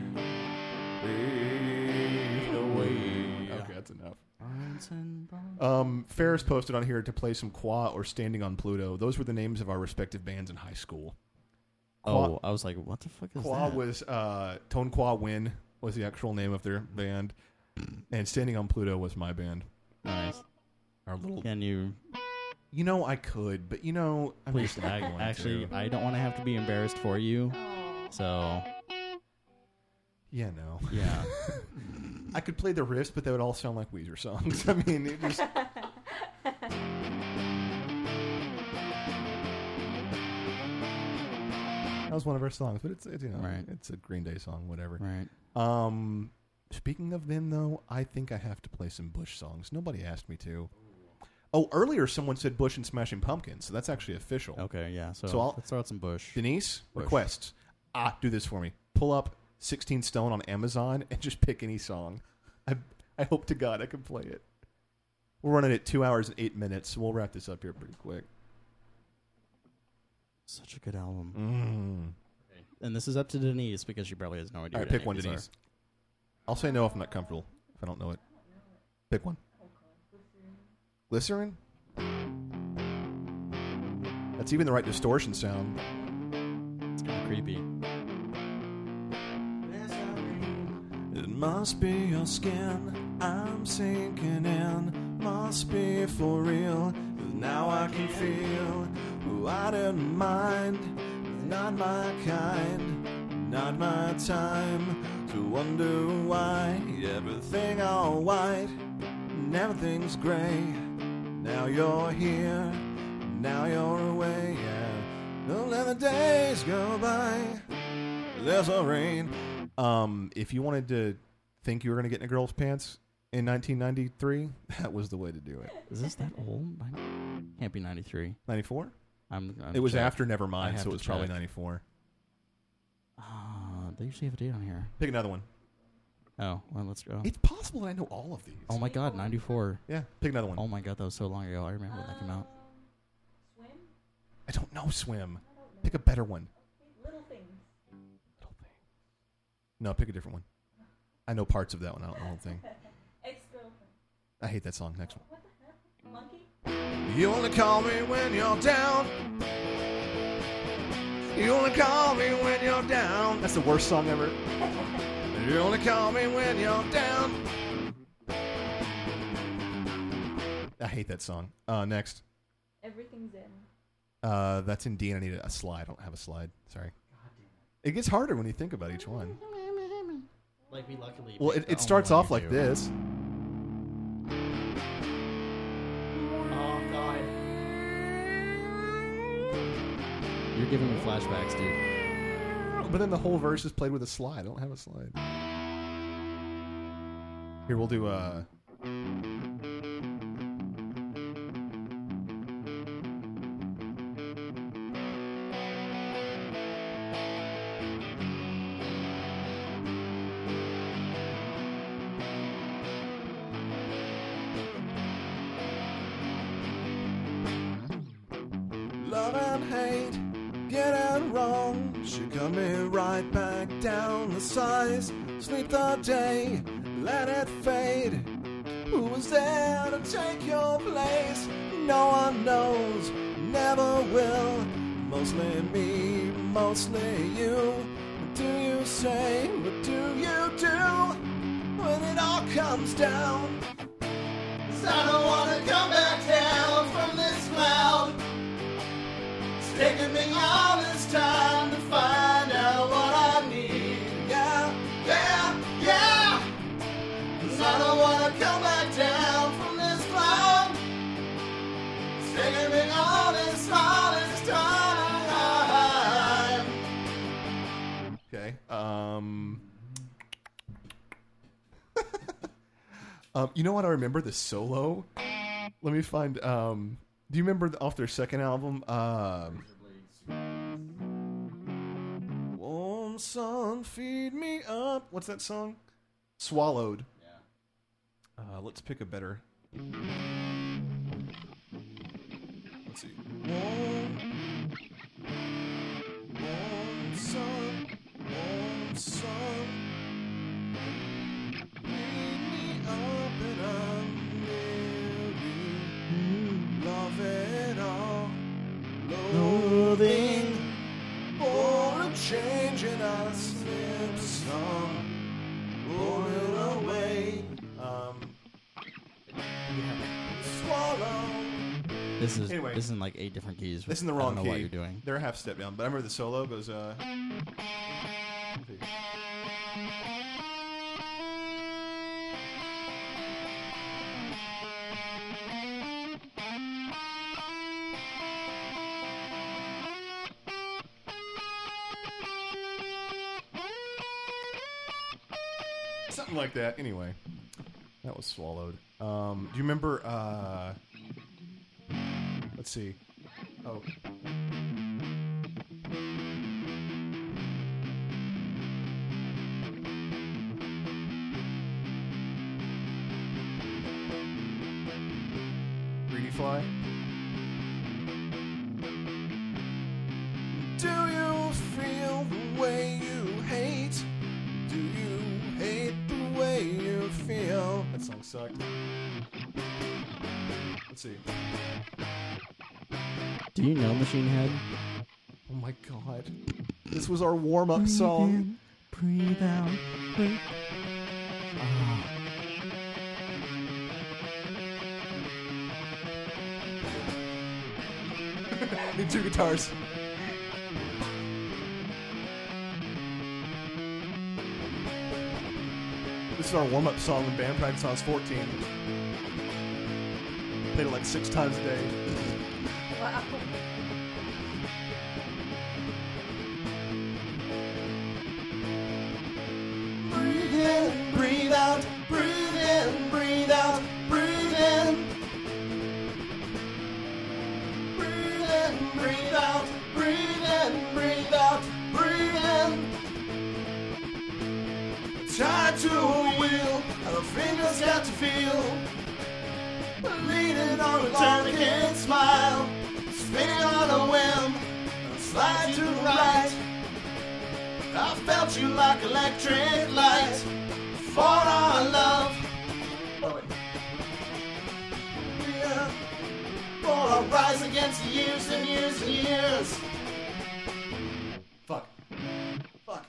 away. okay, that's enough. Ferris posted on here to play some Qua or Standing on Pluto. Those were the names of our respective bands in high school. Oh, I was like, what the fuck is Qua that? was Tone Qua Win was the actual name of their band, and Standing on Pluto was my band. Nice. Our little. Can you You know, I could, but you know, I'm please? just not going Actually, to. I don't want to have to be embarrassed for you. So Yeah, no. yeah. I could play the riffs, but they would all sound like Weezer songs. I mean, it just. That was one of our songs, but it's you know, Right. it's a Green Day song, whatever. Right. Speaking of them, though, I think I have to play some Bush songs. Nobody asked me to. Oh, earlier someone said Bush and Smashing Pumpkins, so that's actually official. Okay. Yeah. So, So I'll- let's throw out some Bush. Denise, Bush. requests. Do this for me. Pull up 16 Stone on Amazon and just pick any song. I hope to God I can play it. We're running at 2 hours and 8 minutes, so we'll wrap this up here pretty quick. Such a good album. And this is up to Denise because she probably has no idea. All right, pick one, Denise. I'll say no if I'm not comfortable. If I don't know it, pick one. Glycerin. That's even the right distortion sound. It's kind of creepy. It must be your skin I'm sinking in. Must be for real. 'Cause now I can feel who I didn't mind. Not my kind, not my time to wonder why everything all white and everything's gray. Now you're here, now you're away. Yeah. Don't let the days go by. There's a rain. If you wanted to think you were going to get in a girl's pants in 1993, that was the way to do it. Is this that old? Can't be 93. 94? I'm It was check. after I Nevermind, have so it to was probably check. 94. They usually have a date on here. Pick another one. Oh, well, let's go. It's possible that I know all of these. Oh my God, 94. Yeah, pick another one. Oh my God, that was so long ago. I remember when that came out. Swim? I don't know Swim. Pick a better one. Little Things. Little thing. No, pick a different one. I know parts of that one. I don't know the whole thing. Ex-Girlfriend. I hate that song. Next one. What the heck? Monkey? You only call me when you're down. You only call me when you're down. That's the worst song ever. You only call me when you're down. I hate that song. Next. Everything's in. That's in D and I need a slide. I don't have a slide. Sorry. It gets harder when you think about each one. Like we luckily. Well, it starts off like this. Oh God. You're giving me flashbacks, dude. But then the whole verse is played with a slide. I don't have a slide. Here, we'll do Love and hate, get it wrong. She cut me right back down the size. Sleep the day, let it fade. Who was there to take your place? No one knows, never will. Mostly me, mostly you. What do you say? What do you do when it all comes down? 'Cause I don't wanna come back down from this cloud. It's taken me all this time to find out what I need. Yeah, yeah, yeah. 'Cause I don't wanna come back down from this cloud. It's taken me all this time. okay. You know what I remember? The solo. Let me find. Do you remember off their second album? Warm sun, feed me up. What's that song? Swallowed. Yeah. Let's pick a better. Let's see. Warm sun, warm sun. Feed me up and I'm weary. Love it all. Loathing for a change in our slip song. Pour it away. Swallow. This is Anyway. this is in like 8 different keys. This is in the I wrong don't key. know what you're doing. They're a half step down, but I remember the solo goes. Something like that. Anyway, that was swallowed. Do you remember? Let's see. Oh. Greedy Fly. Do you feel the way sucked. Let's see. Do you know Machine Head? Oh my god. This was our warm-up song. Breathe out. Breathe. Need 2 guitars. This is our warm-up song when band practice when I was 14. Played it like 6 times a day. Wow. Breathe in, breathe out, breathe in, breathe out, breathe in. Breathe in, breathe out, breathe in, breathe out, breathe in. Tied to a wheel, and the fingers got to feel. Leaning on a delicate smile, spinning on a whim, and slide to the right. I felt you like electric light. For our love. Oh, wait. Yeah. For our rise against the years and years and years. Fuck. Fuck.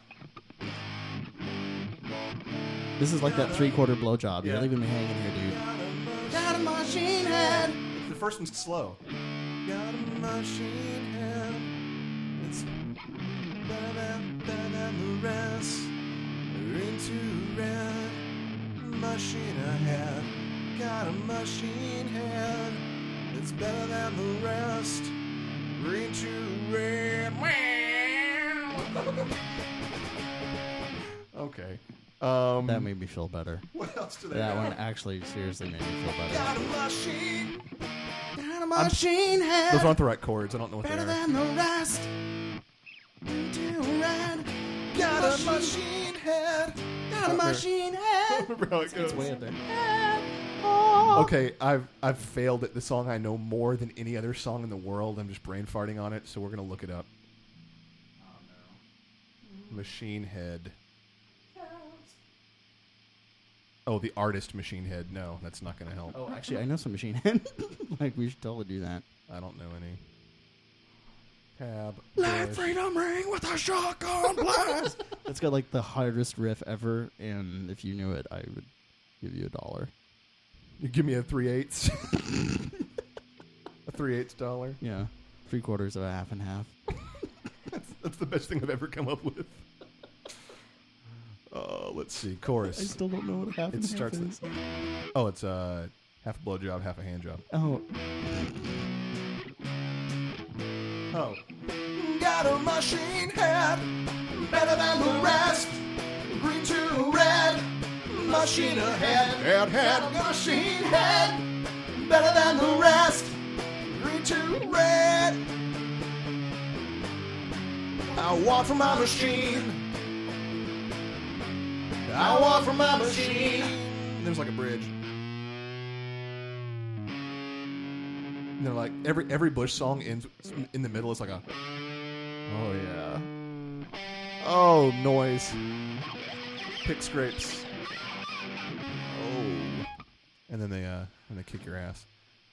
This is like that 3/4 blowjob. You're Yeah. leaving me hanging here, dude. Got a machine head. The first one's slow. Got a machine head. It's better than the rest. We're into red. Machine ahead. Got a machine head. It's better than the rest. We're into red. Okay. That made me feel better. What else do they That have? one actually seriously made me feel better. Got a machine. Got a machine head. Those aren't the right chords. I don't know what they Better are. than the rest. Into red. Got a machine head. Got a machine head. Remember how it goes. It's way up there. Okay, I've failed at the song I know more than any other song in the world. I'm just brain farting on it, so we're gonna look it up. Oh no. Machine Head. Oh, the artist Machine Head. No, that's not gonna help. Oh, actually, I know some Machine Head. Like, we should totally do that. I don't know any. Tab. Let Bush. freedom ring with a shotgun blast. It's got like the hardest riff ever, and if you knew it, I would give you $1. You give me a 3/8. A 3/8 dollar. Yeah, 3/4 of a half and half. That's the best thing I've ever come up with. Let's see. Chorus. I still don't know what half and It half starts. is. Oh, it's half a blowjob, half a hand job. Oh, Oh. Got a machine head. Better than the rest. Green to red. Machine ahead. Head. Got a machine head. Better than the rest. Green to red. I want from my machine. I want from my machine. There's like a bridge. And they're like every Bush song ends in the middle. It's like a. Oh yeah. Oh, noise. Pick scrapes. Oh. And then they kick your ass.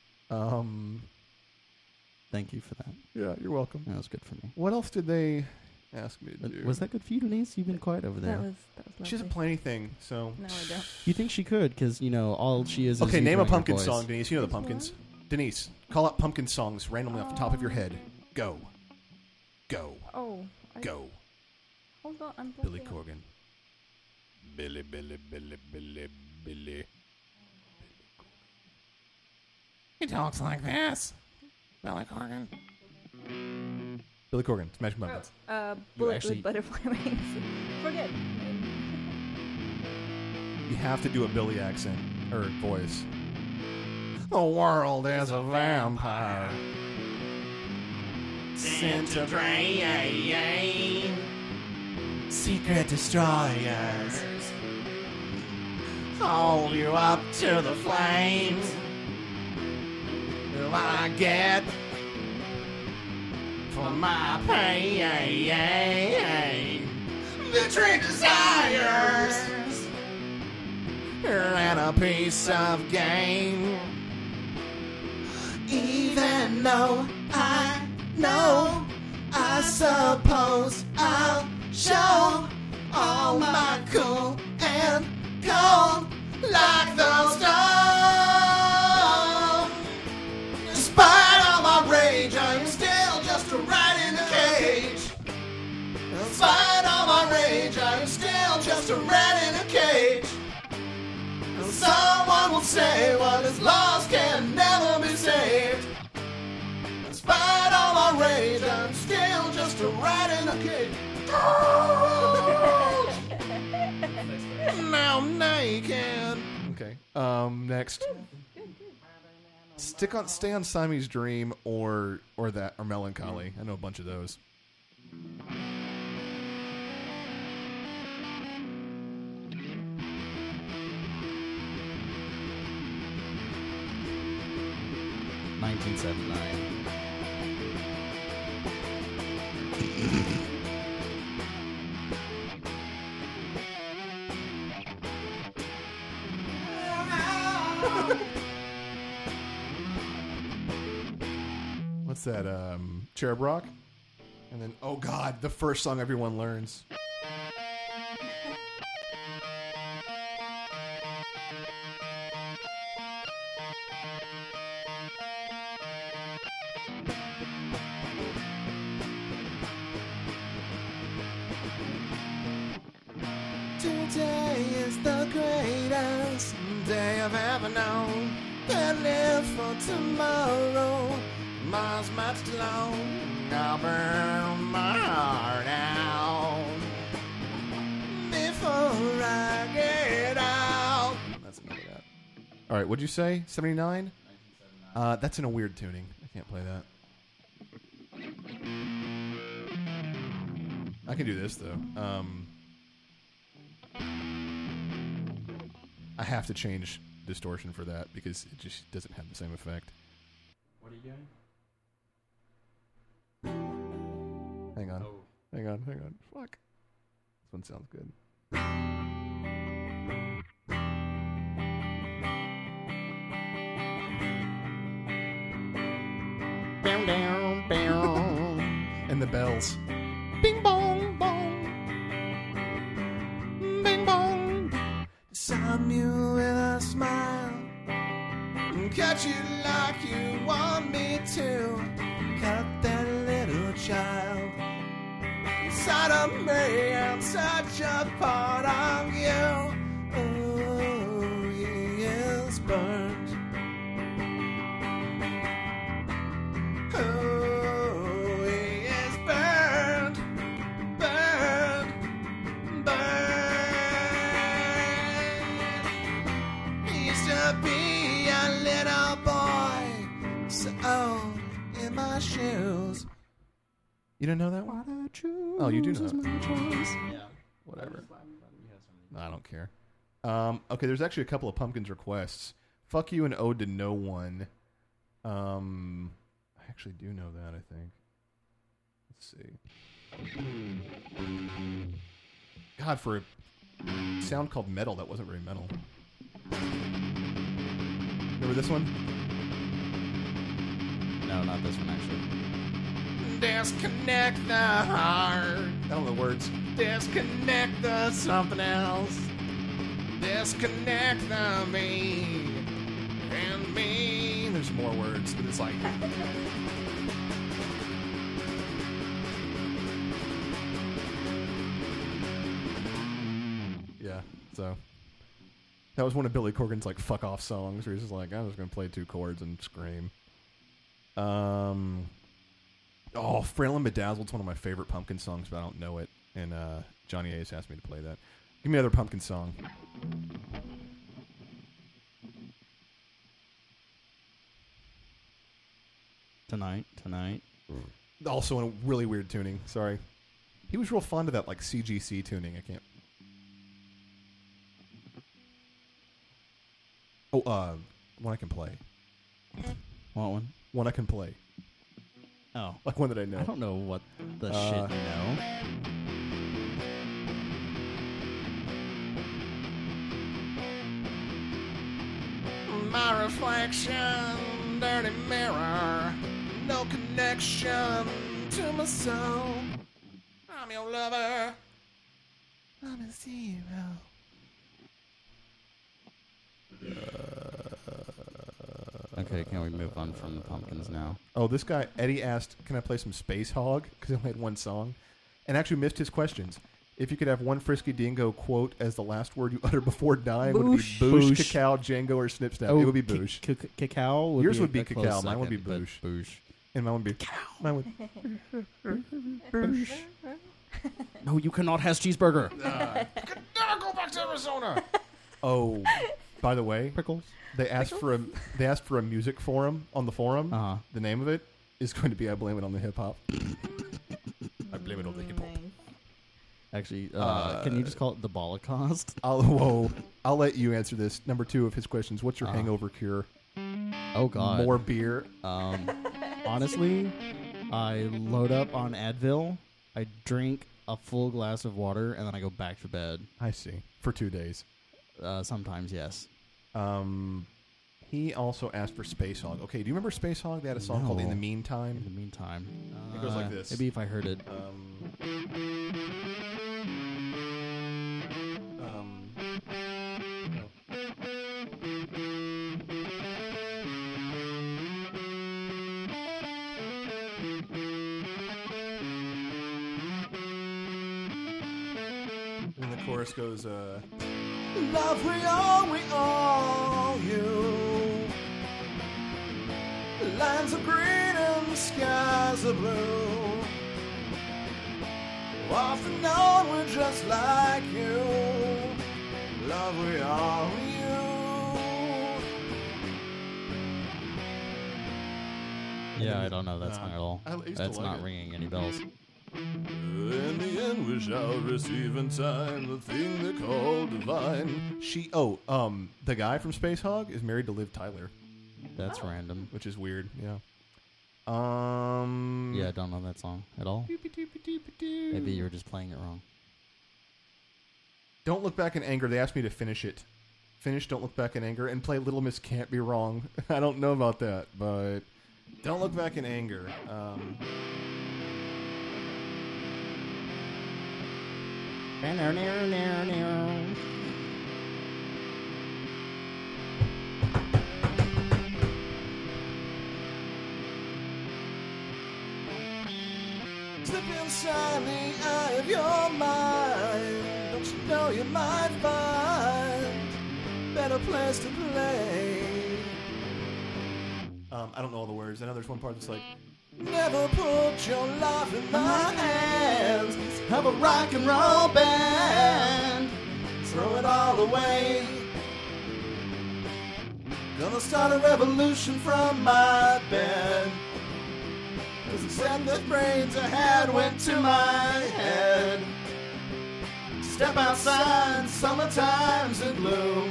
thank you for that. Yeah, you're welcome. That was good for me. What else did they ask me to do? Was that good for you, Denise? You've been quiet over there. That was lovely. She doesn't play anything, so. No, I don't. You think she could? Because all she is. Okay, you name a doing her pumpkin voice. song, Denise. You know the pumpkins. Denise, call out pumpkin songs randomly off the top of your head. Go. Go. Oh. Go. Hold on. I'm Billy blanking. Corgan. Billy. He talks like this. Billy Corgan. Billy Corgan, Smashing Pumpkins. Bullet actually- with butterfly wings. Forget. You have to do a Billy accent or voice. The world is a vampire. Sent to drain. Secret destroyers. Hold you up to the flames. What I get for my pain. Betrayed desires. And a piece of game. Even though I know, I suppose I'll show all my cool and cold like those stone. Despite all my rage, I'm still just a rat in a cage. Despite all my rage, I'm still just a rat in a cage. And someone will say what is lost can never be saved. Despite all my rage, I'm still just a rat in a cage. Now I'm naked. Okay. Next. Stay on Siamese Dream or Melancholy. I know a bunch of those. $1979. What's that? Cherub Rock? And then, oh God, the first song everyone learns. Today is the greatest day I've ever known. Can't live for tomorrow. Miles much alone. I'll burn my heart out before I get out. That's enough of that. All right, what'd you say? 79? That's in a weird tuning. I can't play that. I can do this though. I have to change distortion for that because it just doesn't have the same effect. What are you doing? Hang on. Hang on. Fuck. This one sounds good. And the bells. Bing bong bong. Bing bong. Sum you with a smile and cut you like you want me to. Cut that little child inside of me and such a part of you. Oh, he is burned. Oh, he is burned, burned, burned. He used to be a little boy, so old in my shoes. You didn't know that one? Oh, you do know that. Yeah. Whatever. I don't care. Okay, there's actually a couple of Pumpkins requests. Fuck You and Ode to No One. I actually do know that, I think. Let's see. God, for a sound called metal, that wasn't very metal. Remember this one? No, not this one, actually. Disconnect the heart. I don't know the words. Disconnect the something else. Disconnect the me and me. There's more words, but it's like... Yeah, so... That was one of Billy Corgan's, like, fuck off songs, where he's just like, I'm just going to play 2 chords and scream. Oh, Frail and Bedazzled's one of my favorite Pumpkin songs, but I don't know it. And Johnny Ace asked me to play that. Give me another Pumpkin song. Tonight. Also in a really weird tuning. Sorry. He was real fond of that, like, CGC tuning. I can't... Oh, one I can play. What one? One I can play. Oh. Like one that I know. I don't know what the shit you know. My reflection, dirty mirror, no connection to my soul. I'm your lover. I'm a zero. Okay, can we move on from the pumpkins now? Oh, this guy, Eddie, asked, can I play some Space Hog? Because he only had one song. And actually missed his questions. If you could have one Frisky Dingo quote as the last word you utter before dying, would it be Boosh, Boosh. Cacao, Django, or Snip Snap? Oh, it would be Boosh. Cacao would Yours be would be a close Cacao. Mine would be second, but Boosh. Boosh. And mine would be... Mine would... Boosh. No, you cannot have cheeseburger. I could never go back to Arizona. Oh, by the way, Pickles. they asked for a music forum on the forum. Uh-huh. The name of it is going to be "I Blame It on the Hip Hop." I blame it on the hip hop. Nice. Actually, can you just call it the Holocaust? I'll let you answer this. Number 2 of his questions: what's your hangover cure? Oh God. More beer. Honestly, I load up on Advil. I drink a full glass of water, and then I go back to bed. I see. For 2 days. Sometimes, yes. He also asked for Space Hog. Okay, do you remember Space Hog? They had a song called "In the No. Meantime." In the meantime, It goes like this. Maybe if I heard it. And the chorus goes, Love, we all you. Lands are green and skies are blue. Off and on, we're just like you. Love, we all you. Yeah, I don't know that song at all. I used to That's like not it. ringing any bells. In the end, we shall receive in time the thing they call divine. The guy from Space Hog is married to Liv Tyler, That's random. which is weird. Yeah. Yeah, I don't know that song at all. Maybe you were just playing it wrong. Don't Look Back in Anger. They asked me to finish it. Finish Don't Look Back in Anger and play Little Miss Can't Be Wrong. I don't know about that, but Don't Look Back in Anger. Slip inside the eye of your mind. Don't you know you might find better place to play? I don't know all the words. I know there's one part that's like, Never put your life in my hands. Have a rock and roll band. Throw it all away. Gonna start a revolution from my bed. 'Cause instead the brains I had went to my head. Step outside, summertime's in bloom.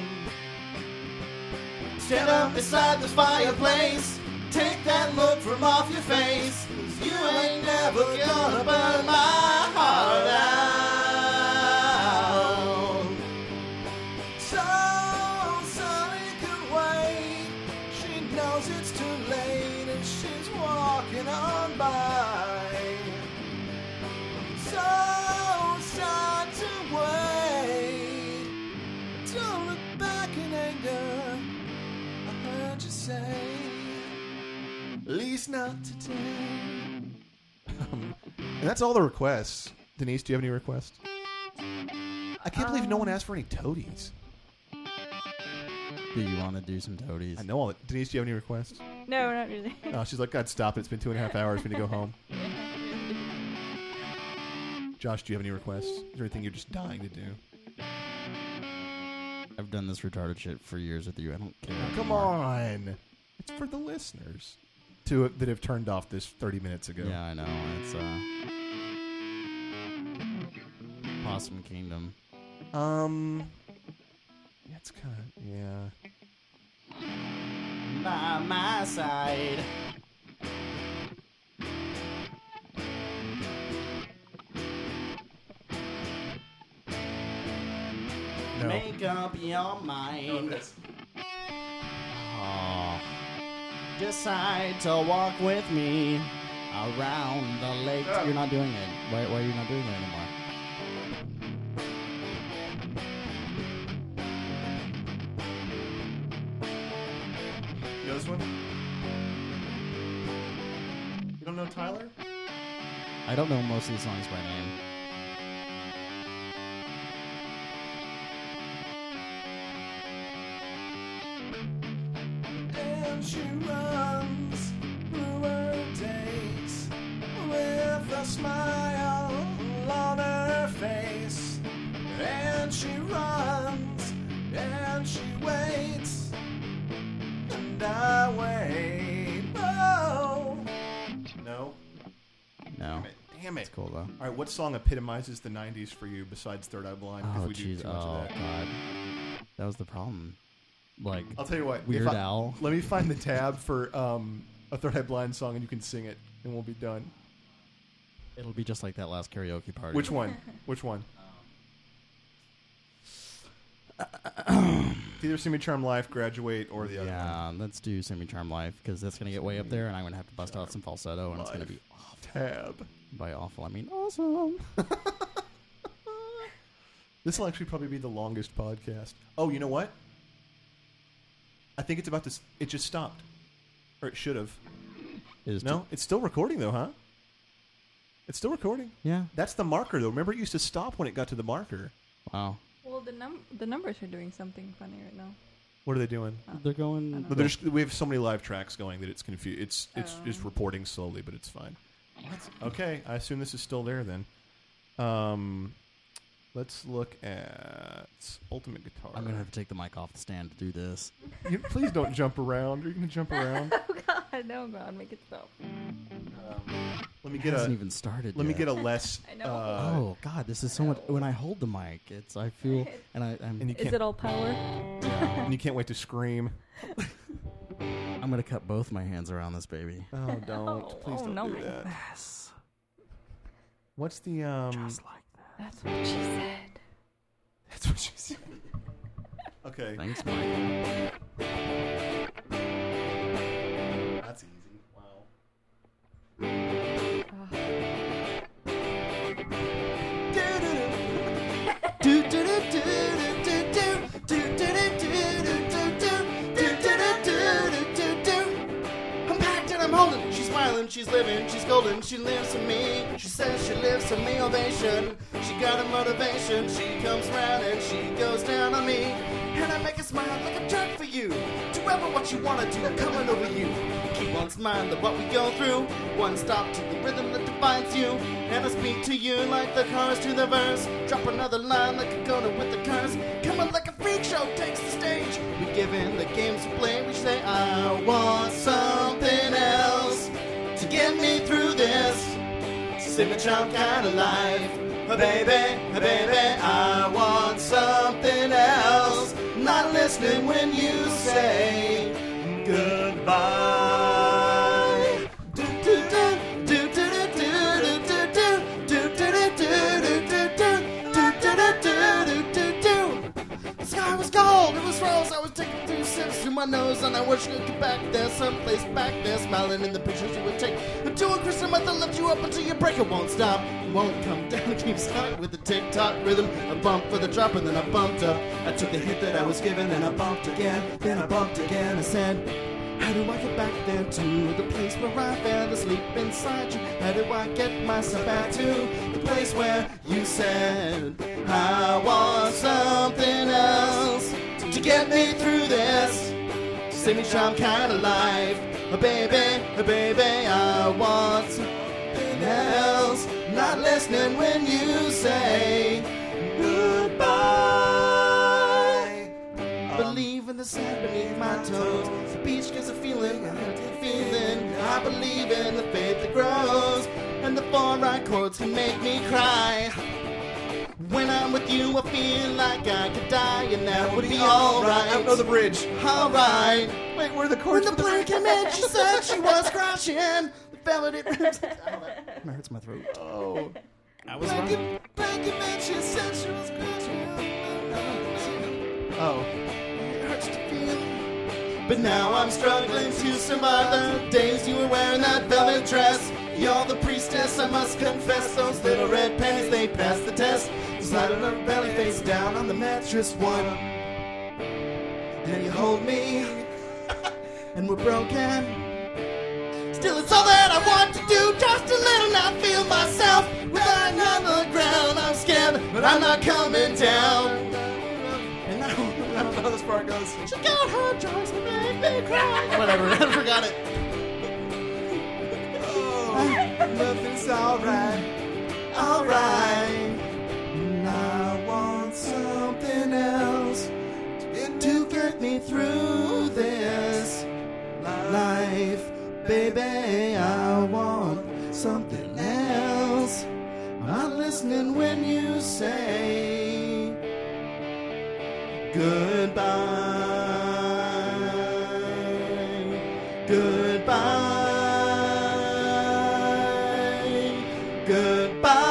Stand up beside the fireplace. Take that look from off your face. 'Cause you ain't never gonna burn my heart out. So sorry can wait. She knows it's too late and she's walking on by. So sad to wait. Don't look back in anger. I heard you say. At least not today. and that's all the requests. Denise, do you have any requests? I can't believe no one asked for any toadies. Do you want to do some toadies? I know all that. Denise, do you have any requests? No, not really. Oh, she's like, God, stop it. It's been 2.5 hours. We need to go home. Josh, do you have any requests? Is there anything you're just dying to do? I've done this retarded shit for years with you. I don't care. Come on. It's for the listeners. That have turned off this 30 minutes ago. Yeah, I know. It's Possum Kingdom. It's kind of, yeah. By my side. No. Make up your mind. Oh, decide to walk with me around the lake. You're not doing it. Why are you not doing it anymore? You know this one? You don't know Tyler? I don't know most of these songs by name. And she runs through her days with a smile on her face. And she runs and she waits, and I wait. Oh. No. No. Damn it. It's cool, though. All right, what song epitomizes the 90s for you besides Third Eye Blind? Because Oh, we do jeez. too much Oh, of that. God. That was the problem. Like, I'll tell you what. Weird if Al. Let me find the tab for a Third Eye Blind song, and you can sing it, and we'll be done. it'll be just like that last karaoke party. Which one? Which one? Either Semi Charm Life, Graduate, or the other one. Yeah, let's do Semi Charm Life, because that's going to get way up there, and I'm going to have to bust out some falsetto, and it's going to be awful. Tab. By awful, I mean awesome. This will actually probably be the longest podcast. Oh, you know what? I think it's about to... It just stopped. Or it should have. No? It's still recording, though, huh? It's still recording. Yeah. That's the marker, though. Remember, it used to stop when it got to the marker. Wow. Well, the numbers are doing something funny right now. What are they doing? They're going... But we have so many live tracks going that it's confused. It's just reporting slowly, but it's fine. Okay, I assume this is still there then. Let's look at Ultimate Guitar. I'm going to have to take the mic off the stand to do this. Please don't jump around. Are you going to jump around? Oh God, no, God, make it stop. Let me It get hasn't even started Let me yet. get a less. I know. Oh God, this is so much. When I hold the mic, I feel, and I'm. And you Is can't, it all power? and you can't wait to scream. I'm gonna cup both my hands around this baby. Oh, don't! Please don't no. do that. Yes. What's the Just like that. That's what she said. That's what she said. Okay, Thanks, Mike. that's easy. Wow. I'm packed and I'm holding. She's smiling, she's living, she's golden. She lives for me. She says she lives for me. Ovation. She got a motivation. She comes round and she goes down on me. And I make her smile like a jerk for you. Do ever what you wanna do, coming over you. Keep on smiling what we go through. One stop to the rhythm that defines you. And I speak to you like the chorus to the verse. Drop another line like a Coda with the curse. Coming like a freak show takes the stage. We give in the games we play. We say, I want something else to get me through this Semi-Charm kind of life. Baby, I want something else. Not listening when you say goodbye. Do do do do do do do do do do do. The sky was gold, it was rose. I was taking 2 sips through my nose, and I wish you could get back there, someplace back there, smiling in the pictures you would take. But to a crystal method left you up until your break. It won't stop, it won't come down. It keeps stuck with the tick-tock rhythm. A bump for the drop, and then I bumped up. I took the hit that I was given, and I bumped again. Then I bumped again. I said, how do I get back there to the place where I fell asleep inside you? How do I get myself back to the place where you said I want something else to get me through this Semi-Charm kind of life? Baby, I want something else. Not listening when you say goodbye. I believe in the sand beneath my toes. The beach gives a feeling, a feeling. I believe in the faith that grows, and the 4 right chords can make me cry. When I'm with you, I feel like I could die, and that would be alright. I don't know the bridge. Alright. Wait, where are the chords? When the player came in, she said she was crashing. The velvet rims. That hurts my throat. Oh. I was Back in she said she was crashing. Oh. It hurts to feel But now I'm struggling to survive the days you were wearing that velvet dress. You're the priestess, I must confess. Those little red panties, they passed the test. Slide on her belly, face down on the mattress one. And you hold me, and we're broken. Still, it's all that I want to do, just a little not feel myself. With lying on the ground, I'm scared, but I'm not coming down. And I don't know how this part goes. She got her drugs and made me cry. Whatever, I forgot it. Oh, nothing's alright, alright. And I want something else to get me through this life. Baby, I want something else. I'm not listening when you say goodbye. Goodbye. Goodbye.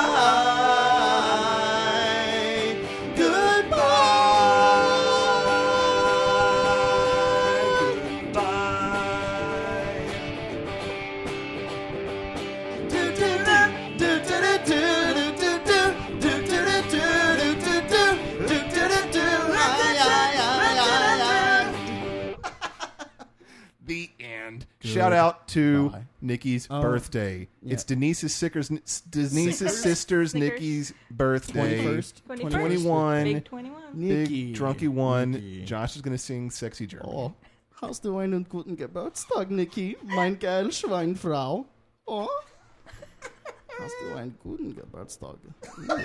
The end. Shout out to Bye. Nikki's birthday. Yeah. It's Denise's sister's Nikki's birthday. 21st. 21. Big 21. Big drunky one. Nikki. Josh is going to sing Sexy German. Oh, hast du einen guten Geburtstag, Nikki? Mein geil Schweinfrau. Oh, hast du einen guten Geburtstag? Is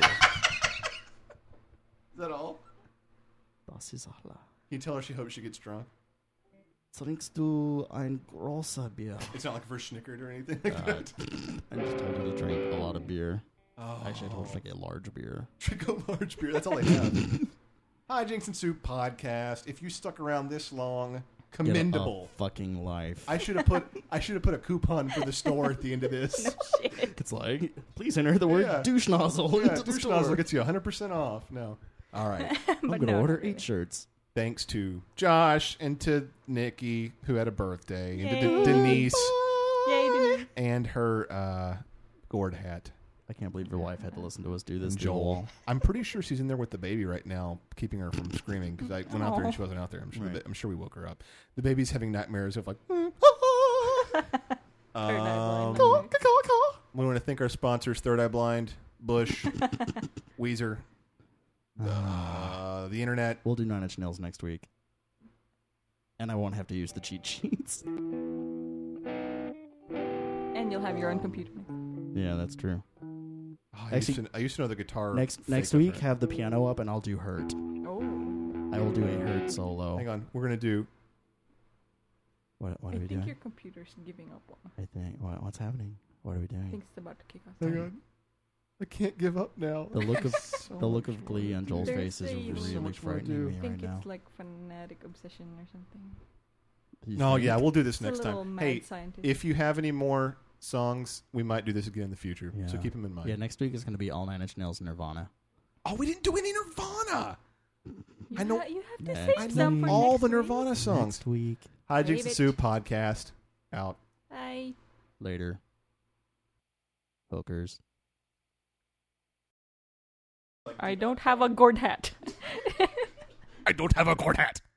that all? Das ist alles. Can you tell her she hopes she gets drunk? Trinkst du ein großer Bier? It's not like a first snickered or anything like that. I just told her to drink a lot of beer. Oh. Actually, I told her to drink a large beer. Drink a large beer. That's all they have. Hi, Jinx and Soup podcast. If you stuck around this long, commendable. Get a fucking life. I should have put a coupon for the store at the end of this. Shit. It's like, please enter the word Yeah. douche nozzle Yeah, into the douche store. nozzle gets you 100% off. No. All right. I'm But going to no, order not really. 8 shirts. Thanks to Josh and to Nikki, who had a birthday, and to Yay. Denise Yay, Denise. and her gourd hat. I can't believe your wife had to listen to us do this. And to the Joel. wall. I'm pretty sure she's in there with the baby right now, keeping her from screaming, because I went out there and she wasn't out there. I'm sure, Right. I'm sure we woke her up. The baby's having nightmares of like, Or not blind. we want to thank our sponsors, Third Eye Blind, Bush, Weezer, the internet. We'll do 9 Inch Nails next week. And I won't have to use the cheat sheets. And you'll have your own computer. Yeah, that's true. Oh, Actually, I used to know the guitar. Next fake week, of her. have the piano up and I'll do Hurt. Oh. I will do a Hurt solo. Hang on, we're gonna do. What I are we think doing? your computer's giving up on. I think. What's happening? What are we I doing? think it's about to kick off. Hang on, I can't give up now. The look of So the look much of glee on Joel's There's face is a- really so much more to frightening do. me I think right now. it's like fanatic obsession or something. You No, think? yeah, we'll do this It's a next little time. mad Hey, scientist. if you have any more songs, we might do this again in the future. So Yeah. keep them in mind. Yeah, next week is going to be all 9 Inch Nails and Nirvana. Oh, we didn't do any Nirvana. I know- You have to Yeah, save I some for all next the week. Nirvana songs. Next week. Hi, Jinx Save and it. Sue podcast out. Bye. Later. Hookers. I don't have a gourd hat. I don't have a gourd hat.